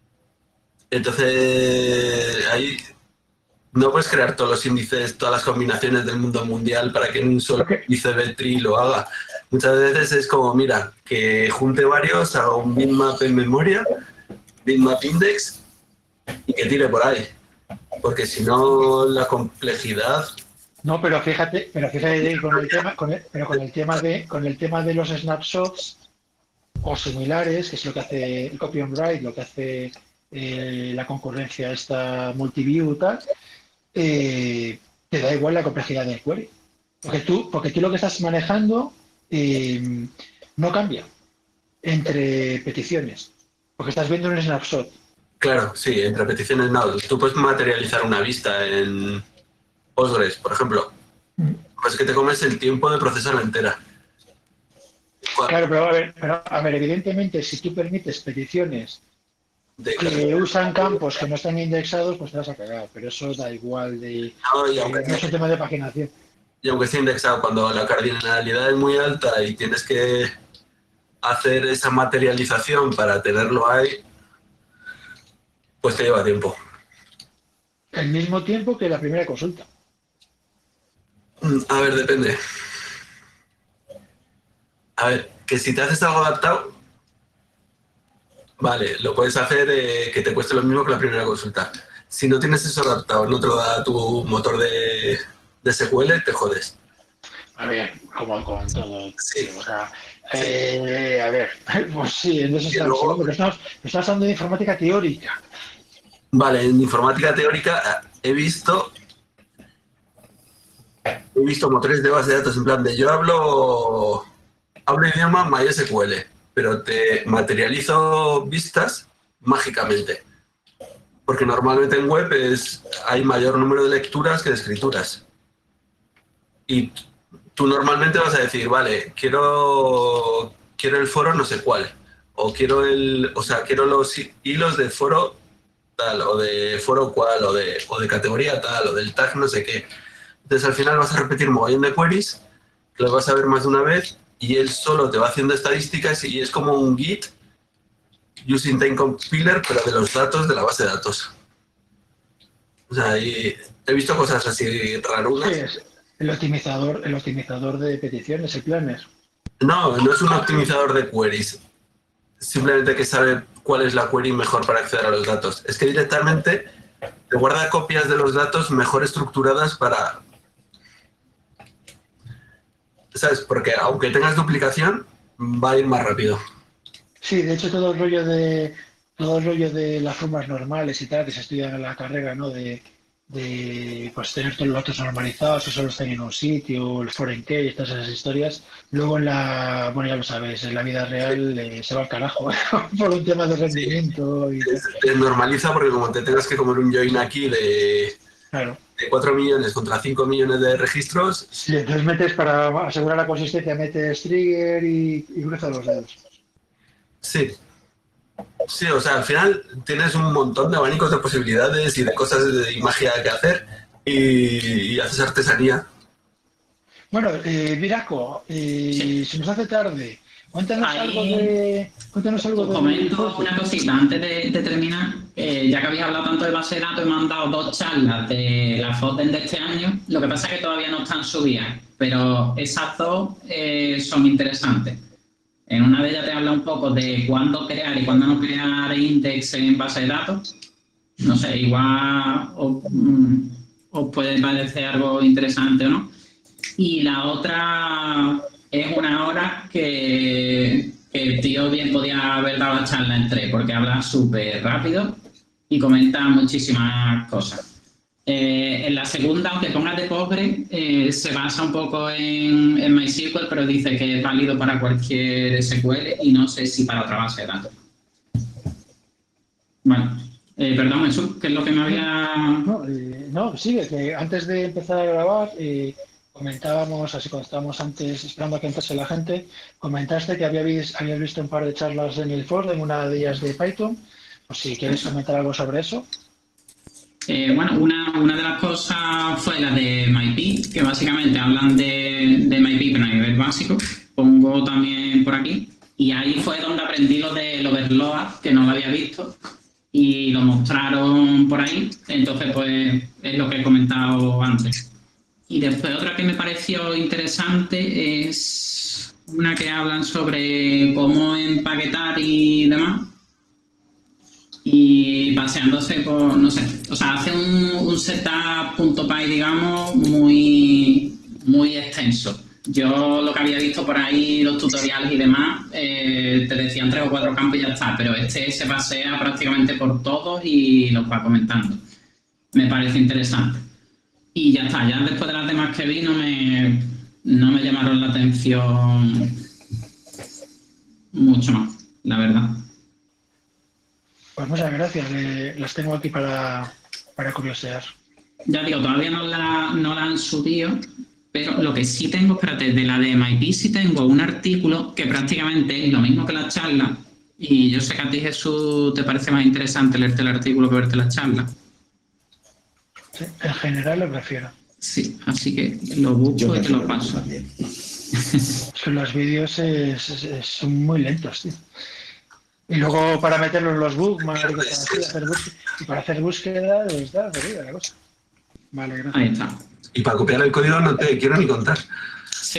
Entonces, ahí no puedes crear todos los índices, todas las combinaciones del mundo mundial para que en un solo Ok. índice B-tree lo haga. Muchas veces es como, mira, que junte varios, haga un bitmap en memoria, bitmap index, y que tire por ahí. Porque si no, la complejidad... No, pero fíjate, pero fíjate con el tema, con el, pero con el tema de, con el tema de los snapshots o similares, que es lo que hace el copy on write, lo que hace eh, la concurrencia esta multiview y tal, eh, te da igual la complejidad del query. Porque tú, porque tú lo que estás manejando eh, no cambia entre peticiones, porque estás viendo un snapshot. Claro, sí, en repeticiones no. Tú puedes materializar una vista en Postgres, por ejemplo. Pues que te comes el tiempo de procesarla entera. Claro, pero a ver, pero, a ver, evidentemente, si tú permites peticiones De, que usan campos que no están indexados, pues te vas a cagar, pero eso da igual de... no, y, eh, aunque, no es un tema de paginación. y aunque esté indexado, cuando la cardinalidad es muy alta y tienes que hacer esa materialización para tenerlo ahí, pues te lleva tiempo. Al mismo tiempo que la primera consulta. A ver, depende. A ver, que si te haces algo adaptado, vale, lo puedes hacer eh, que te cueste lo mismo que la primera consulta. Si no tienes eso adaptado, no te lo da tu motor de, de S Q L, te jodes. A ver, como con todo. Sí. O sea, eh, a ver, pues sí, en eso Y estamos luego- hablando, pero estamos, estamos hablando de informática teórica. Vale, en informática teórica eh, he visto he visto motores de base de datos en plan de yo hablo hablo idioma MySQL, pero te materializo vistas mágicamente. Porque normalmente en web es, hay mayor número de lecturas que de escrituras. Y tú normalmente vas a decir, vale, quiero, quiero el foro no sé cuál. O quiero el, o sea, quiero los hilos de foro tal, o de foro cual, o de, o de categoría tal, o del tag no sé qué. Entonces al final vas a repetir mogollón de queries, que los vas a ver más de una vez, y él solo te va haciendo estadísticas y es como un Git using time compiler, pero de los datos de la base de datos. O sea, y he visto cosas así rarunas. Sí, es el optimizador, el optimizador de peticiones, el planner. No, no es un optimizador de queries. Simplemente que sabe cuál es la query mejor para acceder a los datos. Es que directamente te guarda copias de los datos mejor estructuradas para... ¿Sabes? Porque aunque tengas duplicación, va a ir más rápido. Sí, de hecho todo el rollo de todo el rollo de las formas normales y tal que se estudian en la carrera, ¿no? De, de pues tener todos los datos normalizados, o solo están en un sitio, el foreign key, todas esas historias. Luego en la, bueno ya lo sabes, en la vida real eh, se va al carajo por un tema de rendimiento y tal. Te normaliza porque como te tengas que comer un join aquí de, Claro. de cuatro millones contra cinco millones de registros, Sí, entonces metes para asegurar la consistencia, metes trigger y, y cruzas los dedos. sí. Sí, o sea, al final tienes un montón de abanicos de posibilidades y de cosas de, y magia que hacer y, y haces artesanía. Bueno, eh, Viraco, eh, Sí. se nos hace tarde. Cuéntanos Ahí- algo de. Cuéntanos algo Os de. comento una cosita antes de, de terminar. Eh, ya que habéis hablado tanto de base de datos, he mandado dos charlas de la FODEN de este año. Lo que pasa es que todavía no están subidas, pero esas dos eh, son interesantes. En una de ellas te habla un poco de cuándo crear y cuándo no crear index en base de datos. No sé, igual os, os puede parecer algo interesante o no. Y la otra es una hora que, que el tío bien podía haber dado la charla en tres, porque habla súper rápido y comenta muchísimas cosas. Eh, en la segunda, aunque pongas de pobre, eh, se basa un poco en, en MySQL, pero dice que es válido para cualquier S Q L y no sé si para otra base de datos. Bueno, eh, perdón, Jesús, ¿qué es lo que me había...? No, eh, no, sigue, que antes de empezar a grabar eh, comentábamos, así cuando estábamos antes esperando a que entrase la gente, comentaste que habíais, habías visto un par de charlas en el foro, en una de ellas de Python, pues si quieres comentar algo sobre eso. Eh, bueno, una, una de las cosas fue la de MyPy, que básicamente hablan de, de MyPy, pero a nivel básico. Pongo también por aquí. Y ahí fue donde aprendí lo del overload, que no lo había visto. Y lo mostraron por ahí. Entonces, pues, es lo que he comentado antes. Y después otra que me pareció interesante es una que hablan sobre cómo empaquetar y demás. Y paseándose por, no sé, o sea, hace un, un setup.py, digamos, muy, muy extenso. Yo lo que había visto por ahí, los tutoriales y demás, eh, te decían tres o cuatro campos y ya está, pero este se pasea prácticamente por todos y los va comentando. Me parece interesante. Y ya está, ya después de las demás que vi no me, no me llamaron la atención mucho más, la verdad. Pues muchas gracias, eh, las tengo aquí para, para curiosear. Ya digo, todavía no la, no la han subido, pero lo que sí tengo, espérate, de la de MyPy sí tengo un artículo que prácticamente es lo mismo que la charla, y yo sé que a ti, Jesús, te parece más interesante leerte el artículo que verte la charla. Sí, en general lo prefiero. Sí, así que lo busco y te lo paso. También. Son los vídeos es, es, es, son muy lentos, tío. Y luego para meterlos en los bookmarks y para hacer búsqueda, y para hacer búsqueda, está perdida la cosa. Vale, gracias. Ahí está. Y para copiar el código no te quiero ni contar. Sí.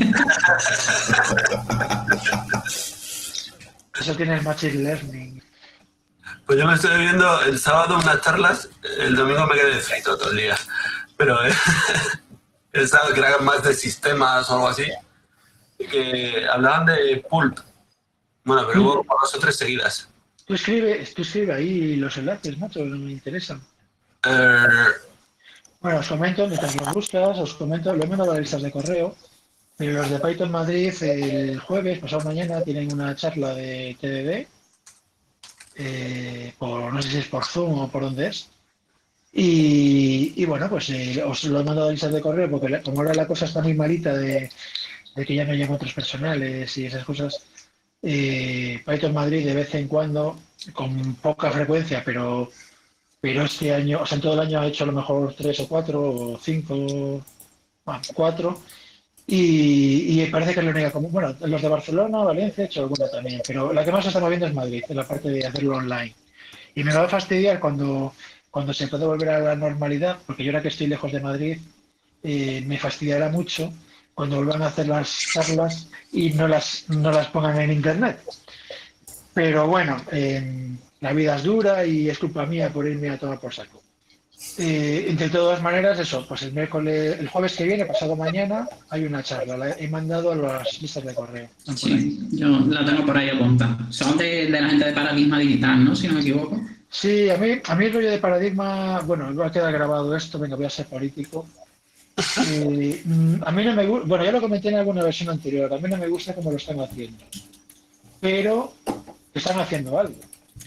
Eso tiene el Machine Learning. Pues yo me estoy viendo el sábado unas charlas, el domingo me quedé frito todo el día. Pero eh, el sábado que eran más de sistemas o algo así, que hablaban de Pulp. Bueno, pero hubo como dos o tres seguidas. Tú escribe, tú escribe ahí los enlaces, macho, no me interesan. Eh, Bueno, os comento, mientras los buscas, os comento, lo he mandado a las listas de correo, pero los de Python Madrid el jueves, pasado mañana, tienen una charla de T D D, eh, por, no sé si es por Zoom o por dónde es. Y, y bueno, pues eh, os lo he mandado a listas de correo porque la, como ahora la cosa está muy malita de, de que ya no llegan otros personales y esas cosas. Eh, Python Madrid de vez en cuando, con poca frecuencia, pero pero este año, o sea, en todo el año ha hecho a lo mejor tres o cuatro o cinco, bueno, cuatro, y, y parece que es la única común. Bueno, los de Barcelona, Valencia, he hecho alguna también, pero la que más se está moviendo es Madrid, en la parte de hacerlo online. Y me va a fastidiar cuando, cuando se puede volver a la normalidad, porque yo ahora que estoy lejos de Madrid, eh, me fastidiará mucho cuando vuelvan a hacer las charlas y no las, no las pongan en internet. Pero bueno, eh, la vida es dura y es culpa mía por irme a tomar por saco. Eh, de todas maneras, eso, pues el miércoles, el jueves que viene, pasado mañana, hay una charla. La he mandado a las listas de correo. Sí, yo la tengo por ahí apuntada. Son de, de la gente de Paradigma Digital, ¿no? Si no me equivoco. Sí, a mí, a mí el rollo de Paradigma, bueno, va a quedar grabado esto, venga, voy a ser político. Eh, a mí no me gusta, bueno, ya lo comenté en alguna versión anterior, a mí no me gusta cómo lo están haciendo, pero están haciendo algo.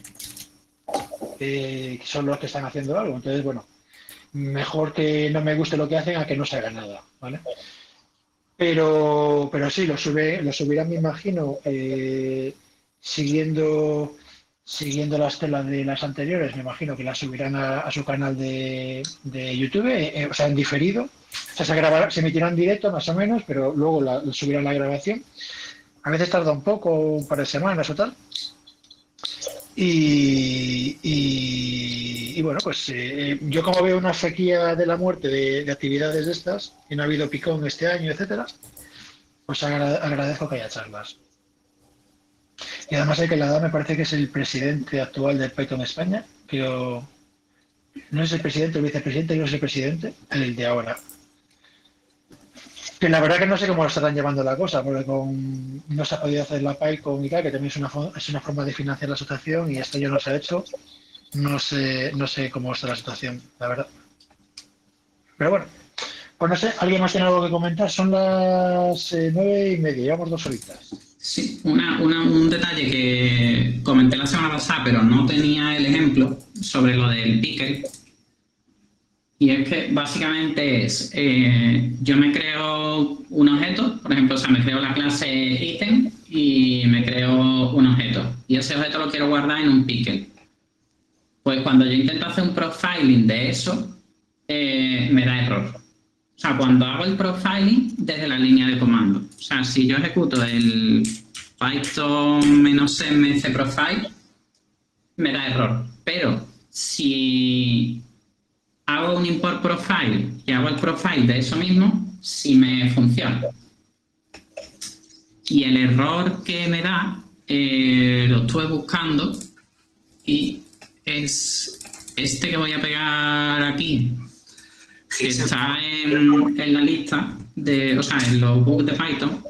Eh, son los que están haciendo algo, entonces, bueno, mejor que no me guste lo que hacen a que no se haga nada, ¿vale? Pero, pero sí, lo, sube, lo subirán, me imagino, eh, siguiendo... Siguiendo las telas de las anteriores, me imagino que las subirán a, a su canal de, de YouTube, eh, o sea, en diferido. O sea, se, grabará, se emitirá en directo más o menos, pero luego la, subirán la grabación. A veces tarda un poco, un par de semanas o tal. Y, y, y bueno, pues eh, yo como veo una sequía de la muerte de, de actividades de estas, y no ha habido picón este año, etcétera, pues agra agradezco que haya charlas. Y además el que la da me parece que es el presidente actual de Python España, creo, no es el presidente, el vicepresidente, yo no es el presidente, el de ahora. Que la verdad que no sé cómo lo estarán llevando la cosa, porque con, no se ha podido hacer la PyCon y tal, que también es una, es una forma de financiar la asociación y esto ya no se ha hecho. No sé, no sé cómo está la situación, la verdad. Pero bueno, pues no sé, ¿alguien más tiene algo que comentar? Son las eh, nueve y media, llevamos dos horitas. Sí, una, una, un detalle que comenté la semana pasada, pero no tenía el ejemplo sobre lo del pickle. Y es que básicamente es, eh, yo me creo un objeto, por ejemplo, o sea, me creo la clase item y me creo un objeto. Y ese objeto lo quiero guardar en un pickle. Pues cuando yo intento hacer un profiling de eso, eh, me da error. O sea, cuando hago el profiling desde la línea de comando. O sea, si yo ejecuto el Python-m cprofile, me da error. Pero si hago un import profile y hago el profile de eso mismo, sí me funciona. Y el error que me da, eh, lo estuve buscando y es este que voy a pegar aquí. Que está en, en la lista, de, o sea, en los bugs de Python,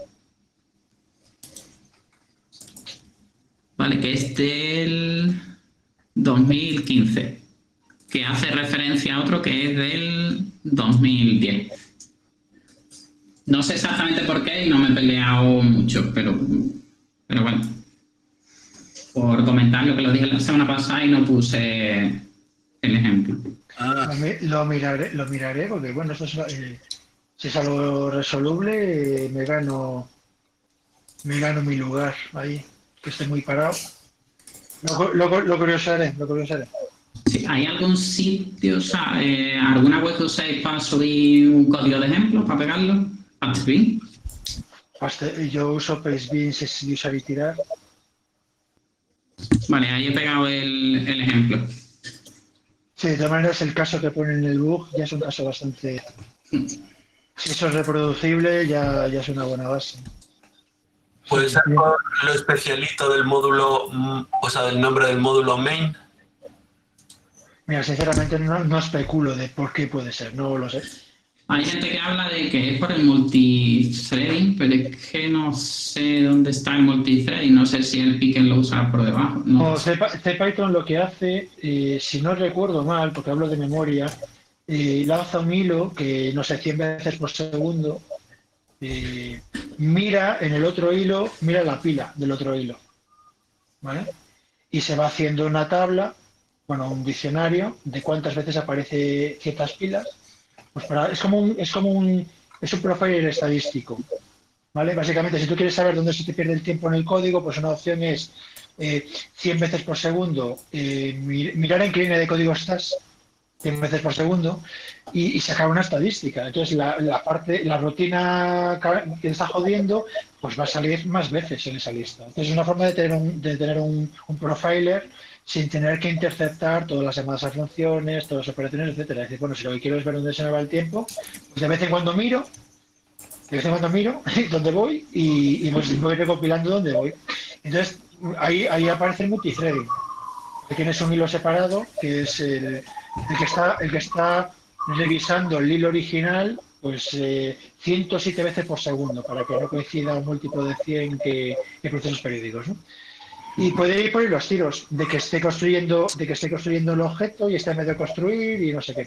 vale, que es del dos mil quince, que hace referencia a otro que es del dos mil diez. No sé exactamente por qué y no me he peleado mucho, pero, pero bueno, por comentar lo que lo dije la semana pasada y no puse el ejemplo. Ah. Lo, lo miraré, lo miraré porque bueno, esto es, eh, si es algo resoluble, eh, me gano me gano mi lugar ahí, que esté muy parado. Lo, lo, lo curiosaré, lo curiosaré. Sí, ¿hay algún sitio, o sea, eh, alguna web que uséis para subir un código de ejemplo, para pegarlo? ¿Pastebin? Yo uso Pastebin, si usar y tirar. Vale, ahí he pegado el, el ejemplo. Sí, de todas maneras el caso que pone en el bug ya es un caso bastante... Si eso es reproducible ya, ya es una buena base. ¿Puede ser por lo especialito del módulo, o sea, del nombre del módulo main? Mira, sinceramente no, no especulo de por qué puede ser, no lo sé. Hay gente que habla de que es por el multithreading, pero es que no sé dónde está el multithreading, no sé si el pickle lo usa por debajo. No. No, CPython lo que hace, eh, si no recuerdo mal, porque hablo de memoria, eh, lanza un hilo que no sé, cien veces por segundo, eh, mira en el otro hilo, mira la pila del otro hilo, ¿vale? Y se va haciendo una tabla, bueno, un diccionario de cuántas veces aparece ciertas pilas. Pues para, es como un, es como un, es un profiler estadístico, ¿vale? Básicamente, si tú quieres saber dónde se te pierde el tiempo en el código, pues una opción es eh, cien veces por segundo, eh, mirar en qué línea de código estás, cien veces por segundo, y, y sacar una estadística. Entonces, la, la parte, la rutina que está jodiendo, pues va a salir más veces en esa lista. Entonces, es una forma de tener un, de tener un, un profiler sin tener que interceptar todas las llamadas a funciones, todas las operaciones, etcétera. Es decir, bueno, si lo que quiero es ver dónde se me va el tiempo, pues de vez en cuando miro, de vez en cuando miro dónde voy y, y pues voy recopilando dónde voy. Entonces, ahí, ahí aparece el multithreading. Tienes un hilo separado, que es el, el que está el que está revisando el hilo original, pues eh, ciento siete veces por segundo, para que no coincida un múltiplo de cien que, que procesos periódicos, ¿no? Y puede ir por ahí los tiros de que esté construyendo, de que esté construyendo el objeto y esté en medio de construir y no sé qué.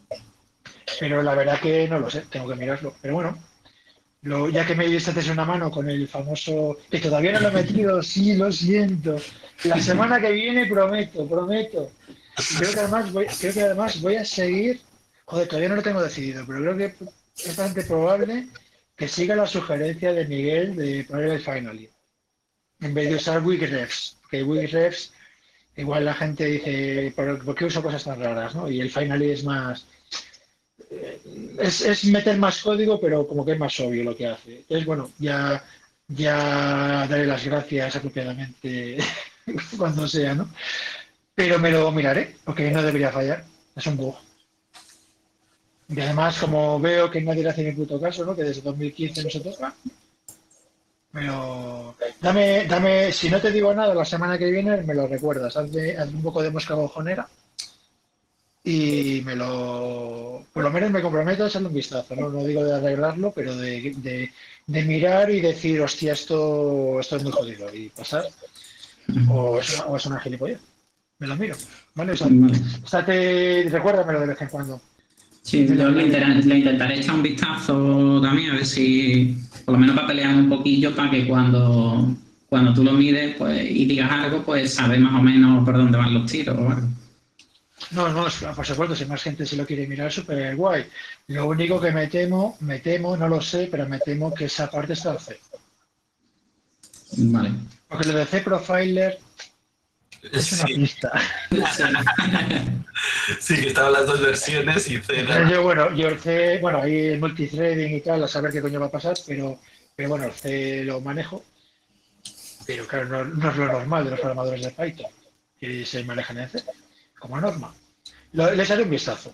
Pero la verdad que no lo sé, tengo que mirarlo. Pero bueno, lo, ya que me diste una mano con el famoso, que todavía no lo he metido, sí, lo siento. La semana que viene prometo, prometo. Creo que además voy, creo que además voy a seguir, joder, todavía no lo tengo decidido, pero creo que es bastante probable que siga la sugerencia de Miguel de poner el finally, en vez de usar wigrefs, que wigrefs igual la gente dice, ¿por, ¿por qué uso cosas tan raras? ¿No? Y el finally es más, es, es meter más código, pero como que es más obvio lo que hace. Entonces, bueno, ya, ya daré las gracias apropiadamente cuando sea, ¿no? Pero me lo miraré, porque no debería fallar, es un bug. Y además, como veo que nadie le hace ni puto caso, ¿no? Que desde dos mil quince no se toca, pero Dame, dame, si no te digo nada la semana que viene, me lo recuerdas. Hazme, hazme un poco de mosca bojonera y me lo, por lo menos me comprometo a echarle un vistazo, ¿no? No digo de arreglarlo, pero de, de, de mirar y decir, hostia, esto, esto es muy jodido y pasar. O es una, o es una gilipollez. Me lo miro. ¿Vale? O sea, Vale. estate, recuérdamelo de vez en cuando. Sí, yo le, inter- le intentaré echar un vistazo también, a ver si, por lo menos para pelear un poquillo, para que cuando, cuando tú lo mires pues, y digas algo, pues sabes más o menos por dónde van los tiros o algo. No, no, por supuesto, si más gente se lo quiere mirar, súper guay. Lo único que me temo, me temo, no lo sé, pero me temo que esa parte está en C. Vale. Porque lo de C Profiler es una Sí, pista. sí, que estaban las dos versiones y C era- Yo, bueno, yo el C, bueno, ahí el multithreading y tal, a saber qué coño va a pasar, pero, pero bueno, el C lo manejo. Pero claro, no, no es lo normal de los programadores de Python, que se manejan en C, como norma. Lo- les haré un vistazo.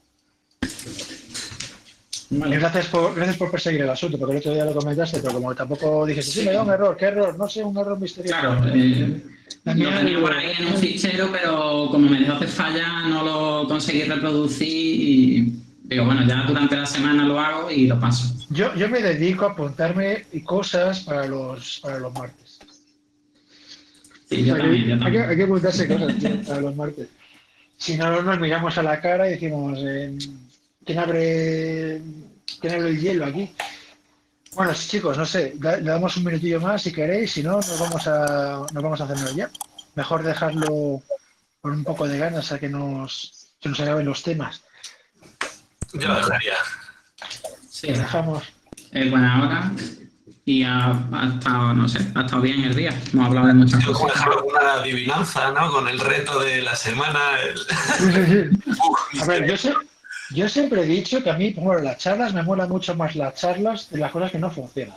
Vale. Gracias por, gracias por perseguir el asunto, porque el otro día lo comentaste, pero como tampoco dijiste, sí, me da un error, ¿qué error? No sé, un error misterioso. Claro, eh, También lo tenía hay- por ahí en un fichero, pero como me dejó hacer falla, no lo conseguí reproducir y digo, bueno, ya durante la semana lo hago y lo paso. Yo, yo me dedico a apuntarme cosas para los, para los martes. Sí, yo Hay que- también, yo hay, que, también. hay que apuntarse cosas, tío, para los martes. Si no, nos miramos a la cara y decimos, eh, ¿quién abre, quién abre el hielo aquí? Bueno, chicos, no sé, da- le damos un minutillo más si queréis, si no, nos vamos a, nos vamos a hacerlo ya. Mejor dejarlo con un poco de ganas a que nos, que nos acaben los temas. yo lo dejaría. Sí, Lo dejamos. es buena hora y ha, ha estado, no sé, ha estado bien el día. Hemos hablado de muchas Yo como cosas. dejarlo con una adivinanza, ¿no? Con el reto de la semana. el- Sí, sí, sí. Uf, A ver, yo, sé, yo siempre he dicho que a mí, bueno, las charlas me molan mucho más las charlas de las cosas que no funcionan.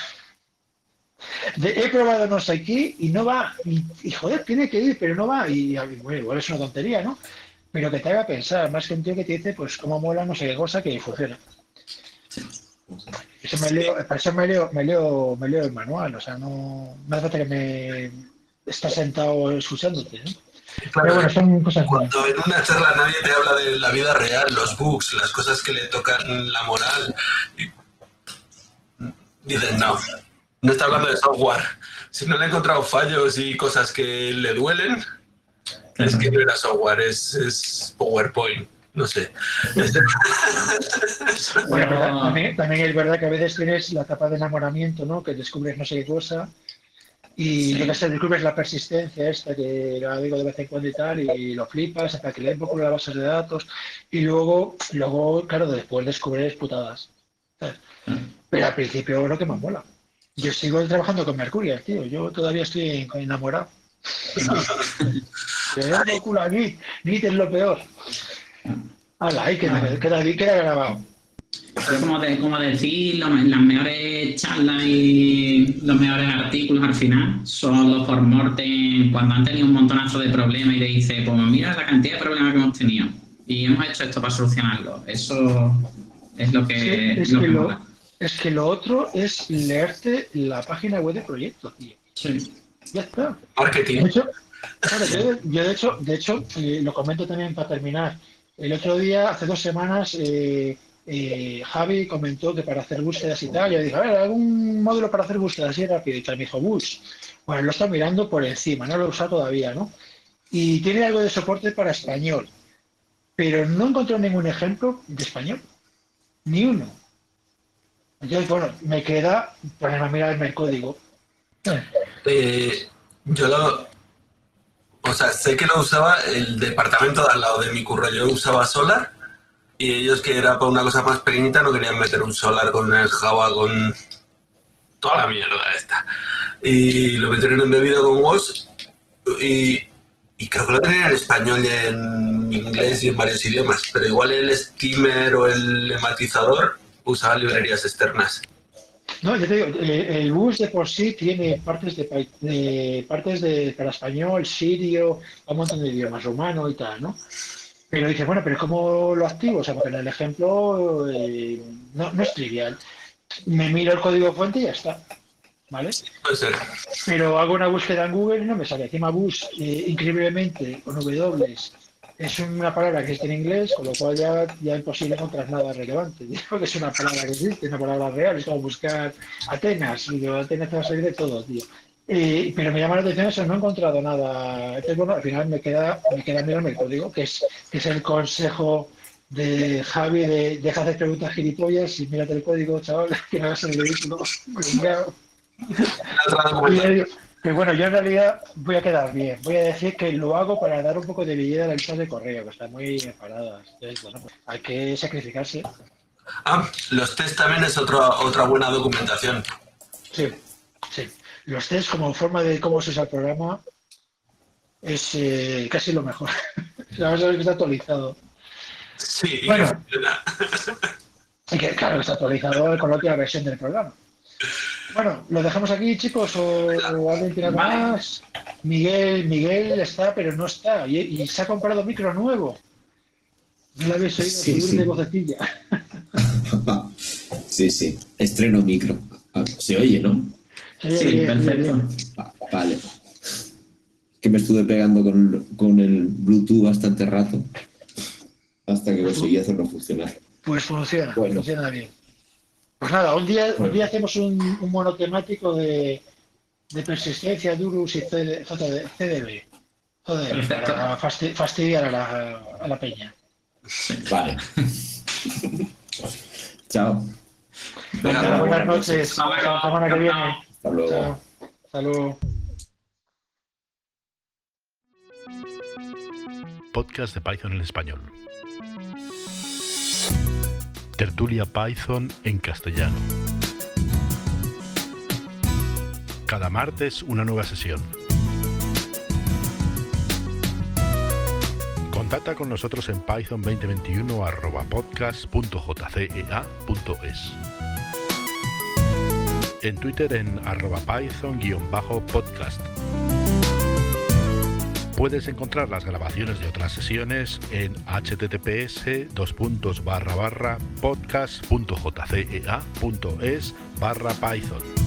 De- he probado no sé qué y no va, y, y, joder, tiene que ir, pero no va, y, y, bueno, igual es una tontería, ¿no? Pero que te haga pensar, más que un tío que te dice, pues, cómo mola no sé qué cosa que funciona. Eso me leo, para eso me leo, me leo, me leo el manual, o sea, no, no hace falta que me estés sentado escuchándote, ¿no? Pero bueno, son cosas buenas. Cuando en una charla nadie te habla de la vida real, los bugs, las cosas que le tocan la moral, y dices, no, no está hablando de software. Si no le he encontrado fallos y cosas que le duelen, es que no era software, es, es PowerPoint, no sé. Bueno, pero ta- también, también es verdad que a veces tienes la etapa de enamoramiento, ¿no? Que descubres no sé qué cosa y Sí. yo que sé, descubres la persistencia esta que la digo de vez en cuando y tal y lo flipas hasta que le un poco las bases de datos y luego, luego claro, después descubres putadas. ¿Sabes? Pero al principio lo que más mola. Yo sigo trabajando con Mercurial, tío. Yo todavía estoy enamorado. Te da por culo a Git. Git es lo peor. Hala, ahí queda, queda, queda grabado. Es como, de, como decir, lo- las mejores charlas y los mejores artículos al final son los por mortem, cuando han tenido un montonazo de problemas y te dice, pues mira la cantidad de problemas que hemos tenido y hemos hecho esto para solucionarlo. Eso es lo que, Sí, es, lo que que lo, mola. es que lo otro es leerte la página web del proyecto, tío. Sí. Ya está. De Marketing. hecho, claro, yo, yo de hecho, de hecho eh, lo comento también para terminar. El otro día, hace dos semanas, eh, eh, Javi comentó que para hacer búsquedas y tal, yo dije, a ver, algún módulo para hacer búsquedas así rápido. Y tal, me dijo, Bush. Bueno, lo está mirando por encima, no lo he usado todavía, ¿no? Y tiene algo de soporte para español, pero no encontró ningún ejemplo de español, ni uno. Entonces, bueno, me queda ponerme a mirarme el código. Eh, yo lo... O sea, sé que lo usaba el departamento de al lado de mi curro. Yo usaba Solar y ellos, que era para una cosa más pequeñita, no querían meter un Solar con el Java, con toda la mierda esta. Y lo metieron embebido con W A S y, y creo que lo tenían en español y en inglés y en varios idiomas. Pero igual el Steamer o el lematizador usaba librerías externas. No, yo te digo, eh, el bus de por sí tiene partes de, Py- de- partes de para español, sirio, un montón de idiomas, rumano y tal, ¿no? Pero dice, bueno, pero ¿cómo lo activo? O sea, porque en el ejemplo eh, no, no es trivial. Me miro el código fuente y ya está. ¿vale? Puede ser. Pero hago una búsqueda en Google y no me sale. Encima bus, eh, increíblemente, con W, es una palabra que existe en inglés, con lo cual ya, ya es imposible encontrar nada relevante. Digo que es una palabra que existe, una palabra real, es como buscar Atenas, y digo, Atenas te va a salir de todo, tío. Eh, pero me llama la atención eso, no he encontrado nada. Entonces, bueno, al final me queda, me queda mirarme el código, que es, que es el consejo de Javi de deja de hacer preguntas gilipollas y mírate el código, chaval, que no hagas el ridículo. Que bueno, yo en realidad voy a quedar bien. Voy a decir que lo hago para dar un poco de belleza a la lista de correo, que están muy enfadadas. Entonces, bueno, pues hay que sacrificarse. Ah, los test también es otra otra buena documentación. Sí, sí. Los test como forma de cómo se usa el programa es eh, casi lo mejor. Vamos a ver que está actualizado. Sí, y bueno, que funciona. Y que claro, está actualizado con la última versión del programa. Bueno, ¿lo dejamos aquí, chicos? ¿O, o alguien tiene algo Vale. más? Miguel, Miguel está, pero no está. Y, y se ha comprado micro nuevo. No lo habéis oído Sí, subir sí. de vocecilla. Sí, sí. Estreno micro. Ah, se oye, ¿no? Se oye Sí, bien, se oye perfecto. bien. Ah, vale. Que me estuve pegando con, con el Bluetooth bastante rato hasta que conseguí hacerlo funcionar. Pues funciona, Bueno. funciona bien. Pues nada, un día, un Bueno. día hacemos un, un monotemático de, de persistencia, Durus y C D B. Joder, Perfecto. para fasti- fastidiar a la, a la peña. Vale. Chao. Venga, Venga, buenas noches. Hasta luego. Hasta la semana que viene. Hasta luego. Chao. Hasta luego. Podcast de Python en español. Tertulia Python en castellano. Cada martes una nueva sesión. Contacta con nosotros en python veinte veintiuno arroba podcast punto jcea punto es. En Twitter en arroba python-podcast. Puedes encontrar las grabaciones de otras sesiones en https dos puntos barra barra podcast punto jcea punto es barra python.